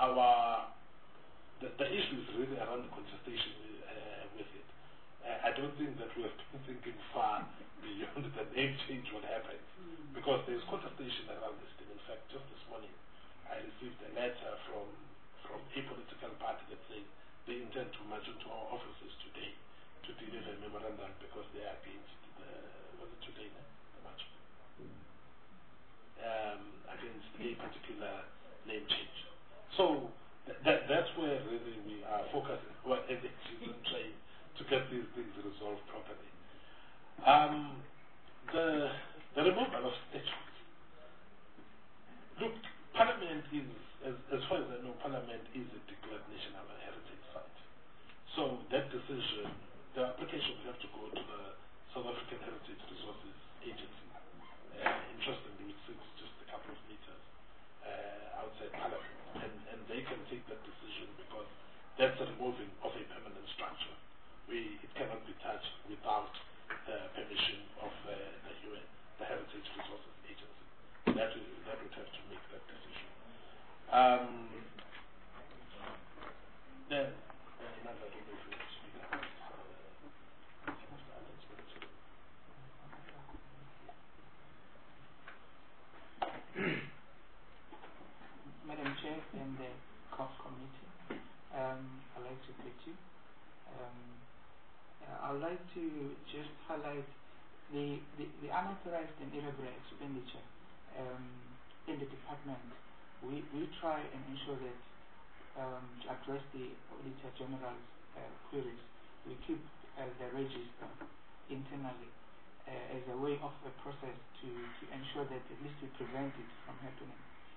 the issue is really around the contestation with it. I don't think that we have been thinking far beyond the name change what happens, because there is contestation around this thing. In fact, just this morning, I received a letter from a political party that said they intend to march into our offices today to deliver a memorandum because they are against the march? Against a particular name change. So that's where really we are focusing our energies on trying to get these things resolved properly. The removal of statutes. Look, Parliament is, as far as I know, Parliament is a declared national heritage site. So that decision, the application will have to go to the South African Heritage Resources Agency. Interestingly, which sits just a couple of meters outside Parliament, and they can take that decision because that's a removing of a permanent structure. It cannot be touched without the permission of the UN, the Heritage Resources Agency. That would have to make that decision. Then another, I don't know if you want to speak about Madam Chair and the COF committee, I'd like to greet you. I'd like to just highlight the unauthorized and irregular expenditure in the department. We try and ensure that to address the Auditor General's queries, we keep the register internally as a way of a process to ensure that at least we prevent it from happening,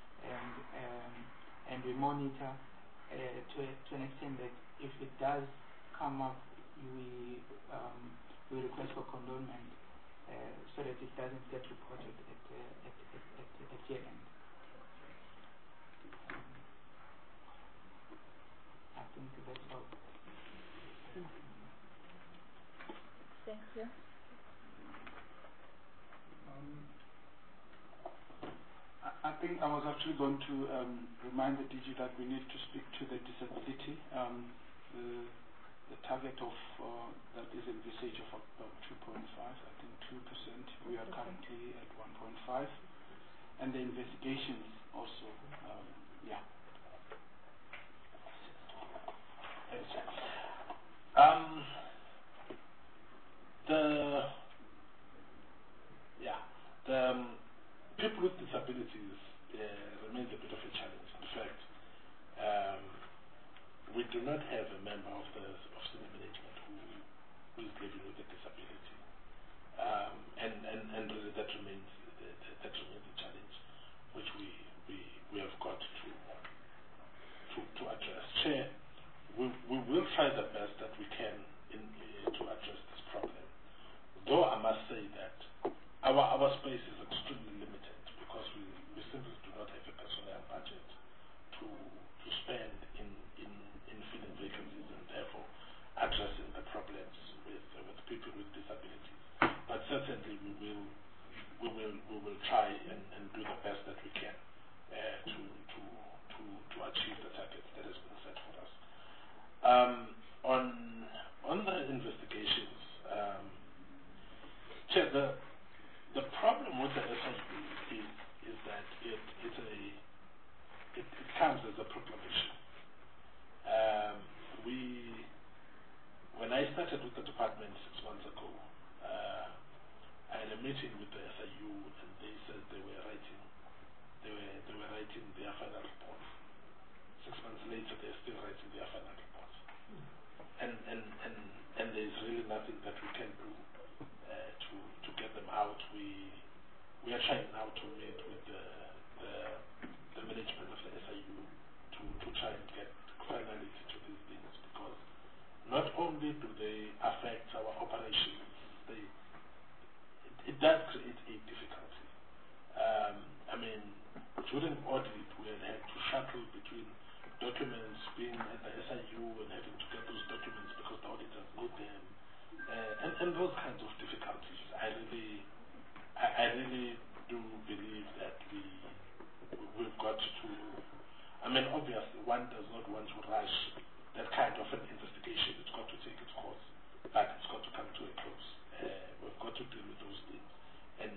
and we monitor to an extent that if it does come up, we request for condolment so that it doesn't get reported at year end. I think that's all. Thank you. I think I was actually going to remind the DG that we need to speak to the disability. The target of that is envisaged of about 2.5, I think 2%. We are currently at 1.5, and the investigations also, The people with disabilities remains a bit of a challenge. In fact, we do not have a member of senior management who is living with a disability, and really that remains a challenge, which we have got to address. Chair, we will try the best that we can to address this problem. Though I must say that our space is extremely limited because we simply do not have a personnel budget to spend in filling vacancies and therefore addressing the problems with people with disabilities. But certainly we will try and do the best that we can to achieve the targets that has been set for us. On the investigations, Chair, the problem with the SIU is that it comes as a proclamation. When I started with the department 6 months ago, I had a meeting with the SIU, and they said they were writing their final report. 6 months later, they're still writing their final report, and there's really nothing that we can do to get them out. We are trying now to meet with the management of the SIU to try and get finality to these things, because not only do they affect our operations, it does create a difficulty. during audit, we had to shuttle between documents being at the SIU and having to get those documents because the auditors need them, and those kinds of difficulties. I really do believe that we've got to. I mean, obviously, one does not want to rush that kind of an investigation. It's got to take its course, but it's got to come to a close. We've got to deal with those things and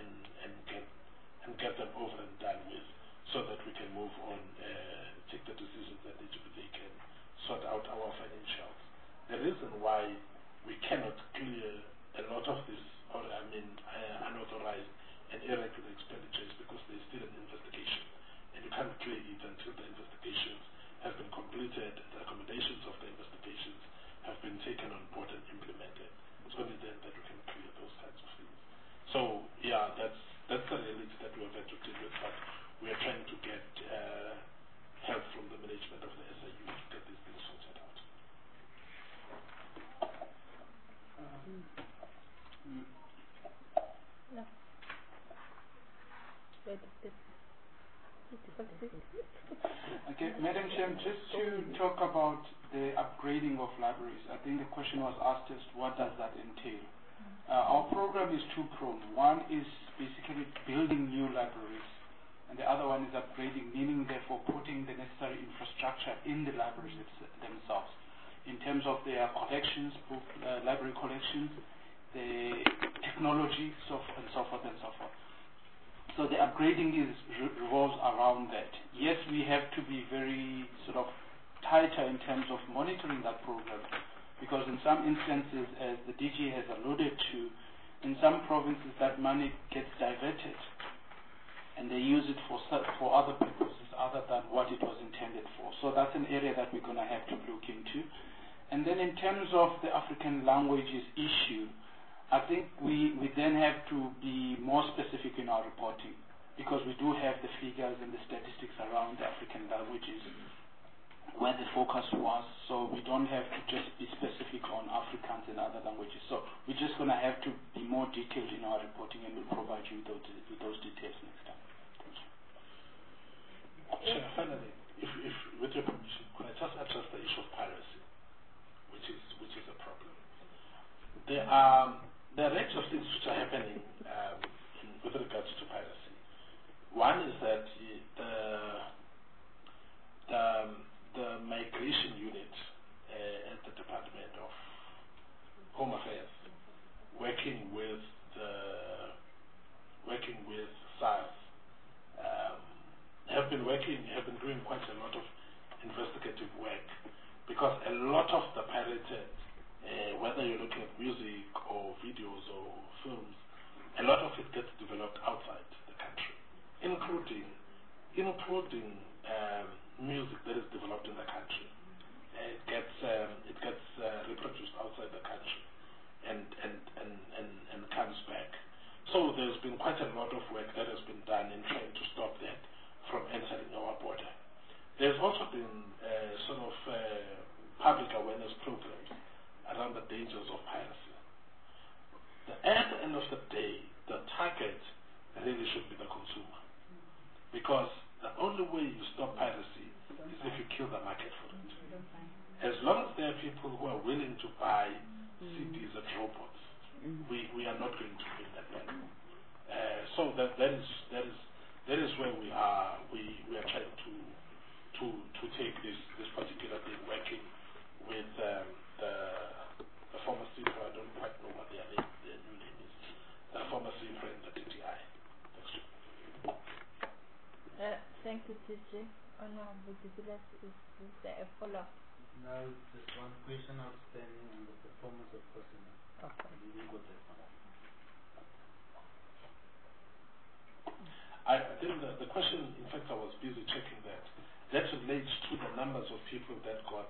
get them over and done with, so that we can move on, take the decisions that need to be taken, sort out our financials. The reason why we cannot clear a lot of this, unauthorized and irregular expenditures, because there's still an investigation, and you can't clear it until the investigations have been completed, the recommendations of the investigations have been taken on board and implemented. It's only then that we can clear those kinds of things. So yeah, that's the reality that we have had to deal with, but we are trying to get help from the management of the SIU to get these things sorted out. No. Okay, Madam Chair, just to talk about the upgrading of libraries, I think the question was asked as what does that entail? Our program is two-pronged. One is basically building new libraries, and the other one is upgrading, meaning therefore putting the necessary infrastructure in the libraries themselves, in terms of their collections, book, library collections, the technology, and so forth and so forth. So the upgrading revolves around that. Yes, we have to be very sort of tighter in terms of monitoring that program, because in some instances, as the DG has alluded to, in some provinces that money gets diverted and they use it for other purposes other than what it was intended for. So that's an area that we're going to have to look into. And then in terms of the African languages issue, I think we then have to be more specific in our reporting, because we do have the figures and the statistics around the African languages where the focus was, so we don't have to just be specific on Afrikaans and other languages. So we're just going to have to be more detailed in our reporting, and we'll provide you with those details next time. Thank you. Finally, if with your permission, could I just address the issue of piracy, which is a problem. There are a range of things which are happening with regards to piracy. One is that the migration unit at the Department of Home Affairs, working with SARS, have been doing quite a lot of investigative work, because a lot of the pirated, whether you're looking at music or videos or films, a lot of it gets developed outside the country, including music that is developed in the country. It gets reproduced outside the country and comes back. So there's been quite a lot of work that has been done in trying to stop that from entering our border. There's also been public awareness programs around the dangers of piracy. At the end of the day, the target really should be the consumer, because the only way you stop piracy is if you kill the market for it. As long as there are people who are willing to buy CDs and robots, we are not going to win that battle. So that is where we are. We are trying to take this particular thing, working with the former CIFRA. I don't quite know what their new name is. The former CIFRA and the DTI. Thank you, TJ. Honorable Divilas, is there a follow-up? No, just one question outstanding on the performance of personnel. Okay. You didn't go that far. I think the question, in fact, I was busy checking that. That relates to the numbers of people that got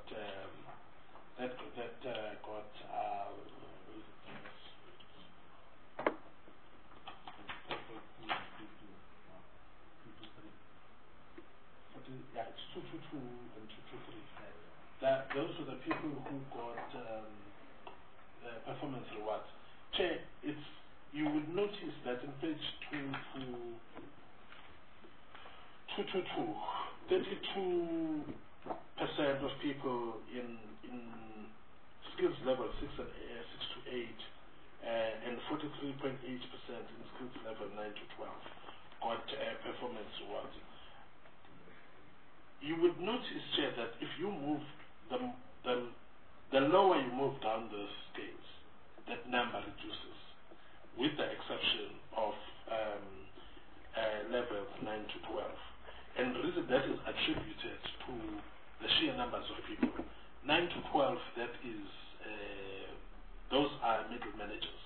it's 222 and 223. Those were the people who got performance rewards. Chair, you would notice that in page 2 32% of people in skills level 6 to 8 and 43.8% in skills level 9 to 12 got performance awards. You would notice here that if you move the lower you move down the scales, that number reduces, with the exception of levels 9 to 12. And the reason that is attributed to the sheer numbers of people. 9 to 12, that is, those are middle managers.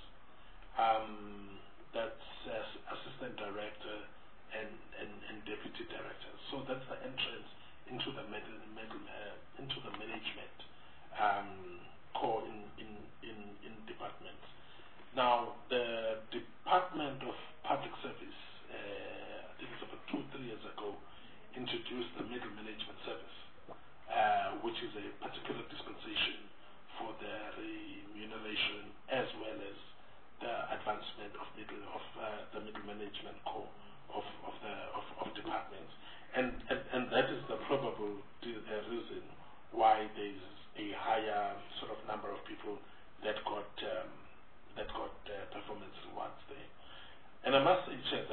That's assistant director and deputy director. So that's the entrance into the into the management core in departments. Now, the Department of Public Service, I think it's about 2-3 years ago, introduced the Middle Management Service, which is a particular dispensation for the remuneration as well as the advancement of the middle management core of departments, and that is the probable reason why there is a higher sort of number of people that got performance rewards there. And I must say, Chair,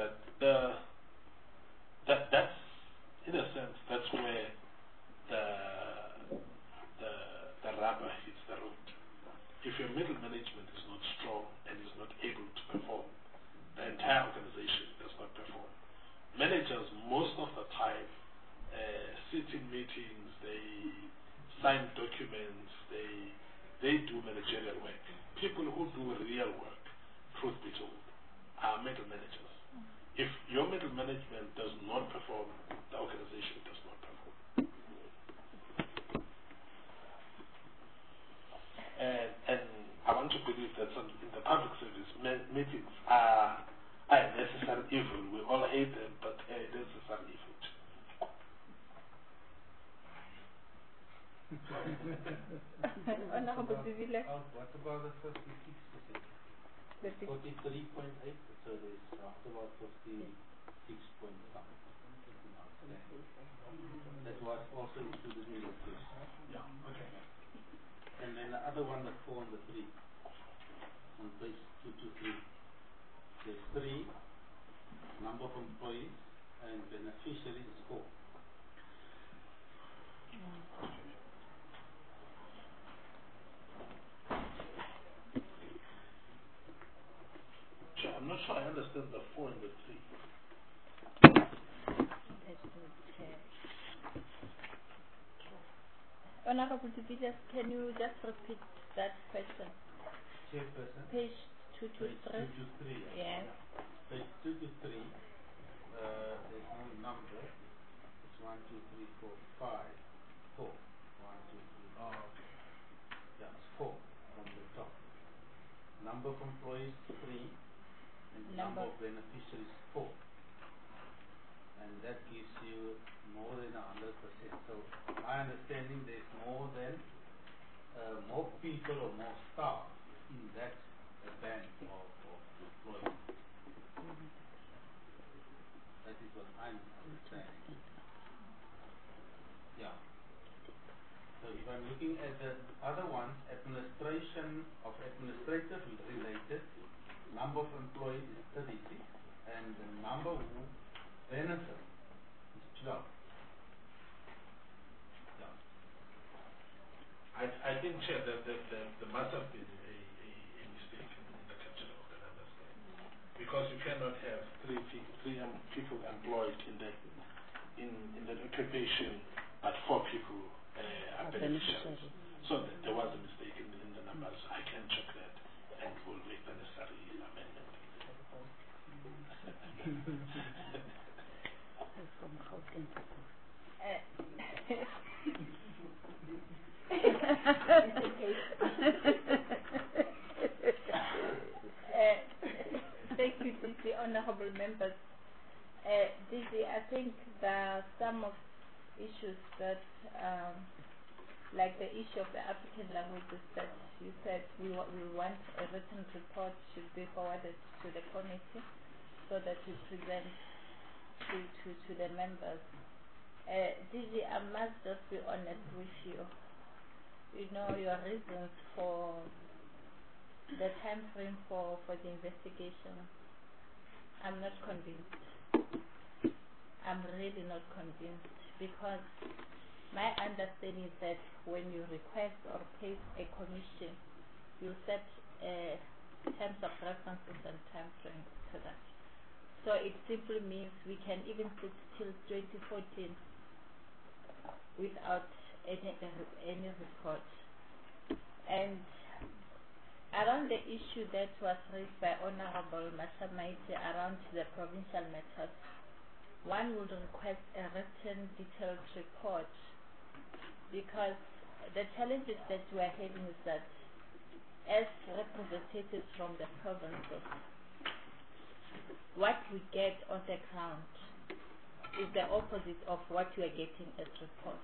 that that's in a sense that's where the rubber hits the road. If your middle management is not strong and is not able to perform, the entire organization does not perform. Managers, most of the time, sit in meetings, they sign documents, they do managerial work. People who do real work, truth be told, are middle managers. If your middle management does not perform, the organization does not perform. And I want to believe that in the public service, meetings are a necessary evil. We all hate them, but a necessary evil. Honorable Divile. What about the 56%? 43.8, so there's about 56 point something. That was also included in the question. Yeah, okay. And then the other one, the 4 and the 3, on page 223. There's 3, number of employees, and beneficiaries is 4. I'm not sure I understand the 4 and the 3. Honorable Divile, can you just repeat that question? Chairperson? Page 223. Page 223, yes. Page 223, there's no number. It's 1, 2, 3, 4, 5, 4. 1, 2, 3. Oh, okay. Yeah, it's 4 from the top. Number of employees 3, and number of beneficiaries 4. And that gives you more than 100%. So my understanding there's more people or more staff in that band of employees. That is what I'm understanding. Yeah. So if I'm looking at the other ones, administration of administrative related, number of employees is 36, and the number who benefit is 12. Yeah. I think, Chair, that there must have been a mistake in the capture of the numbers there. Because you cannot have three people employed in that occupation, but 4 people are beneficiaries. So there was a mistake in the numbers. I can check that and we'll make the necessary amendment. Thank you, DC, honorable members. DC, I think there are some of issues that, like the issue of the African languages that you said we want a written report should be forwarded to the committee so that we present to the members. DG, I must just be honest with you. You know, your reasons for the time frame for the investigation, I'm not convinced. I'm really not convinced, because my understanding is that when you request or place a commission, you set terms of references and time frames to that. So it simply means we can even sit till 2014 without any report. And around the issue that was raised by Honorable Mashamaite around the provincial matters, one would request a written detailed report, because the challenges that we are having is that as representatives from the provinces, what we get on the ground is the opposite of what we are getting as reports.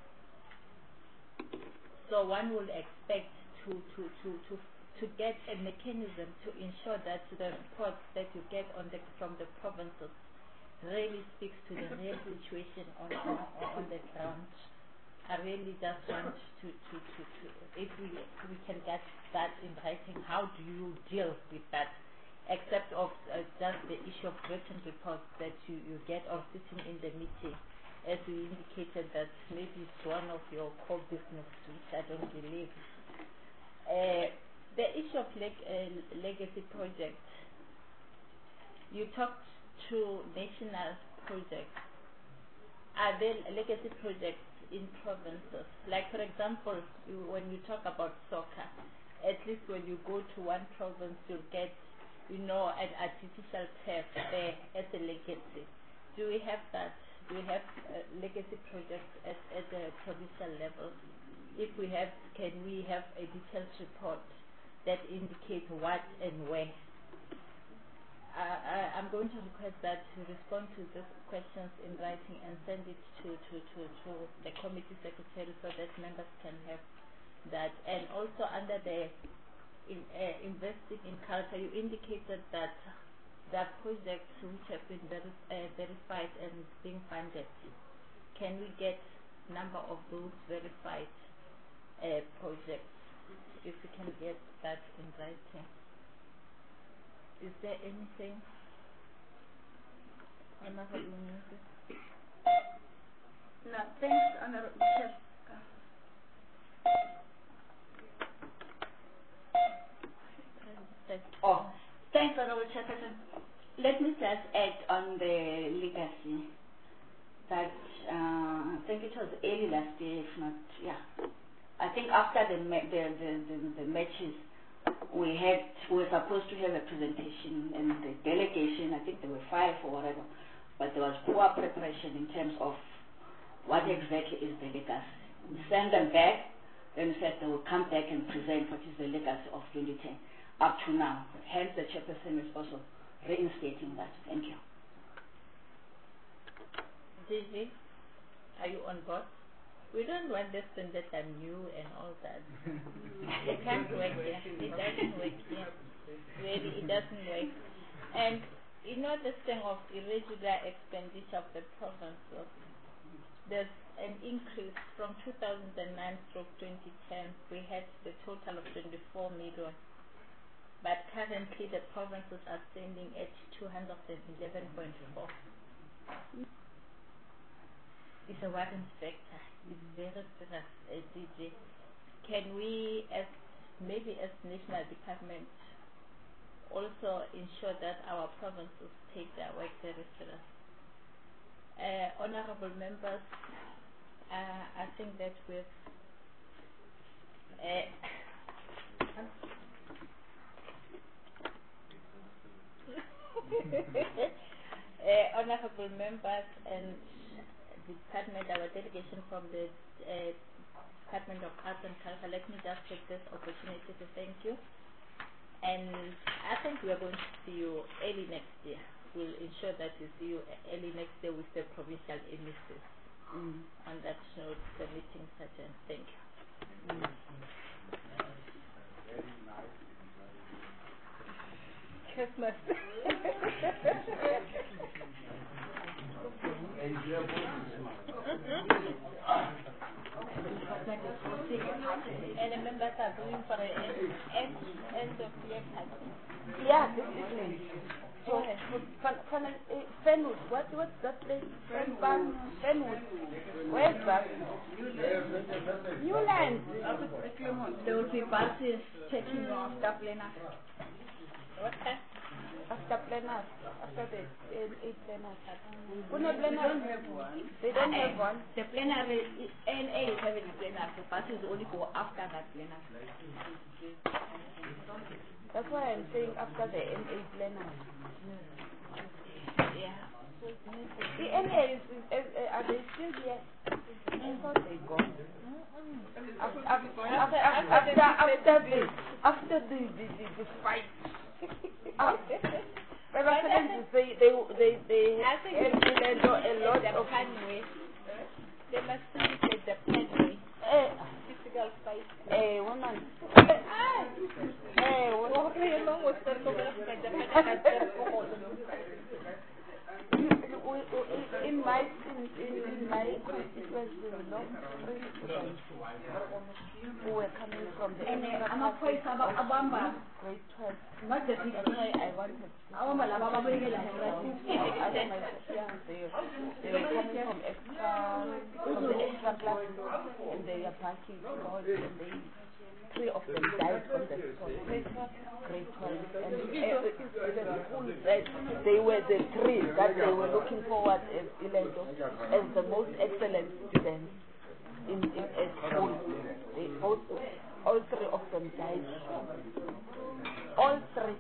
So one will expect to get a mechanism to ensure that the reports that you get from the provinces really speaks to the real situation on the ground. I really just want to if we can get that in writing, how do you deal with that? Except of just the issue of written reports that you get of sitting in the meeting, as you indicated that maybe it's one of your core business, which I don't believe. The issue of legacy projects, you talked to national projects. Are there legacy projects in provinces? Like, for example, when you talk about soccer, at least when you go to one province, you'll get, you know, an artificial turf there as a legacy. Do we have that? Do we have legacy projects at the provincial level? If we have, can we have a detailed report that indicates what and where? I'm going to request that to respond to these questions in writing and send it to the committee secretary so that members can have that. And also under the investing in culture, you indicated that there are projects which have been verified and being funded. Can we get number of those verified projects, if we can get that in writing? Is there anything? Honorable Minister? No, thanks, Honorable Chair. Oh, thanks, Honorable Chairperson. Let me just add on the legacy that I think it was early last year, if not, yeah. I think after the matches, we were supposed to have a presentation, and the delegation, I think there were 5 or whatever, but there was poor preparation in terms of what exactly is the legacy. We sent them back, then we said they will come back and present what is the legacy of 2010 up to now. Hence, the chairperson is also reinstating that. Thank you. Gigi, are you on board? We don't want this thing that I'm new and all that. It can't work here. It doesn't work here. Really, it doesn't work. And you know this thing of irregular expenditure of the provinces, there's an increase from 2009 to 2010. We had the total of 24 million. But currently the provinces are standing at 211.4. It's a warrant factor. It's very serious, DG. Can we, maybe as national department, also ensure that our provinces take their work very serious? Honorable members, I think that with honorable members and department, our delegation from the Department of Arts and Culture, let me just take this opportunity to thank you. And I think we are going to see you early next year. We'll ensure that we see you early next year with the provincial emissaries. On that note, the meeting is adjourned. Thank you. Very nice. Christmas. And the members are going for an end of year party. Yeah, this evening. So, Fenwood, what's that place? Fenwood. Where's that? Newland. There will be buses taking you after planners. What time? After planners. After the 8 planners. They don't have one. The plenary, NA is having a plenary. The buses only go after that plenary. That's why I'm saying after the NA plenary. Yeah. The NA are they still here? I thought they gone. After the fight. They I think a lot of Hanway. They must finish at the Hanway. Physical fight. Woman. In my constituency, there were not 3 students who were coming from the grade 12. Not the big. That's why I wanted to. They were coming from the extra classes, and they are parking lots, and 3 of them died on the spot. Grade 12. And the school said they were the 3 that they were looking forward as the most excellent students in school. All 3 of them died. All 3.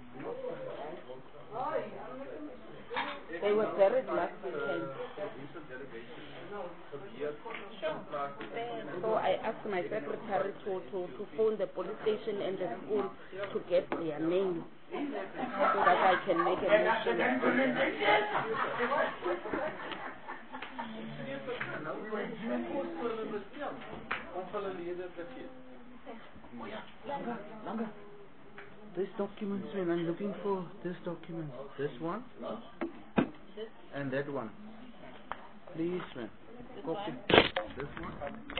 They were buried last weekend. So I asked my secretary to phone the police station and the school to get their names so that I can make a motion. Langa. This documents, when I'm looking for this document, this one and that one. Please, man. Copy. This one.